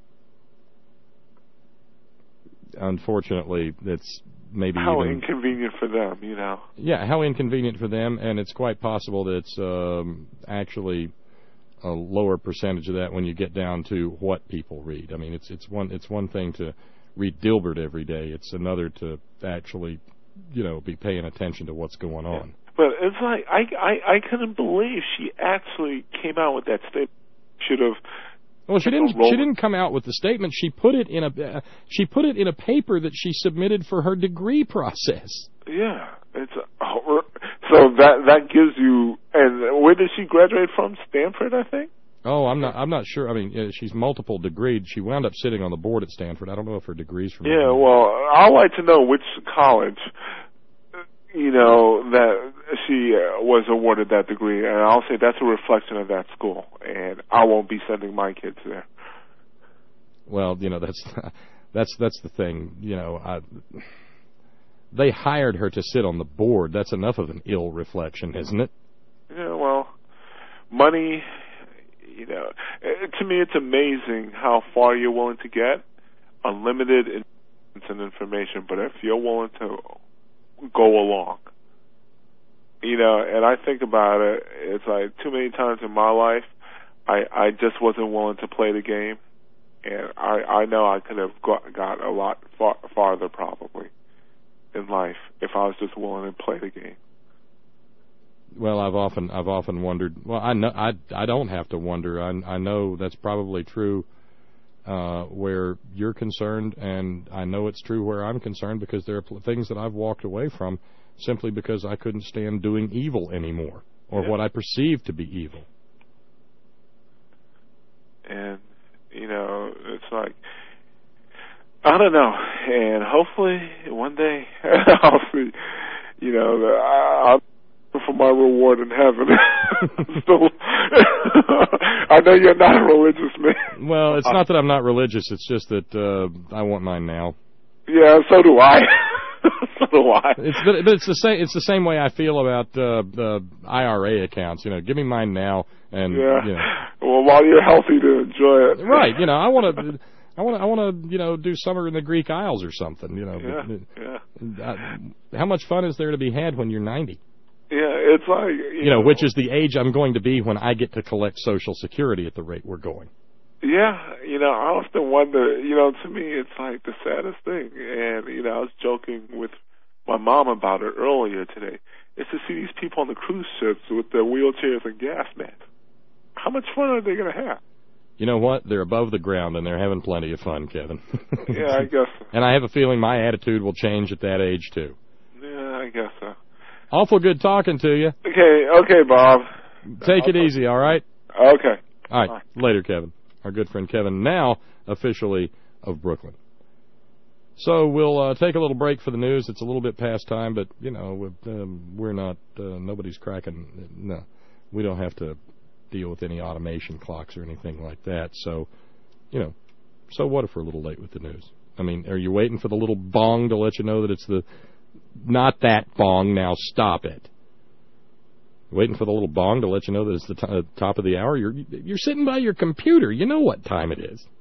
Unfortunately, that's maybe how inconvenient for them, Yeah, how inconvenient for them, and it's quite possible that it's actually a lower percentage of that when you get down to what people read. I mean, it's one thing to read Dilbert every day. It's another to actually, be paying attention to what's going on. But it's like I couldn't believe she actually came out with that statement. should have. Well, she didn't. She didn't come out with the statement. She put it in a. She put it in a paper that she submitted for her degree process. Yeah, it's so that gives you. And where did she graduate from? Stanford, I think. Oh, I'm not sure. I mean, she's multiple degreed. She wound up sitting on the board at Stanford. I don't know if her degree's from. Yeah, well, I'd like to know which college, that she was awarded that degree, and I'll say that's a reflection of that school, and I won't be sending my kids there. Well, that's the thing. They hired her to sit on the board. That's enough of an ill reflection, isn't it? Yeah, well, money. To me, it's amazing how far you're willing to get, unlimited and information. But if you're willing to go along, and I think about it, it's like too many times in my life, I just wasn't willing to play the game, and I know I could have got a lot farther probably in life if I was just willing to play the game. Well, I've often wondered. Well, I know I don't have to wonder. I know that's probably true where you're concerned, and I know it's true where I'm concerned, because there are things that I've walked away from simply because I couldn't stand doing evil anymore, or what I perceived to be evil. And it's like, I don't know, and hopefully one day I'll see. I'll for my reward in heaven. So, I know you're not a religious man. Well, it's not that I'm not religious. It's just that I want mine now. Yeah, so do I. So do I. It's the same. It's the same way I feel about IRA accounts. Give me mine now, and well, while you're healthy to enjoy it. Right. I want to do summer in the Greek Isles or something. How much fun is there to be had when you're 90? Yeah, it's like which is the age I'm going to be when I get to collect Social Security at the rate we're going. Yeah, I often wonder. To me, it's like the saddest thing. And I was joking with my mom about it earlier today. It's to see these people on the cruise ships with their wheelchairs and gas masks. How much fun are they going to have? You know what? They're above the ground, and they're having plenty of fun, Kevin. Yeah, I guess so. And I have a feeling my attitude will change at that age, too. Yeah, I guess so. Awful good talking to you. Okay, Bob. Take it easy, all right? Okay. All right. Bye. Later, Kevin. Our good friend Kevin, now officially of Brooklyn. So we'll take a little break for the news. It's a little bit past time, but, we're not, nobody's cracking. No, we don't have to deal with any automation clocks or anything like that. So, so what if we're a little late with the news? I mean, are you waiting for the little bong to let you know that it's not that bong, now stop it? Waiting for the little bong to let you know that it's the top of the hour? You're sitting by your computer. You know what time it is.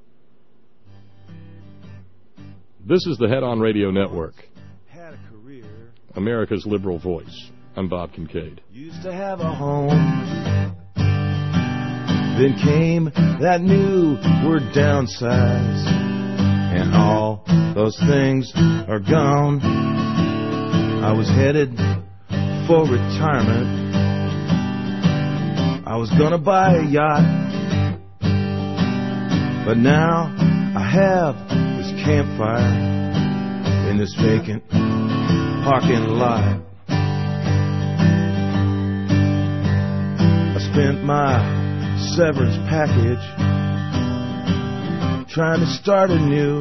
This is the Head On Radio Network, America's liberal voice. I'm Bob Kincaid. Used to have a home, then came that new word downsize, and all those things are gone. I was headed for retirement. I was gonna buy a yacht, but now I have this campfire in this vacant parking lot. I spent my severance package trying to start anew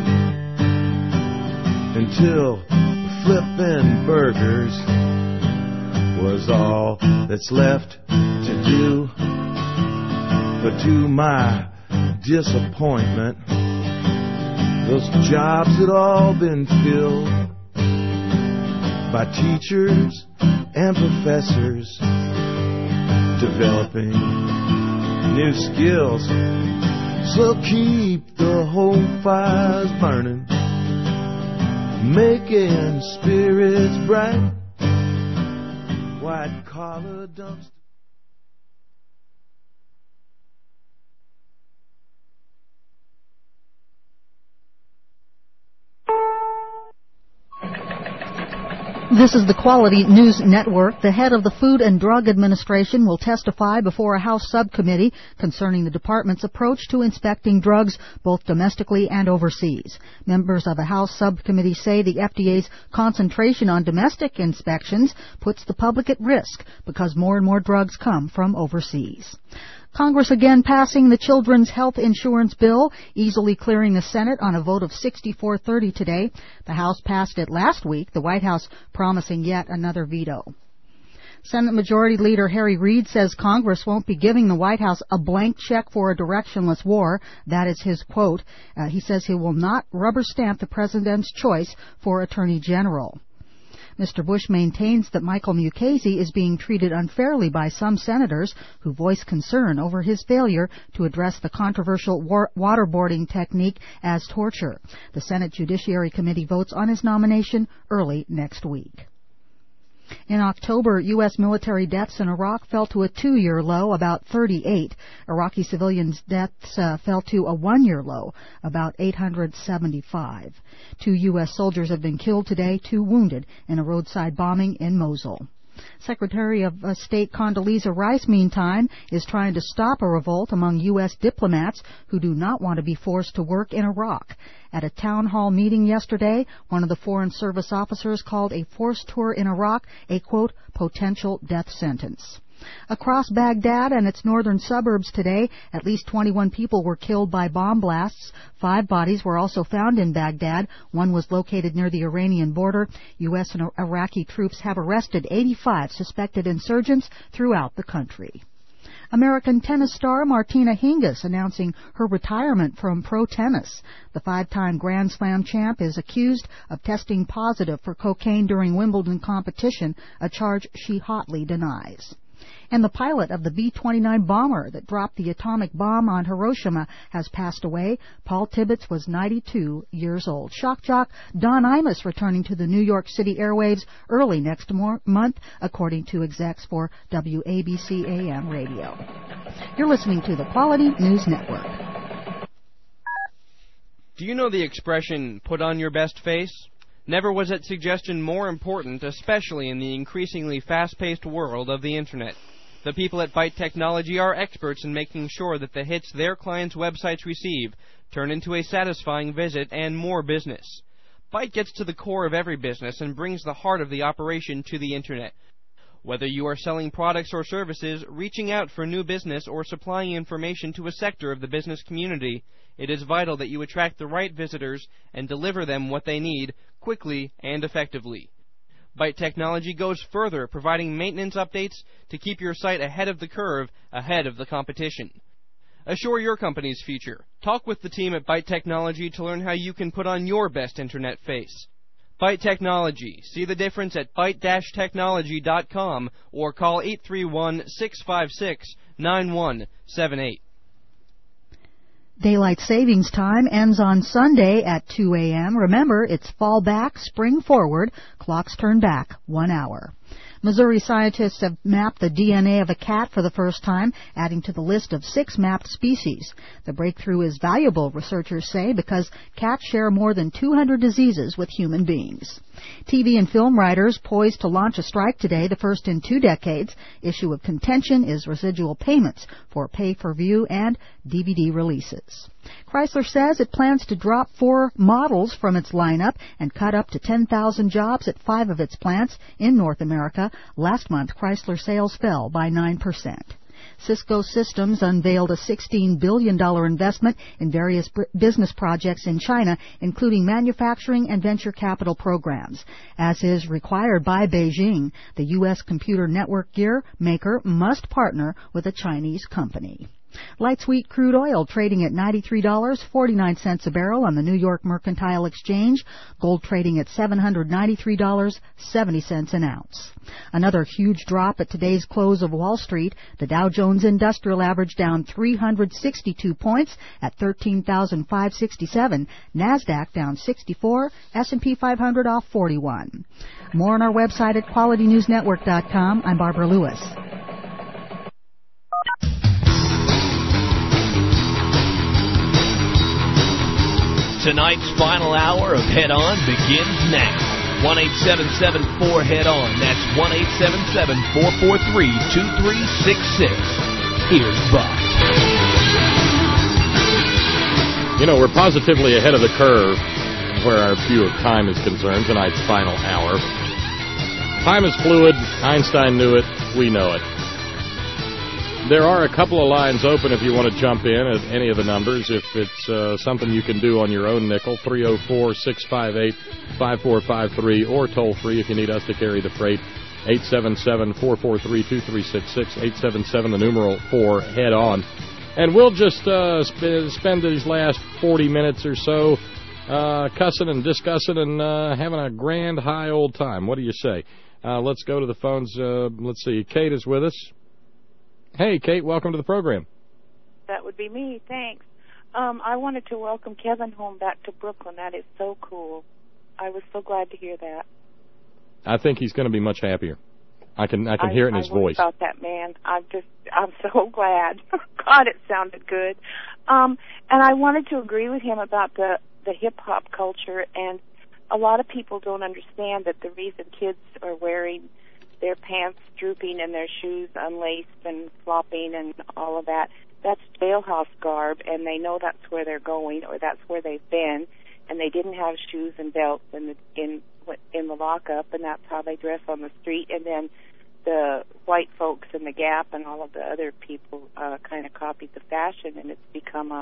until flipping burgers was all that's left to do. But to my disappointment, those jobs had all been filled by teachers and professors developing new skills. So keep the home fires burning, making spirits bright. White collar dumpster. This is the Quality News Network. The head of the Food and Drug Administration will testify before a House subcommittee concerning the department's approach to inspecting drugs both domestically and overseas. Members of a House subcommittee say the FDA's concentration on domestic inspections puts the public at risk because more and more drugs come from overseas. Congress again passing the Children's Health Insurance Bill, easily clearing the Senate on a vote of 64-30 today. The House passed it last week, the White House promising yet another veto. Senate Majority Leader Harry Reid says Congress won't be giving the White House a blank check for a directionless war. That is his quote. He says he will not rubber stamp the president's choice for Attorney General. Mr. Bush maintains that Michael Mukasey is being treated unfairly by some senators who voice concern over his failure to address the controversial waterboarding technique as torture. The Senate Judiciary Committee votes on his nomination early next week. In October, U.S. military deaths in Iraq fell to a 2-year low, about 38. Iraqi civilians' deaths fell to a 1-year low, about 875. 2 U.S. soldiers have been killed today, 2 wounded in a roadside bombing in Mosul. Secretary of State Condoleezza Rice, meantime, is trying to stop a revolt among U.S. diplomats who do not want to be forced to work in Iraq. At a town hall meeting yesterday, one of the Foreign Service officers called a forced tour in Iraq a, quote, potential death sentence. Across Baghdad and its northern suburbs today, at least 21 people were killed by bomb blasts. 5 bodies were also found in Baghdad. One was located near the Iranian border. U.S. and Iraqi troops have arrested 85 suspected insurgents throughout the country. American tennis star Martina Hingis announcing her retirement from pro tennis. The 5-time Grand Slam champ is accused of testing positive for cocaine during Wimbledon competition, a charge she hotly denies. And the pilot of the B-29 bomber that dropped the atomic bomb on Hiroshima has passed away. Paul Tibbets was 92 years old. Shock jock Don Imus returning to the New York City airwaves early next month, according to execs for WABC AM radio. You're listening to the Quality News Network. Do you know the expression, put on your best face? Never was that suggestion more important, especially in the increasingly fast-paced world of the Internet. The people at Byte Technology are experts in making sure that the hits their clients' websites receive turn into a satisfying visit and more business. Byte gets to the core of every business and brings the heart of the operation to the Internet. Whether you are selling products or services, reaching out for new business, or supplying information to a sector of the business community, it is vital that you attract the right visitors and deliver them what they need quickly and effectively. Byte Technology goes further, providing maintenance updates to keep your site ahead of the curve, ahead of the competition. Assure your company's future. Talk with the team at Byte Technology to learn how you can put on your best Internet face. Byte Technology. See the difference at byte-technology.com or call 831-656-9178. Daylight savings time ends on Sunday at 2 a.m. Remember, it's fall back, spring forward. Clocks turn back 1 hour. Missouri scientists have mapped the DNA of a cat for the first time, adding to the list of 6 mapped species. The breakthrough is valuable, researchers say, because cats share more than 200 diseases with human beings. TV and film writers poised to launch a strike today, the first in 2 decades. Issue of contention is residual payments for pay-per-view and DVD releases. Chrysler says it plans to drop 4 models from its lineup and cut up to 10,000 jobs at 5 of its plants in North America. Last month, Chrysler sales fell by 9%. Cisco Systems unveiled a $16 billion investment in various business projects in China, including manufacturing and venture capital programs. As is required by Beijing, the U.S. computer network gear maker must partner with a Chinese company. Light sweet crude oil trading at $93.49 a barrel on the New York Mercantile Exchange. Gold trading at $793.70 an ounce. Another huge drop at today's close of Wall Street. The Dow Jones Industrial Average down 362 points at 13,567. NASDAQ down 64. S&P 500 off 41. More on our website at QualityNewsNetwork.com. I'm Barbara Lewis. Tonight's final hour of Head On begins now. 1-877-4HEAD-ON. That's 1-877-443-2366. Here's Buck. You know, we're positively ahead of the curve where our view of time is concerned, tonight's final hour. Time is fluid. Einstein knew it. We know it. There are a couple of lines open if you want to jump in at any of the numbers. If it's something you can do on your own nickel, 304-658-5453, or toll-free if you need us to carry the freight, 877-443-2366, 877, the numeral 4, head on. And we'll just spend these last 40 minutes or so cussing and discussing and having a grand high old time. What do you say? Let's go to the phones. Let's see. Kate is with us. Hey, Kate, welcome to the program. That would be me. Thanks. I wanted to welcome Kevin home back to Brooklyn. That is so cool. I was so glad to hear that. I think he's going to be much happier. I can hear it in his voice. About that, man. I'm so glad. God, it sounded good. And I wanted to agree with him about the hip-hop culture, and a lot of people don't understand that the reason kids are wearing their pants drooping and their shoes unlaced and flopping and all of that, that's jailhouse garb, and they know that's where they're going or that's where they've been, and they didn't have shoes and belts in the lockup, and that's how they dress on the street. And then the white folks in the Gap and all of the other people kind of copied the fashion, and it's become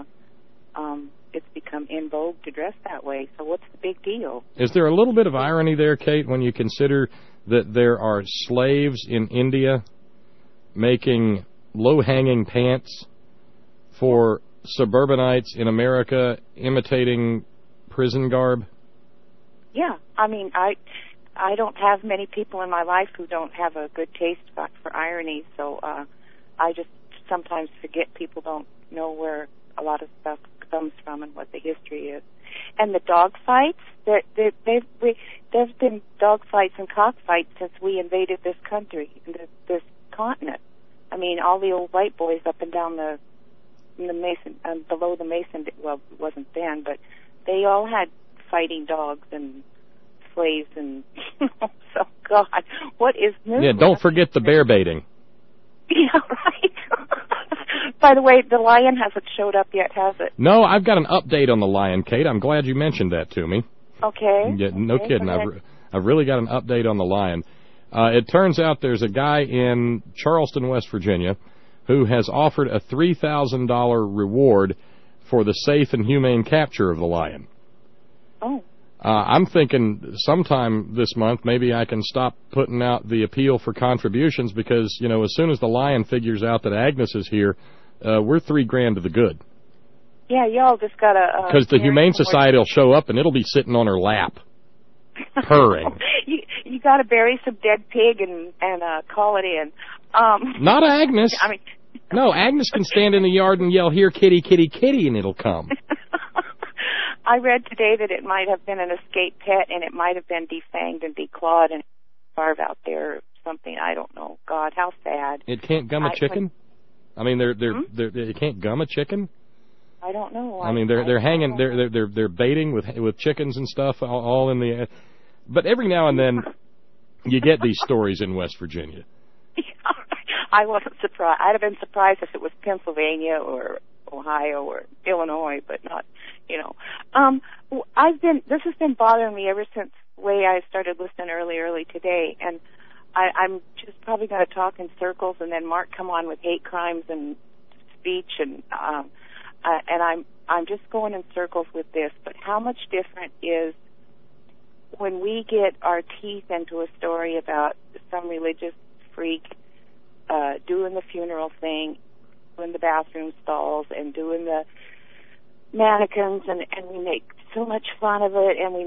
in vogue to dress that way. So what's the big deal? Is there a little bit of irony there, Kate, when you consider that there are slaves in India making low-hanging pants for suburbanites in America imitating prison garb? Yeah, I mean, I don't have many people in my life who don't have a good taste for irony, so I just sometimes forget people don't know where a lot of stuff comes from and what the history is. And the dog fights, there's been dog fights and cockfights since we invaded this country, this continent. I mean, all the old white boys up and down the Mason, below the Mason, well, it wasn't then, but they all had fighting dogs and slaves and, so God, what is new? Yeah, don't forget the bear baiting. Yeah, right. By the way, the lion hasn't showed up yet, has it? No, I've got an update on the lion, Kate. I'm glad you mentioned that to me. Okay. Yeah, no kidding. I've really got an update on the lion. It turns out there's a guy in Charleston, West Virginia, who has offered a $3,000 reward for the safe and humane capture of the lion. Oh. I'm thinking sometime this month maybe I can stop putting out the appeal for contributions because, you know, as soon as the lion figures out that Agnes is here, we're $3,000 to the good. Yeah, y'all just got to... Because the Humane Society will show up and it'll be sitting on her lap, purring. You got to bury some dead pig and call it in. Not Agnes. I mean... No, Agnes can stand in the yard and yell, "Here, kitty, kitty, kitty," and it'll come. I read today that it might have been an escaped pet, and it might have been defanged and declawed and carved out there or something. I don't know. God, how sad. It can't gum a chicken? I mean, they can't gum a chicken? I don't know. I mean, they're hanging, they're baiting with chickens and stuff all in the. But every now and then, you get these stories in West Virginia. I wasn't surprised. I'd have been surprised if it was Pennsylvania or Ohio or Illinois, but not, you know. This has been bothering me ever since I started listening early today, and I'm just probably going to talk in circles, and then Mark come on with hate crimes and speech, and I'm just going in circles with this. But how much different is when we get our teeth into a story about some religious freak doing the funeral thing, doing the bathroom stalls, and doing the mannequins, and we make so much fun of it, and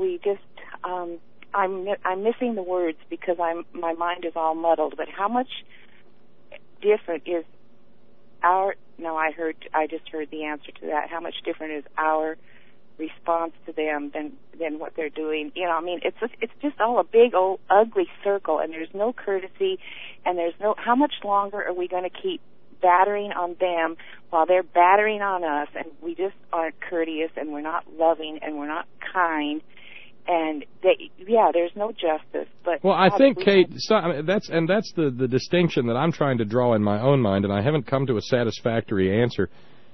I'm missing the words because my mind is all muddled. But how much different is I just heard the answer to that. How much different is our response to them than what they're doing? You know, I mean, it's just all a big old ugly circle, and there's no courtesy, and how much longer are we going to keep battering on them while they're battering on us, and we just aren't courteous, and we're not loving, and we're not kind, And there's no justice. But well, I think, Kate, that's the distinction that I'm trying to draw in my own mind, and I haven't come to a satisfactory answer.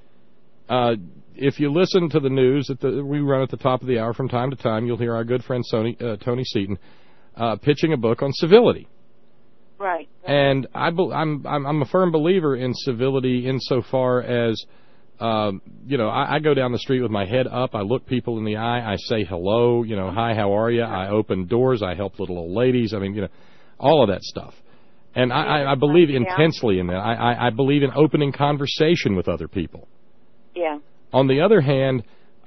If you listen to the news that we run at the top of the hour from time to time, you'll hear our good friend Tony Seaton pitching a book on civility. Right. And I'm a firm believer in civility insofar as, I go down the street with my head up. I look people in the eye. I say hello. Hi, how are you? I open doors. I help little old ladies. I mean, all of that stuff. And I believe intensely in that. I believe in opening conversation with other people. Yeah. On the other hand,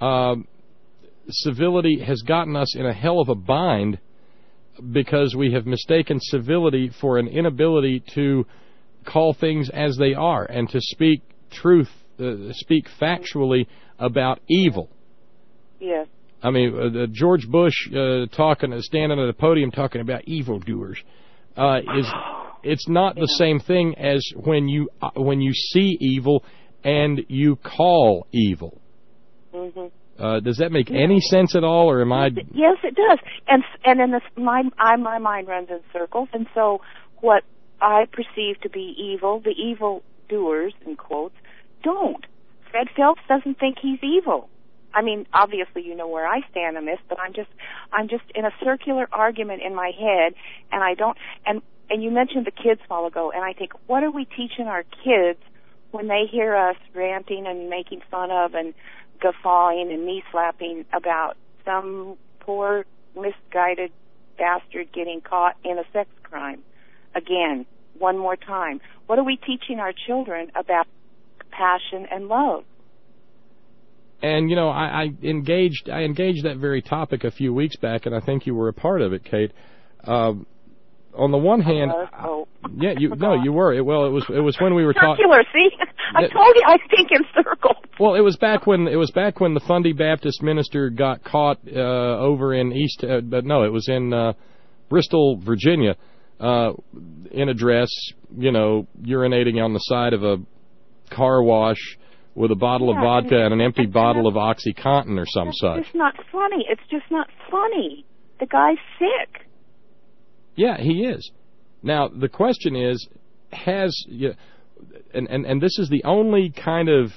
civility has gotten us in a hell of a bind because we have mistaken civility for an inability to call things as they are and to speak truth, speak factually about evil. Yes. I mean, George Bush standing at a podium talking about evildoers it's not the same thing as when you see evil and you call evil. Mm-hmm. Does that make any sense at all, or am I? Yes, it does. And in this, my mind runs in circles, and so what I perceive to be evil, the evil doers, in quotes, don't. Fred Phelps doesn't think he's evil. I mean, obviously, you know where I stand on this, but I'm just in a circular argument in my head, and I don't. And you mentioned the kids a while ago, and I think, what are we teaching our kids when they hear us ranting and making fun of and guffawing and knee-slapping about some poor, misguided bastard getting caught in a sex crime? Again, one more time. What are we teaching our children about compassion and love? And, I engaged that very topic a few weeks back, and I think you were a part of it, Kate. On the one hand, you were. It was when we were talking. Circular, see? I told you I think in circles. Well, it was back when the Fundy Baptist minister got caught over in it was in Bristol, Virginia, in a dress, urinating on the side of a car wash with a bottle of vodka and an empty bottle of OxyContin or some such. It's just not funny. It's just not funny. The guy's sick. Yeah, he is. Now the question is, and this is the only kind of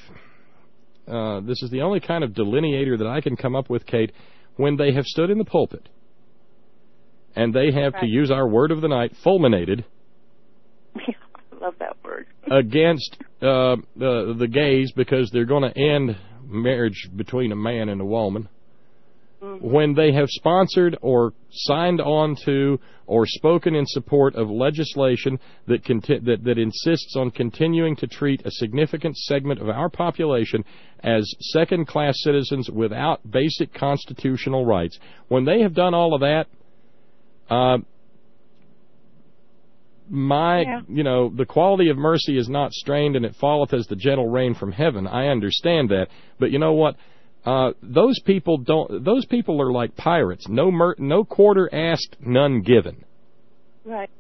delineator that I can come up with, Kate, when they have stood in the pulpit and they have, to use our word of the night, fulminated. I love that word. Against the gays because they're going to end marriage between a man and a woman. When they have sponsored or signed on to or spoken in support of legislation that insists on continuing to treat a significant segment of our population as second-class citizens without basic constitutional rights, when they have done all of that, the quality of mercy is not strained, and it falleth as the gentle rain from heaven. I understand that, but you know what? Those people are like pirates. No quarter asked, none given. Right.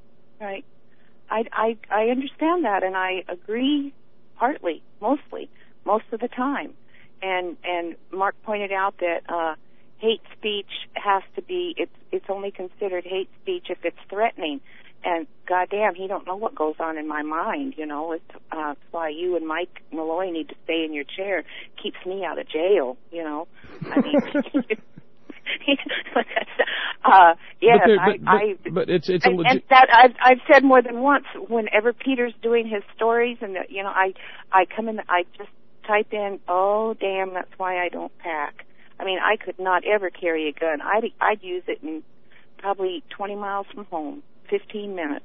I understand that, and I agree partly, mostly, most of the time. And Mark pointed out that hate speech has to be, it's only considered hate speech if it's threatening. And goddamn, he don't know what goes on in my mind, It's why you and Mike Malloy need to stay in your chair. Keeps me out of jail, I mean, but it's a legit. And that I've said more than once. Whenever Peter's doing his stories, and I come in, I just type in, "Oh damn, that's why I don't pack." I mean, I could not ever carry a gun. I'd use it in probably 20 miles from home. 15 minutes.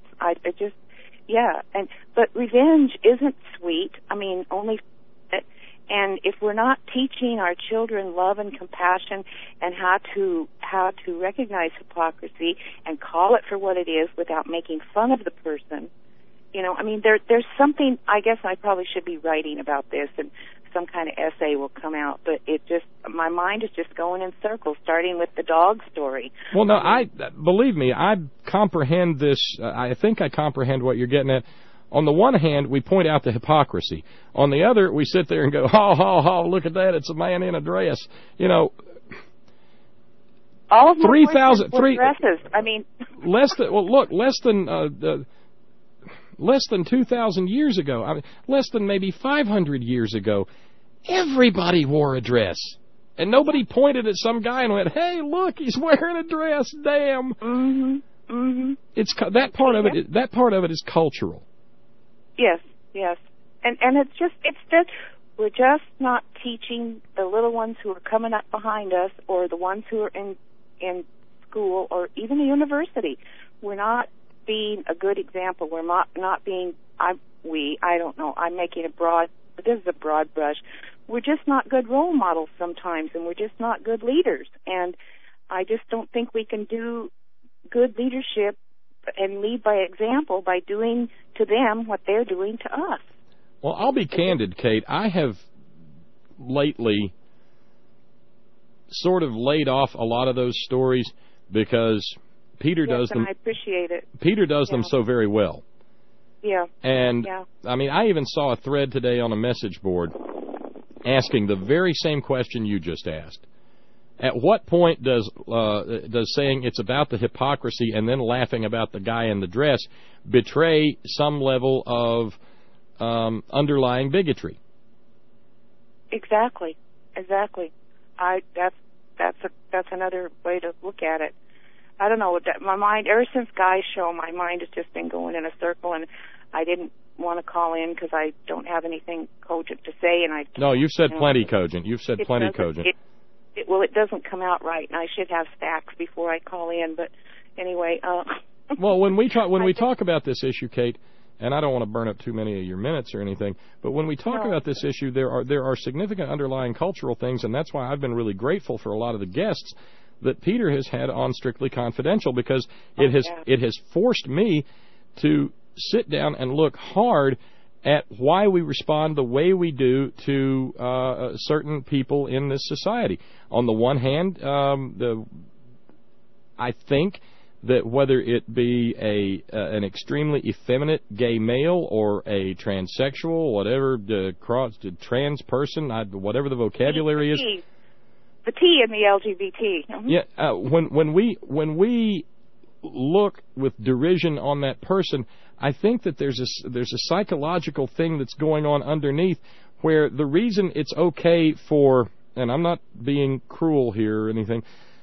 But revenge isn't sweet. I mean, only. And if we're not teaching our children love and compassion and how to recognize hypocrisy and call it for what it is without making fun of the person, I mean, there's something. I guess I probably should be writing about this, and some kind of essay will come out. But my mind is just going in circles, starting with the dog story. Well, no, believe me, I comprehend this. I think I comprehend what you're getting at. On the one hand, we point out the hypocrisy. On the other, we sit there and go, "Ha ha ha! Look at that! It's a man in a dress." All of my 3,000 dresses. I mean, less than 2,000 years ago. I mean, less than maybe 500 years ago, everybody wore a dress, and nobody pointed at some guy and went, "Hey, look, he's wearing a dress." Damn. Mhm. Mhm. It's that part of it. That part of it is cultural. Yes. Yes. And it's just we're just not teaching the little ones who are coming up behind us, or the ones who are in school, or even the university. We're not being a good example. We're not being. I don't know. I'm making this is a broad brush. We're just not good role models sometimes, and we're just not good leaders. And I just don't think we can do good leadership and lead by example by doing to them what they're doing to us. Well, I'll be candid, Kate. I have lately sort of laid off a lot of those stories because Peter does them. I appreciate it. Peter does them so very well. Yeah. And I mean, I even saw a thread today on a message board asking the very same question you just asked. At what point does saying it's about the hypocrisy and then laughing about the guy in the dress betray some level of underlying bigotry? Exactly. That's another way to look at it. I don't know. My mind, ever since Guy's show, my mind has just been going in a circle, and I didn't want to call in because I don't have anything cogent to say. And no, you've said plenty cogent. You've said plenty cogent. It doesn't come out right, and I should have facts before I call in. But anyway, well, when we talk about this issue, Kate, and I don't want to burn up too many of your minutes or anything, but when we talk about this issue, there are significant underlying cultural things, and that's why I've been really grateful for a lot of the guests that Peter has had on Strictly Confidential, because it has forced me to sit down and look hard at why we respond the way we do to certain people in this society. On the one hand, I think that whether it be an extremely effeminate gay male or a transsexual, whatever, trans person, whatever the vocabulary is. The T in the LGBT. Mm-hmm. Yeah, when we look with derision on that person, I think that there's a psychological thing that's going on underneath, where the reason it's okay for, and I'm not being cruel here or anything,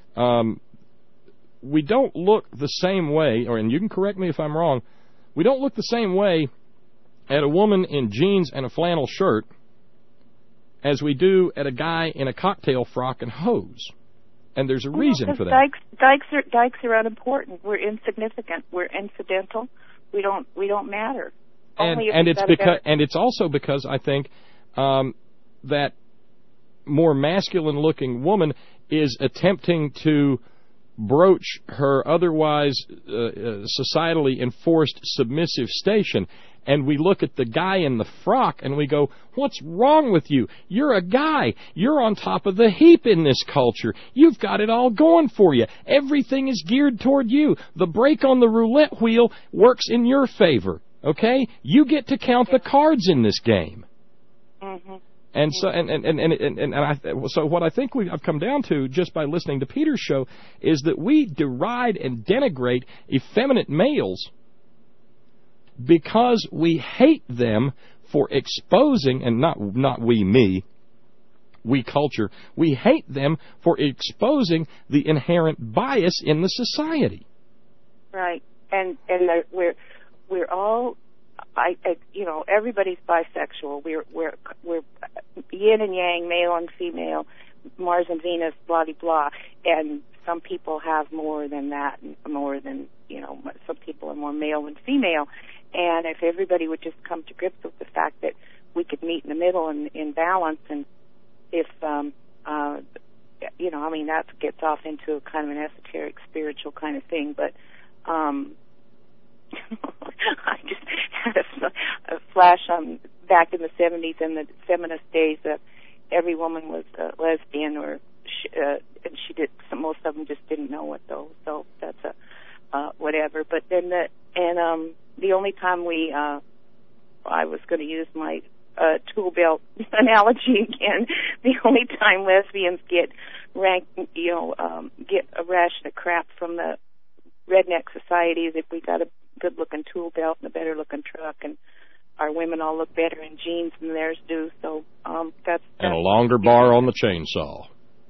we don't look the same way, and you can correct me if I'm wrong, we don't look the same way at a woman in jeans and a flannel shirt as we do at a guy in a cocktail frock and hose. And there's a reason for that. Dykes are unimportant. We're insignificant. We're incidental. We don't matter. And it's also because I think that more masculine looking woman is attempting to broach her otherwise societally enforced submissive station, and we look at the guy in the frock and we go, what's wrong with you? You're a guy. You're on top of the heap in this culture. You've got it all going for you. Everything is geared toward you. The brake on the roulette wheel works in your favor, okay? You get to count the cards in this game. Mm-hmm. And so what I think I've come down to just by listening to Peter's show is that we deride and denigrate effeminate males because we hate them for exposing, and not we culture, we hate them for exposing the inherent bias in the society. Right, and we're all, everybody's bisexual. We're yin and yang, male and female, Mars and Venus, blah blah blah, and some people have more than that, more than some people are more male than female. And if everybody would just come to grips with the fact that we could meet in the middle and in balance, and if that gets off into kind of an esoteric spiritual kind of thing, but I just had a flash on back in the 70s and the feminist days that every woman was a lesbian, or and she did. Most of them just didn't know it though, so that's whatever. But then the only time I was going to use my tool belt analogy again. The only time lesbians get get a ration of crap from the redneck societies if we got a good-looking tool belt and a better-looking truck, and our women all look better in jeans than theirs do. So that's and a longer bar on the chainsaw.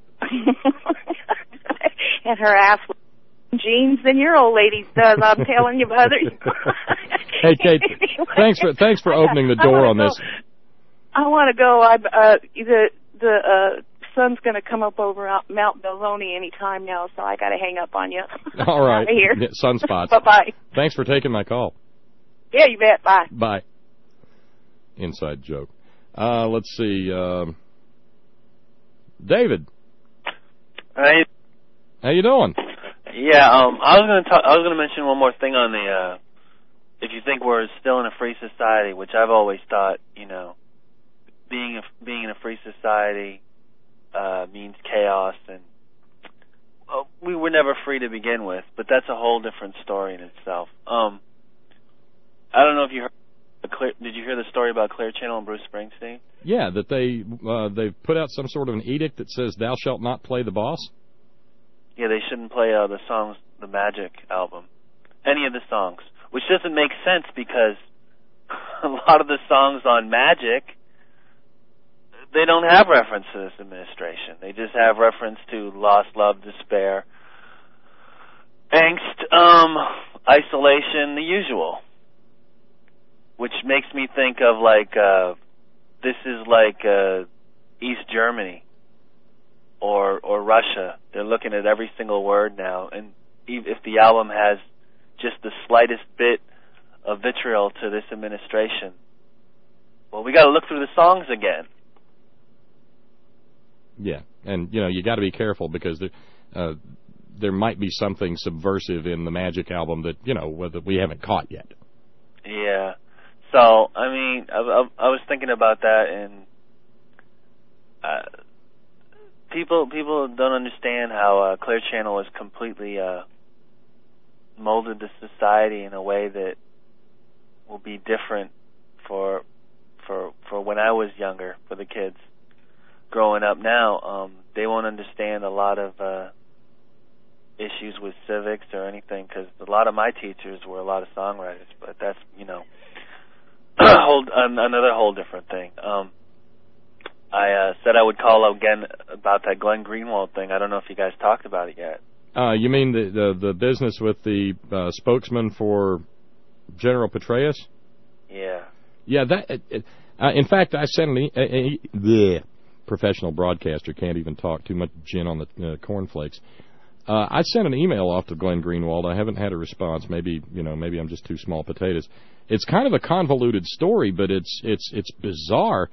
And her ass jeans than your old lady's does. I'm telling you, brother. Hey, Kate, thanks for opening the door on this. I want to go. The sun's going to come up over Mount Belzoni any time now, so I got to hang up on you. All right. Here. Sunspots. Bye-bye. Thanks for taking my call. Yeah, you bet. Bye. Bye. Inside joke. Let's see. David. Hey. How you doing? Yeah, I was going to mention one more thing on the if you think we're still in a free society, which I've always thought, being in a free society means chaos, and we were never free to begin with, but that's a whole different story in itself. I don't know if you heard. Did you hear the story about Clear Channel and Bruce Springsteen? Yeah, that they've put out some sort of an edict that says thou shalt not play the boss. Yeah, they shouldn't play the songs, the Magic album, any of the songs, which doesn't make sense because a lot of the songs on Magic, they don't have reference to this administration. They just have reference to lost love, despair, angst, isolation, the usual. Which makes me think of this is like East Germany or Russia. They're looking at every single word now, and if the album has just the slightest bit of vitriol to this administration, well, we got to look through the songs again. Yeah, and you got to be careful because there might be something subversive in the Magic album that that we haven't caught yet. Yeah. So, I mean, I was thinking about that, and people don't understand how Clear Channel has completely molded the society in a way that will be different for when I was younger, for the kids growing up now. They won't understand a lot of issues with civics or anything, because a lot of my teachers were a lot of songwriters, but that's, another whole different thing. I said I would call again about that Glenn Greenwald thing. I don't know if you guys talked about it yet. You mean the business with the spokesman for General Petraeus? Yeah. Yeah. That. In fact, I sent the professional broadcaster can't even talk. Too much gin on the cornflakes. I sent an email off to Glenn Greenwald. I haven't had a response. Maybe I'm just too small potatoes. It's kind of a convoluted story, but it's bizarre.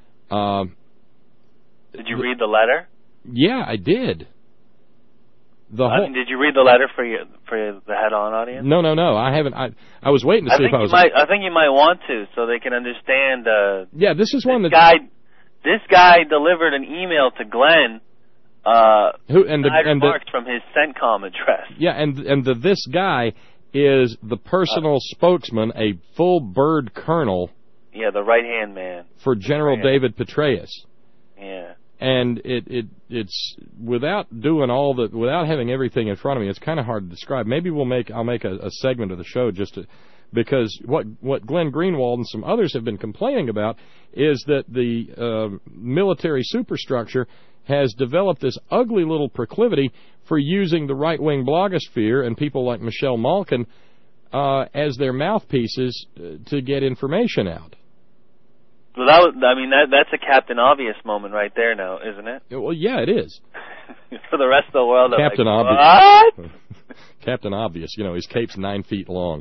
Did you read the letter? Yeah, I did. Did you read the letter for the head-on audience? No, I haven't. I was waiting to see if I was. I think you might want to, so they can understand. Yeah, this is one that this guy delivered an email to Glenn. Remarks from his CENTCOM address. Yeah, and this guy is the personal spokesman, a full bird colonel. Yeah, the right-hand man for General David Petraeus. Yeah. And it's without having everything in front of me, it's kind of hard to describe. Maybe I'll make a segment of the show because what Glenn Greenwald and some others have been complaining about is that the military superstructure has developed this ugly little proclivity for using the right-wing blogosphere and people like Michelle Malkin as their mouthpieces to get information out. Well, that's a Captain Obvious moment right there now, isn't it? Well, yeah, it is. For the rest of the world, Captain Obvious. What? Captain Obvious, his cape's 9 feet long.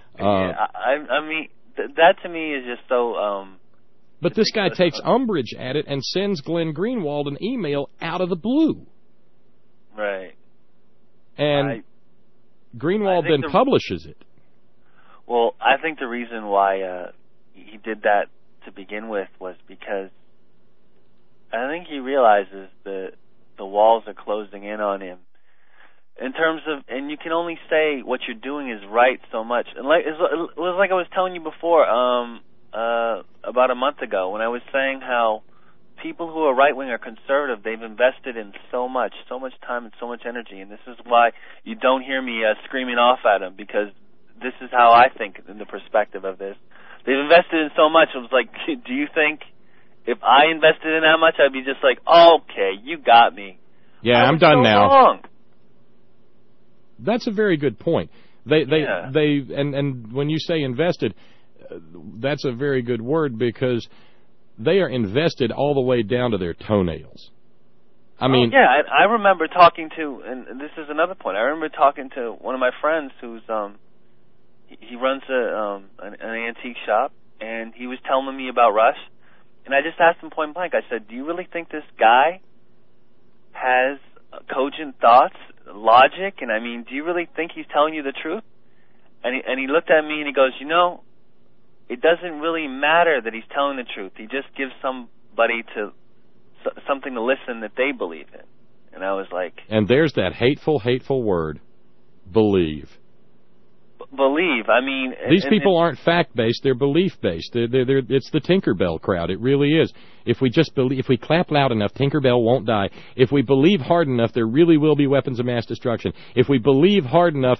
That to me is just so... But this guy takes umbrage at it and sends Glenn Greenwald an email out of the blue. Right. And Greenwald then publishes it. Well, I think the reason why he did that to begin with was because I think he realizes that the walls are closing in on him. In terms of, and you can only say what you're doing is right so much. And it was like I was telling you before, about a month ago, when I was saying how people who are right-wing or conservative, they've invested in so much time and so much energy, and this is why you don't hear me screaming off at them, because this is how I think in the perspective of this. They've invested in so much. It was like, do you think if I invested in that much, I'd be just like, okay, you got me. Yeah, I'm done now. Wrong. That's a very good point. And when you say invested, that's a very good word, because they are invested all the way down to their toenails. I mean, I remember talking to, and this is another point. I remember talking to one of my friends who's he runs an antique shop, and he was telling me about Rush, and I just asked him point blank. I said, "Do you really think this guy has cogent thoughts, logic, and I mean, do you really think he's telling you the truth?" And he looked at me and he goes, "You know, it doesn't really matter that he's telling the truth. He just gives somebody something to listen that they believe in." And I was like... And there's that hateful word, believe. Believe. I mean... These people aren't fact-based, they're belief-based. It's the Tinkerbell crowd. It really is. If we just believe, if we clap loud enough, Tinkerbell won't die. If we believe hard enough, there really will be weapons of mass destruction. If we believe hard enough,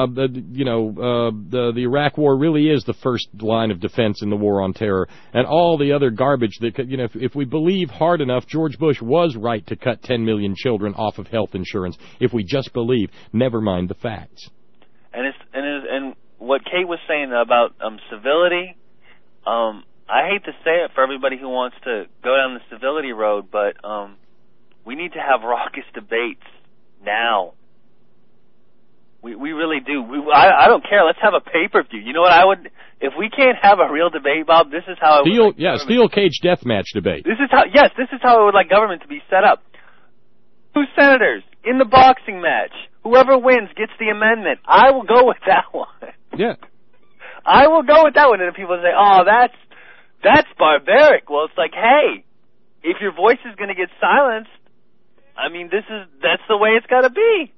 the Iraq War really is the first line of defense in the war on terror, and all the other garbage that, if we believe hard enough, George Bush was right to cut 10 million children off of health insurance. If we just believe, never mind the facts. And what Kate was saying about civility, I hate to say it for everybody who wants to go down the civility road, but we need to have raucous debates now. We really do. I don't care. Let's have a pay-per-view. You know what I would... If we can't have a real debate, Bob, this is how I would... Steel cage deathmatch debate. This is how I would like government to be set up. 2 senators in the boxing match. Whoever wins gets the amendment. I will go with that one. Yeah. I will go with that one. And people say, "Oh, that's barbaric." Well, it's like, hey, if your voice is going to get silenced, I mean, that's the way it's got to be.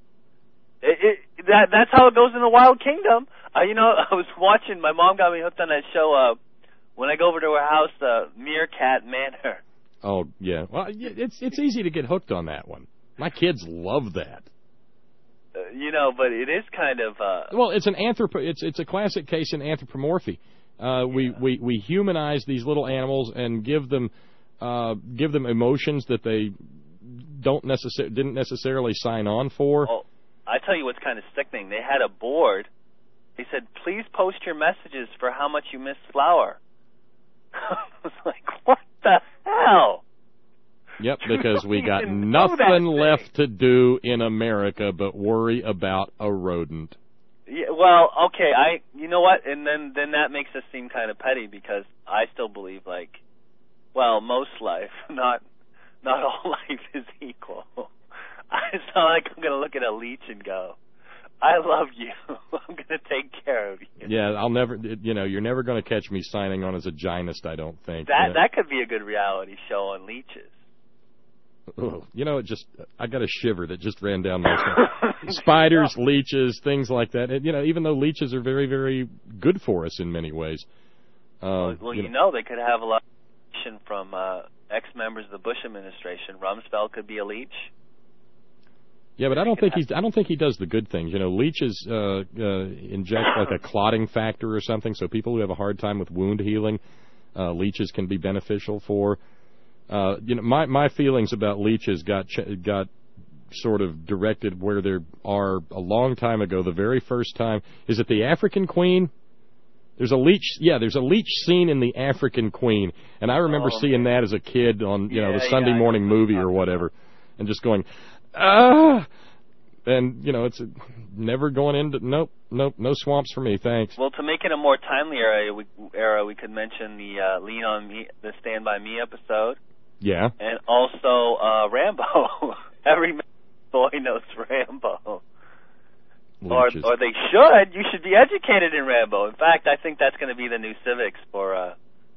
That's how it goes in the Wild Kingdom. I was watching. My mom got me hooked on that show. When I go over to her house, Meerkat Manor. Oh yeah. Well, it's easy to get hooked on that one. My kids love that. But it is kind of... Well, it's an it's a classic case in anthropomorphy. We humanize these little animals and give them emotions that they didn't necessarily sign on for. Oh, I tell you what's kind of sickening. They had a board. They said, "Please post your messages for how much you miss Flower." I was like, what the hell? Yep, because we got nothing left to do in America but worry about a rodent. Yeah, well, okay, you know what? And then that makes us seem kind of petty, because I still believe, most life, not all life is equal. It's not like I'm going to look at a leech and go, "I love you. I'm going to take care of you." Yeah, I'll never, you're never going to catch me signing on as a gynist, I don't think. That could be a good reality show on leeches. Oh, I got a shiver that just ran down my spine. Spiders, leeches, things like that. And, even though leeches are very, very good for us in many ways. They could have a lot of from ex-members of the Bush administration. Rumsfeld could be a leech. Yeah, but I don't think he does the good things. Leeches inject like a clotting factor or something, so people who have a hard time with wound healing, leeches can be beneficial for. My feelings about leeches got sort of directed where there are a long time ago. The very first time, is it the African Queen? There's a leech. Yeah, there's a leech scene in the African Queen, and I remember seeing that as a kid on the Sunday morning movie or whatever, and just going, ah. And it's never going into nope, no swamps for me, thanks. Well, to make it a more timely era, we could mention the Lean on Me, the Stand By Me episode. Yeah. And also Rambo. Every boy knows Rambo. Or they should. You should be educated in Rambo. In fact, I think that's going to be the new civics for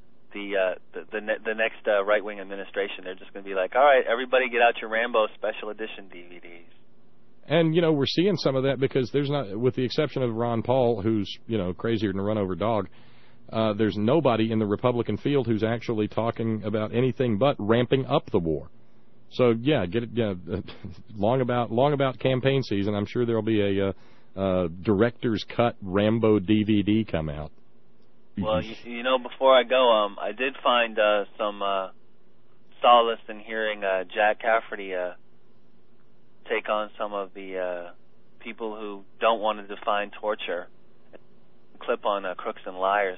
the next right-wing administration. They're just going to be like, all right, everybody get out your Rambo special edition DVDs. And, we're seeing some of that because there's not, with the exception of Ron Paul, who's, crazier than a run-over dog, there's nobody in the Republican field who's actually talking about anything but ramping up the war. So yeah, get it. Yeah, long about campaign season. I'm sure there'll be a director's cut Rambo DVD come out. Well, you know, before I go, I did find some solace in hearing Jack Cafferty take on some of the people who don't want to define torture. Clip on Crooks and Liars,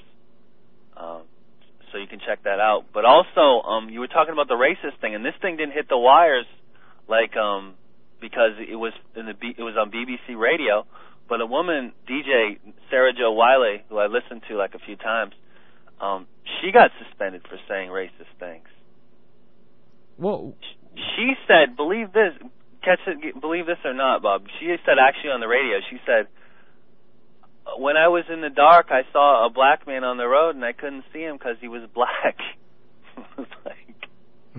so you can check that out. But also, you were talking about the racist thing, and this thing didn't hit the wires, like because it was on BBC Radio. But a woman, DJ Sarah Jo Wiley, who I listened to like a few times, she got suspended for saying racist things. Well, she said, believe this or not, Bob. She said actually on the radio, she said, when I was in the dark, I saw a black man on the road, and I couldn't see him because he was black. It was like,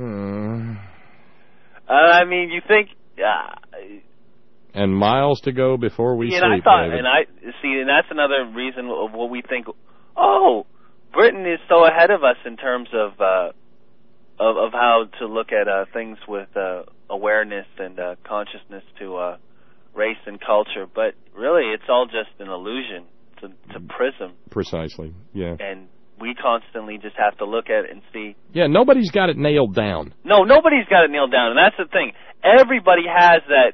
I mean, you think. And miles to go before we sleep. I thought, David. and that's another reason of what we think. Oh, Britain is so ahead of us in terms of how to look at things with awareness and consciousness to race and culture, but really it's all just an illusion. It's a prism. Precisely, yeah. And we constantly just have to look at it and see. Yeah, nobody's got it nailed down. No, nobody's got it nailed down, and that's the thing. Everybody has that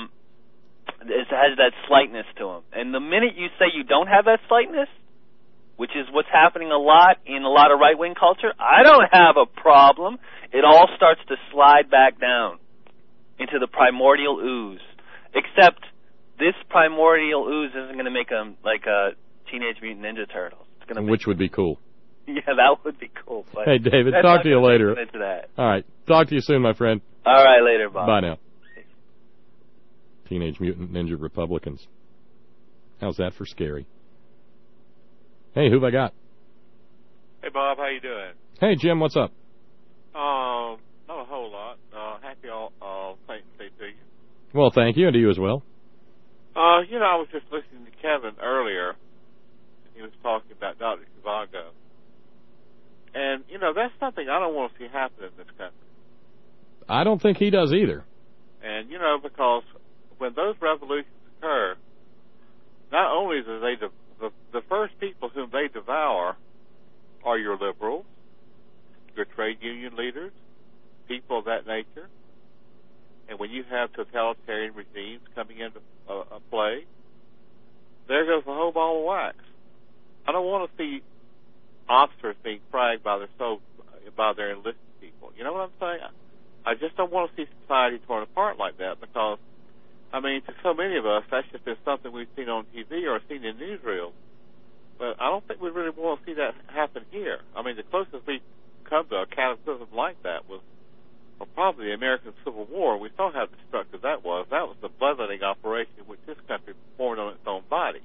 slightness to them. And the minute you say you don't have that slightness, which is what's happening a lot in a lot of right-wing culture, I don't have a problem. It all starts to slide back down into the primordial ooze. Except this primordial ooze isn't going to make them like Teenage Mutant Ninja Turtles. It's going to Which would be cool. Yeah, that would be cool. But hey, David, talk to you later. Into that. All right, talk to you soon, my friend. All right, later, Bob. Bye now. Teenage Mutant Ninja Republicans. How's that for scary? Hey, who've I got? Hey, Bob, how you doing? Hey, Jim, what's up? Not a whole lot. Happy all Saints Day to you. Well, thank you, and to you as well. I was just listening to Kevin earlier, and he was talking about Dr. Zhivago. And, that's something I don't want to see happen in this country. I don't think he does either. And, because when those revolutions occur, not only do they, the first people whom they devour are your liberals, your trade union leaders, people of that nature. And when you have totalitarian regimes coming into play, there goes the whole ball of wax. I don't want to see officers being fragged by their enlisted people. You know what I'm saying? I just don't want to see society torn apart like that because, to so many of us, that's just been something we've seen on TV or seen in newsreels. But I don't think we really want to see that happen here. The closest we come to a cataclysm like that was probably the American Civil War. We saw how destructive that was. That was the bloodletting operation which this country performed on its own body.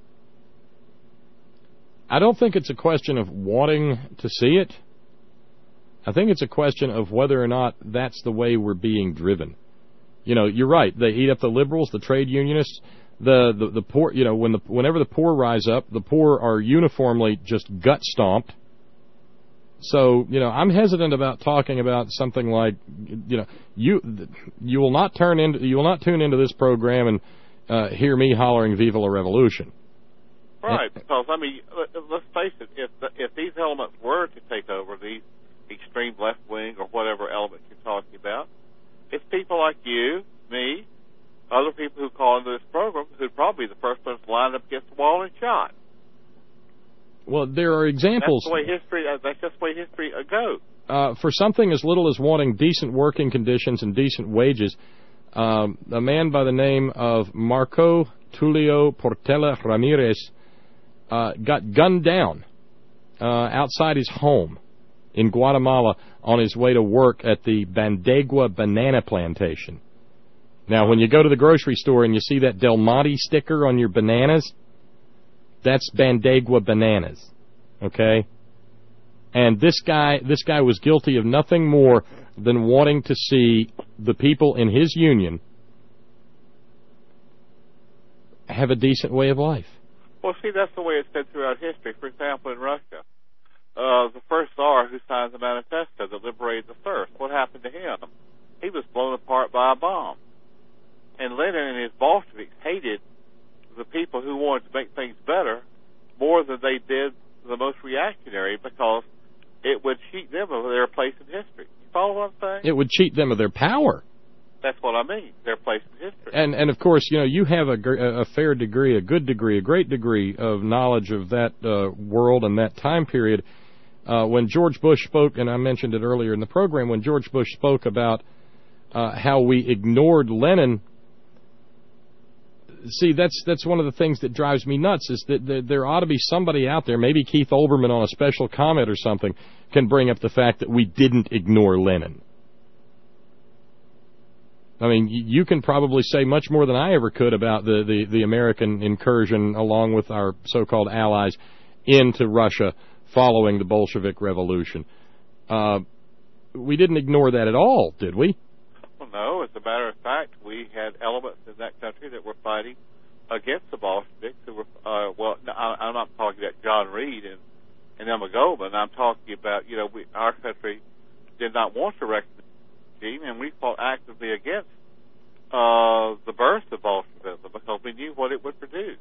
I don't think it's a question of wanting to see it. I think it's a question of whether or not that's the way we're being driven. You're right. They eat up the liberals, the trade unionists, the poor. Whenever the poor rise up, the poor are uniformly just gut stomped. So, I'm hesitant about talking about something like, you will not tune into this program and hear me hollering "Viva la Revolution." Right, because let's face it, if these elements were to take over, these extreme left wing or whatever elements you're talking about, it's people like you, me, other people who call into this program who'd probably be the first ones lined up against the wall and shot. Well, there are examples. That's just the way history goes. For something as little as wanting decent working conditions and decent wages, a man by the name of Marco Tulio Portela Ramirez got gunned down outside his home in Guatemala on his way to work at the Bandegua banana plantation. Now, when you go to the grocery store and you see that Del Monte sticker on your bananas, that's Bandegua bananas, okay? And this guy was guilty of nothing more than wanting to see the people in his union have a decent way of life. Well, see, that's the way it's been throughout history. For example, in Russia, the first Tsar who signed the manifesto that liberated the serfs. What happened to him? He was blown apart by a bomb. And Lenin and his Bolsheviks hated the people who wanted to make things better more than they did the most reactionary, because it would cheat them of their place in history. You follow what I'm saying? It would cheat them of their power. That's what I mean, their place in history. And of course, you know, you have a fair degree, a good degree, a great degree of knowledge of that world and that time period. When George Bush spoke, and I mentioned it earlier in the program, when George Bush spoke about how we ignored Lenin, see, that's one of the things that drives me nuts, is that there ought to be somebody out there, maybe Keith Olbermann on a special comment or something, can bring up the fact that we didn't ignore Lenin. I mean, you can probably say much more than I ever could about the American incursion, along with our so-called allies, into Russia following the Bolshevik Revolution. We didn't ignore that at all, did we? Well, no. As a matter of fact, we had elements in that country that were fighting against the Bolsheviks. Who were, I'm not talking about John Reed and Emma Goldman. I'm talking about, you know, our country did not want to recognize the regime, and we fought actively against the birth of Bolshevism because we knew what it would produce.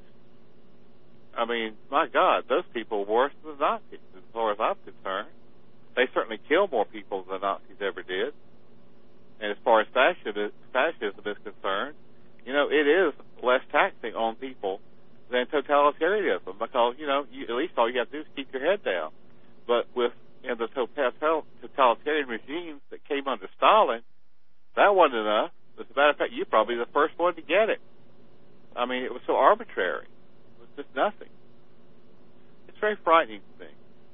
I mean, my God, those people were worse than the Nazis, as far as I'm concerned. They certainly killed more people than the Nazis ever did. And as far as fascism is concerned, you know, it is less taxing on people than totalitarianism because, you know, at least all you have to do is keep your head down. But in the totalitarian regimes that came under Stalin, that wasn't enough. As a matter of fact, you're probably the first one to get it. I mean, it was so arbitrary. It was just nothing. It's very frightening to me.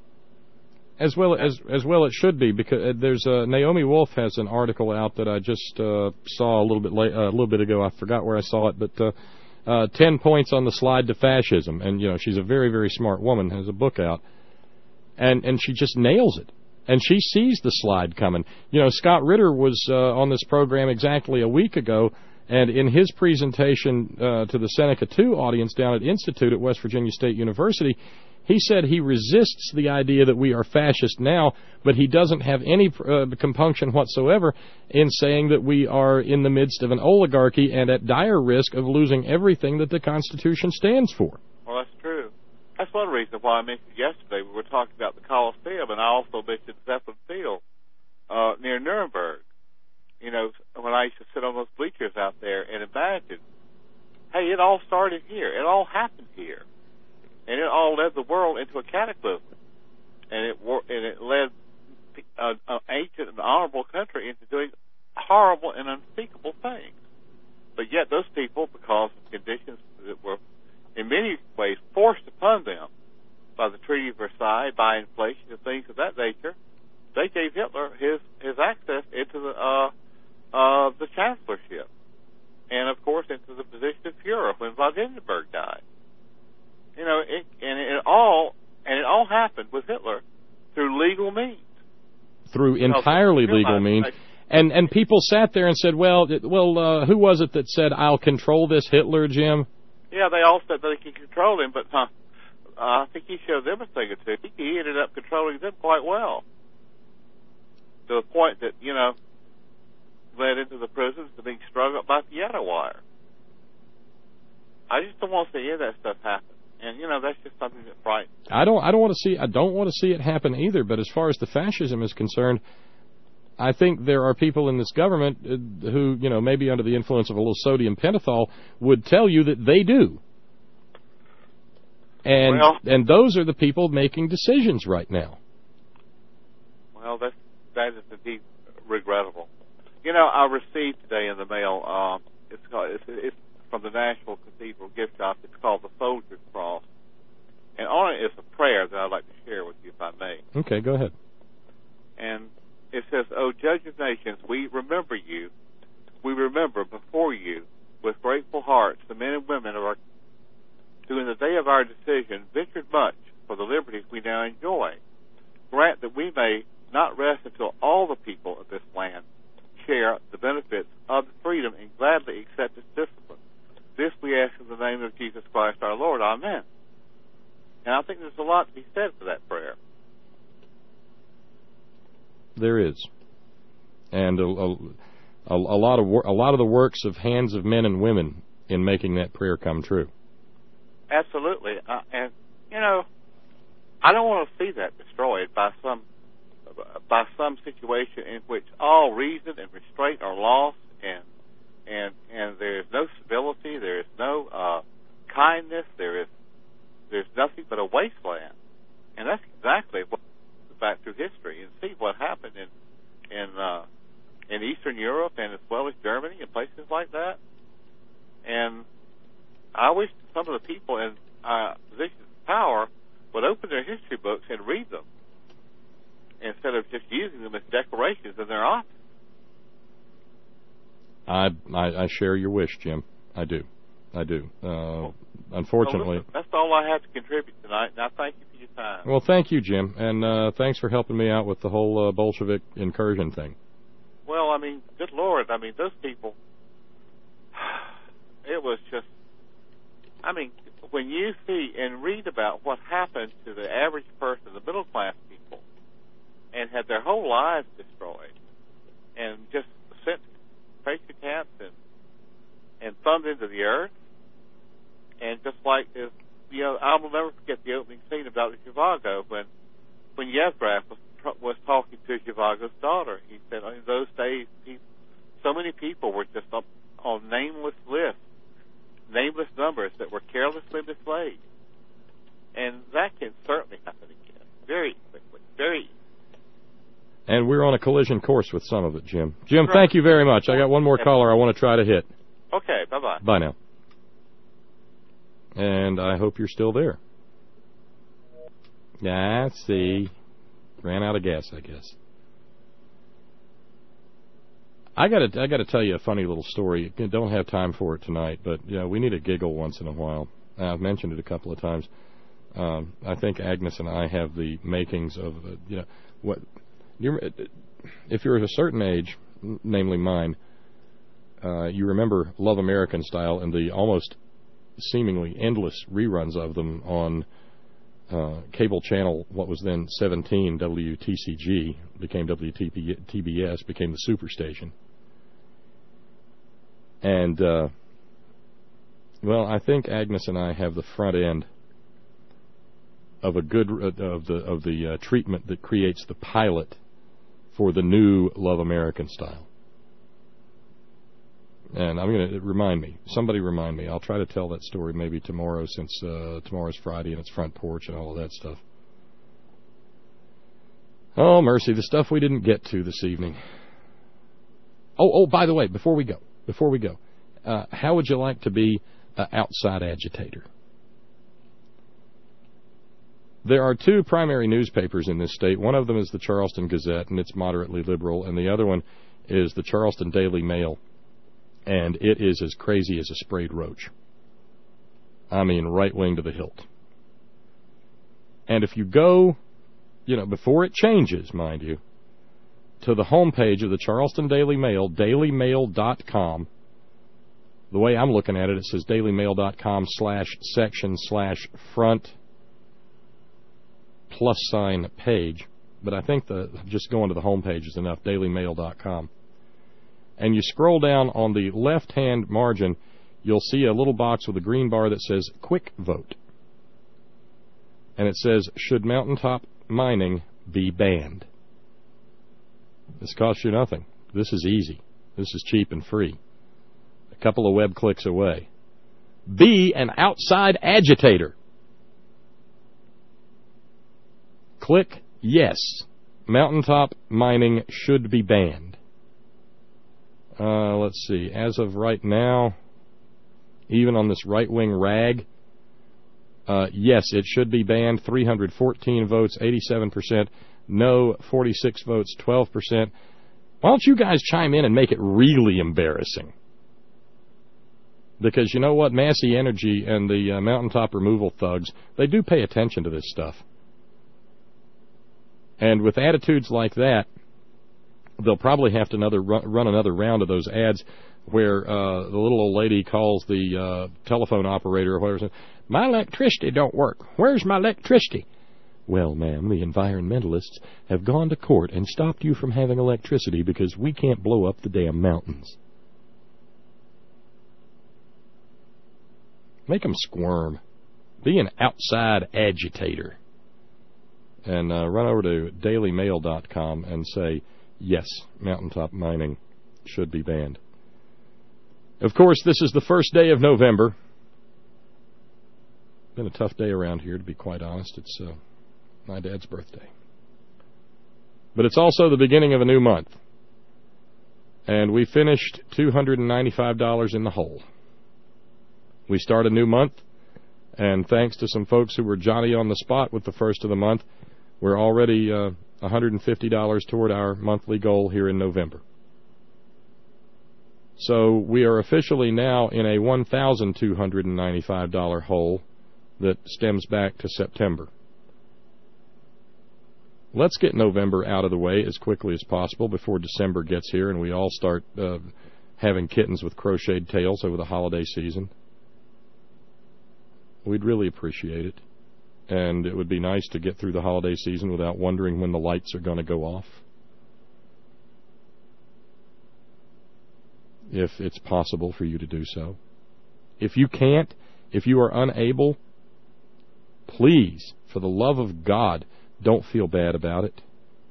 As well it should be, because there's Naomi Wolf has an article out that I just saw a little bit ago. I forgot where I saw it, but 10 points on the slide to fascism. And you know, she's a very, very smart woman, has a book out, and she just nails it. And she sees the slide coming. You know, Scott Ritter was on this program exactly a week ago, and in his presentation to the Seneca II audience down at Institute at West Virginia State University, he said he resists the idea that we are fascist now, but he doesn't have any compunction whatsoever in saying that we are in the midst of an oligarchy and at dire risk of losing everything that the Constitution stands for. Well, that's true. That's one reason why I mentioned yesterday we were talking about the Coliseum, and I also mentioned Zeppelin Field near Nuremberg. You know, when I used to sit on those bleachers out there and imagine, hey, it all started here. It all happened here. And it all led the world into a cataclysm. And it led an ancient and honorable country into doing horrible and unspeakable things. But yet those people, because of conditions that were in many ways forced upon them by the Treaty of Versailles, by inflation and things of that nature, they gave Hitler his access into the chancellorship, and of course into the position of Fuhrer when von Hindenburg died. You know, it all happened with Hitler through legal means. Through entirely legal means. And people sat there and said, well, who was it that said, I'll control this Hitler, Jim? Yeah, they all said that they could control him, but I think he showed them a thing or two. I think he ended up controlling them quite well, to the point that, you know, led into the prisons to being strung up by piano wire. I just don't want to see any of that stuff happen. And, you know, that's just something that frightens. I don't want to see it happen either, but as far as the fascism is concerned, I think there are people in this government who, you know, maybe under the influence of a little sodium pentothal, would tell you that they do. And those are the people making decisions right now. Well, that is indeed regrettable. You know, I received today in the mail, it's from the National Cathedral gift shop. It's called the Soldier's Cross. And on it is a prayer that I'd like to share with you, if I may. Okay, go ahead. And it says, O Judge of Nations, we remember you. We remember before you with grateful hearts the men and women of our who in the day of our decision ventured much for the liberties we now enjoy. Grant that we may not rest until all the people of this land share the benefits of the freedom and gladly accept its discipline. This we ask in the name of Jesus Christ our Lord. Amen. And I think there's a lot to be said for that prayer. and a lot of the works of hands of men and women in making that prayer come true. Absolutely, and you know, I don't want to see that destroyed by some situation in which all reason and restraint are lost, and there is no stability, there is no kindness, there's nothing but a wasteland, and that's exactly what back through history and see what happened in Eastern Europe and as well as Germany and places like that. And I wish some of the people in positions of power would open their history books and read them instead of just using them as declarations in their office. I share your wish, Jim. I do. Unfortunately. Well, listen, that's all I have to contribute tonight, and I thank you for your time. Well, thank you, Jim, and thanks for helping me out with the whole Bolshevik incursion thing. Well, I mean, good Lord, I mean, those people, it was just, I mean, when you see and read about what happened to the average person, the middle class people, and had their whole lives destroyed, and just sent paper camps and thumbed into the earth, and just like, you know, I will never forget the opening scene about Zhivago when Yevgraf was talking to Zhivago's daughter. He said, in those days, so many people were just on nameless lists, nameless numbers that were carelessly mislaid. And that can certainly happen again, very quickly, very easily. And we're on a collision course with some of it, Jim. Jim, thank you very much. I got one more caller I want to try to hit. Okay, bye-bye. Bye now. And I hope you're still there. Let's see. Ran out of gas, I guess. I gotta tell you a funny little story. I don't have time for it tonight, but you know, we need a giggle once in a while. I've mentioned it a couple of times. I think Agnes and I have the makings of you know what. If you're of a certain age, namely mine, you remember Love American Style and the almost seemingly endless reruns of them on cable channel, what was then 17, WTCG, became WTBS, became the Superstation. And, well, I think Agnes and I have the front end of a good, of the treatment that creates the pilot for the new Love American Style. And I'm going to somebody remind me. I'll try to tell that story maybe tomorrow, since tomorrow's Friday and it's Front Porch and all of that stuff. Oh, mercy, the stuff we didn't get to this evening. Oh, by the way, before we go, how would you like to be an outside agitator? There are two primary newspapers in this state. One of them is the Charleston Gazette, and it's moderately liberal, and the other one is the Charleston Daily Mail, and it is as crazy as a sprayed roach. I mean, right wing to the hilt. And if you go, you know, before it changes, mind you, to the homepage of the Charleston Daily Mail, dailymail.com, the way I'm looking at it, it says dailymail.com/section/front + page, but I think just going to the homepage is enough, dailymail.com. And you scroll down on the left-hand margin, you'll see a little box with a green bar that says Quick Vote. And it says, should mountaintop mining be banned? This costs you nothing. This is easy. This is cheap and free. A couple of web clicks away. Be an outside agitator. Click yes. Mountaintop mining should be banned. Let's see. As of right now, even on this right-wing rag, yes, it should be banned. 314 votes, 87%. No, 46 votes, 12%. Why don't you guys chime in and make it really embarrassing? Because you know what? Massey Energy and the mountaintop removal thugs, they do pay attention to this stuff. And with attitudes like that, they'll probably have to run another round of those ads where the little old lady calls the telephone operator or whatever, says, my electricity don't work. Where's my electricity? Well, ma'am, the environmentalists have gone to court and stopped you from having electricity because we can't blow up the damn mountains. Make them squirm. Be an outside agitator. And run over to dailymail.com and say, yes, mountaintop mining should be banned. Of course, this is the first day of November. Been a tough day around here, to be quite honest. It's my dad's birthday. But it's also the beginning of a new month. And we finished $295 in the hole. We start a new month, and thanks to some folks who were Johnny on the spot with the first of the month, we're already $150 toward our monthly goal here in November. So we are officially now in a $1,295 hole that stems back to September. Let's get November out of the way as quickly as possible before December gets here and we all start having kittens with crocheted tails over the holiday season. We'd really appreciate it. And it would be nice to get through the holiday season without wondering when the lights are going to go off. If it's possible for you to do so. If you can't, if you are unable, please, for the love of God, don't feel bad about it.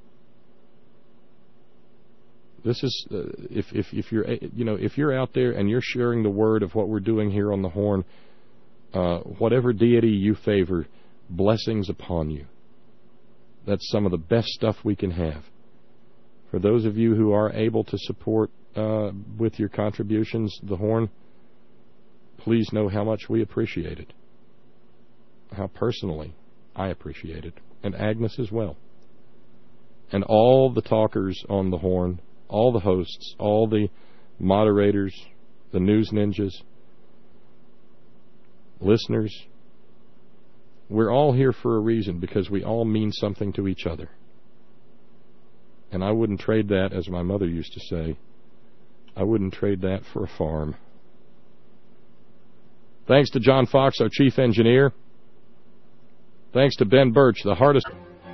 This is if you're if you're out there and you're sharing the word of what we're doing here on the Horn, whatever deity you favor, blessings upon you. That's some of the best stuff we can have. For those of you who are able to support with your contributions the Horn, please know how much we appreciate it. How personally I appreciate it. And Agnes as well. And all the talkers on the Horn, all the hosts, all the moderators, the news ninjas, listeners. We're all here for a reason because we all mean something to each other. And I wouldn't trade that, as my mother used to say, I wouldn't trade that for a farm. Thanks to John Fox, our chief engineer. Thanks to Ben Birch, the hardest...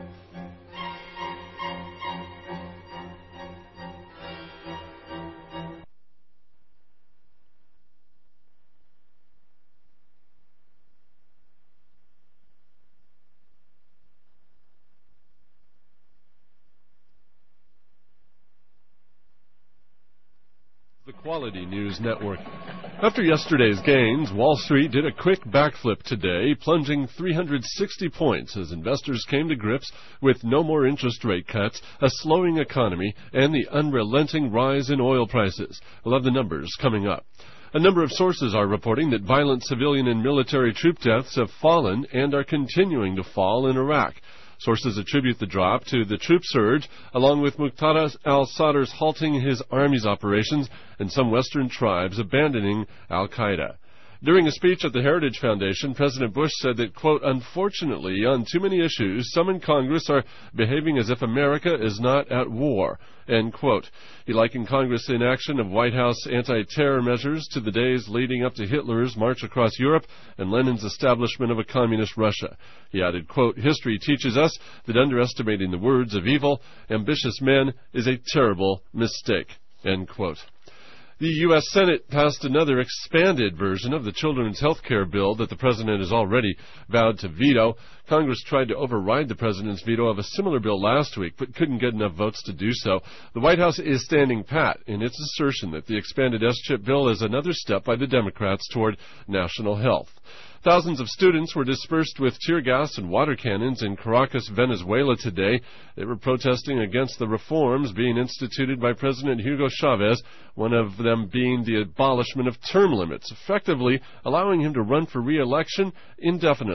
Quality News Network. After yesterday's gains, Wall Street did a quick backflip today, plunging 360 points as investors came to grips with no more interest rate cuts, a slowing economy, and the unrelenting rise in oil prices. We'll have the numbers coming up. A number of sources are reporting that violent civilian and military troop deaths have fallen and are continuing to fall in Iraq. Sources attribute the drop to the troop surge, along with Muqtada al-Sadr's halting his army's operations and some Western tribes abandoning al-Qaeda. During a speech at the Heritage Foundation, President Bush said that, quote, unfortunately, on too many issues, some in Congress are behaving as if America is not at war, end quote. He likened Congress' inaction of White House anti-terror measures to the days leading up to Hitler's march across Europe and Lenin's establishment of a communist Russia. He added, quote, history teaches us that underestimating the words of evil, ambitious men is a terrible mistake, end quote. The U.S. Senate passed another expanded version of the children's health care bill that the president has already vowed to veto. Congress tried to override the president's veto of a similar bill last week, but couldn't get enough votes to do so. The White House is standing pat in its assertion that the expanded S-chip bill is another step by the Democrats toward national health. Thousands of students were dispersed with tear gas and water cannons in Caracas, Venezuela today. They were protesting against the reforms being instituted by President Hugo Chavez, one of them being the abolishment of term limits, effectively allowing him to run for re-election indefinitely.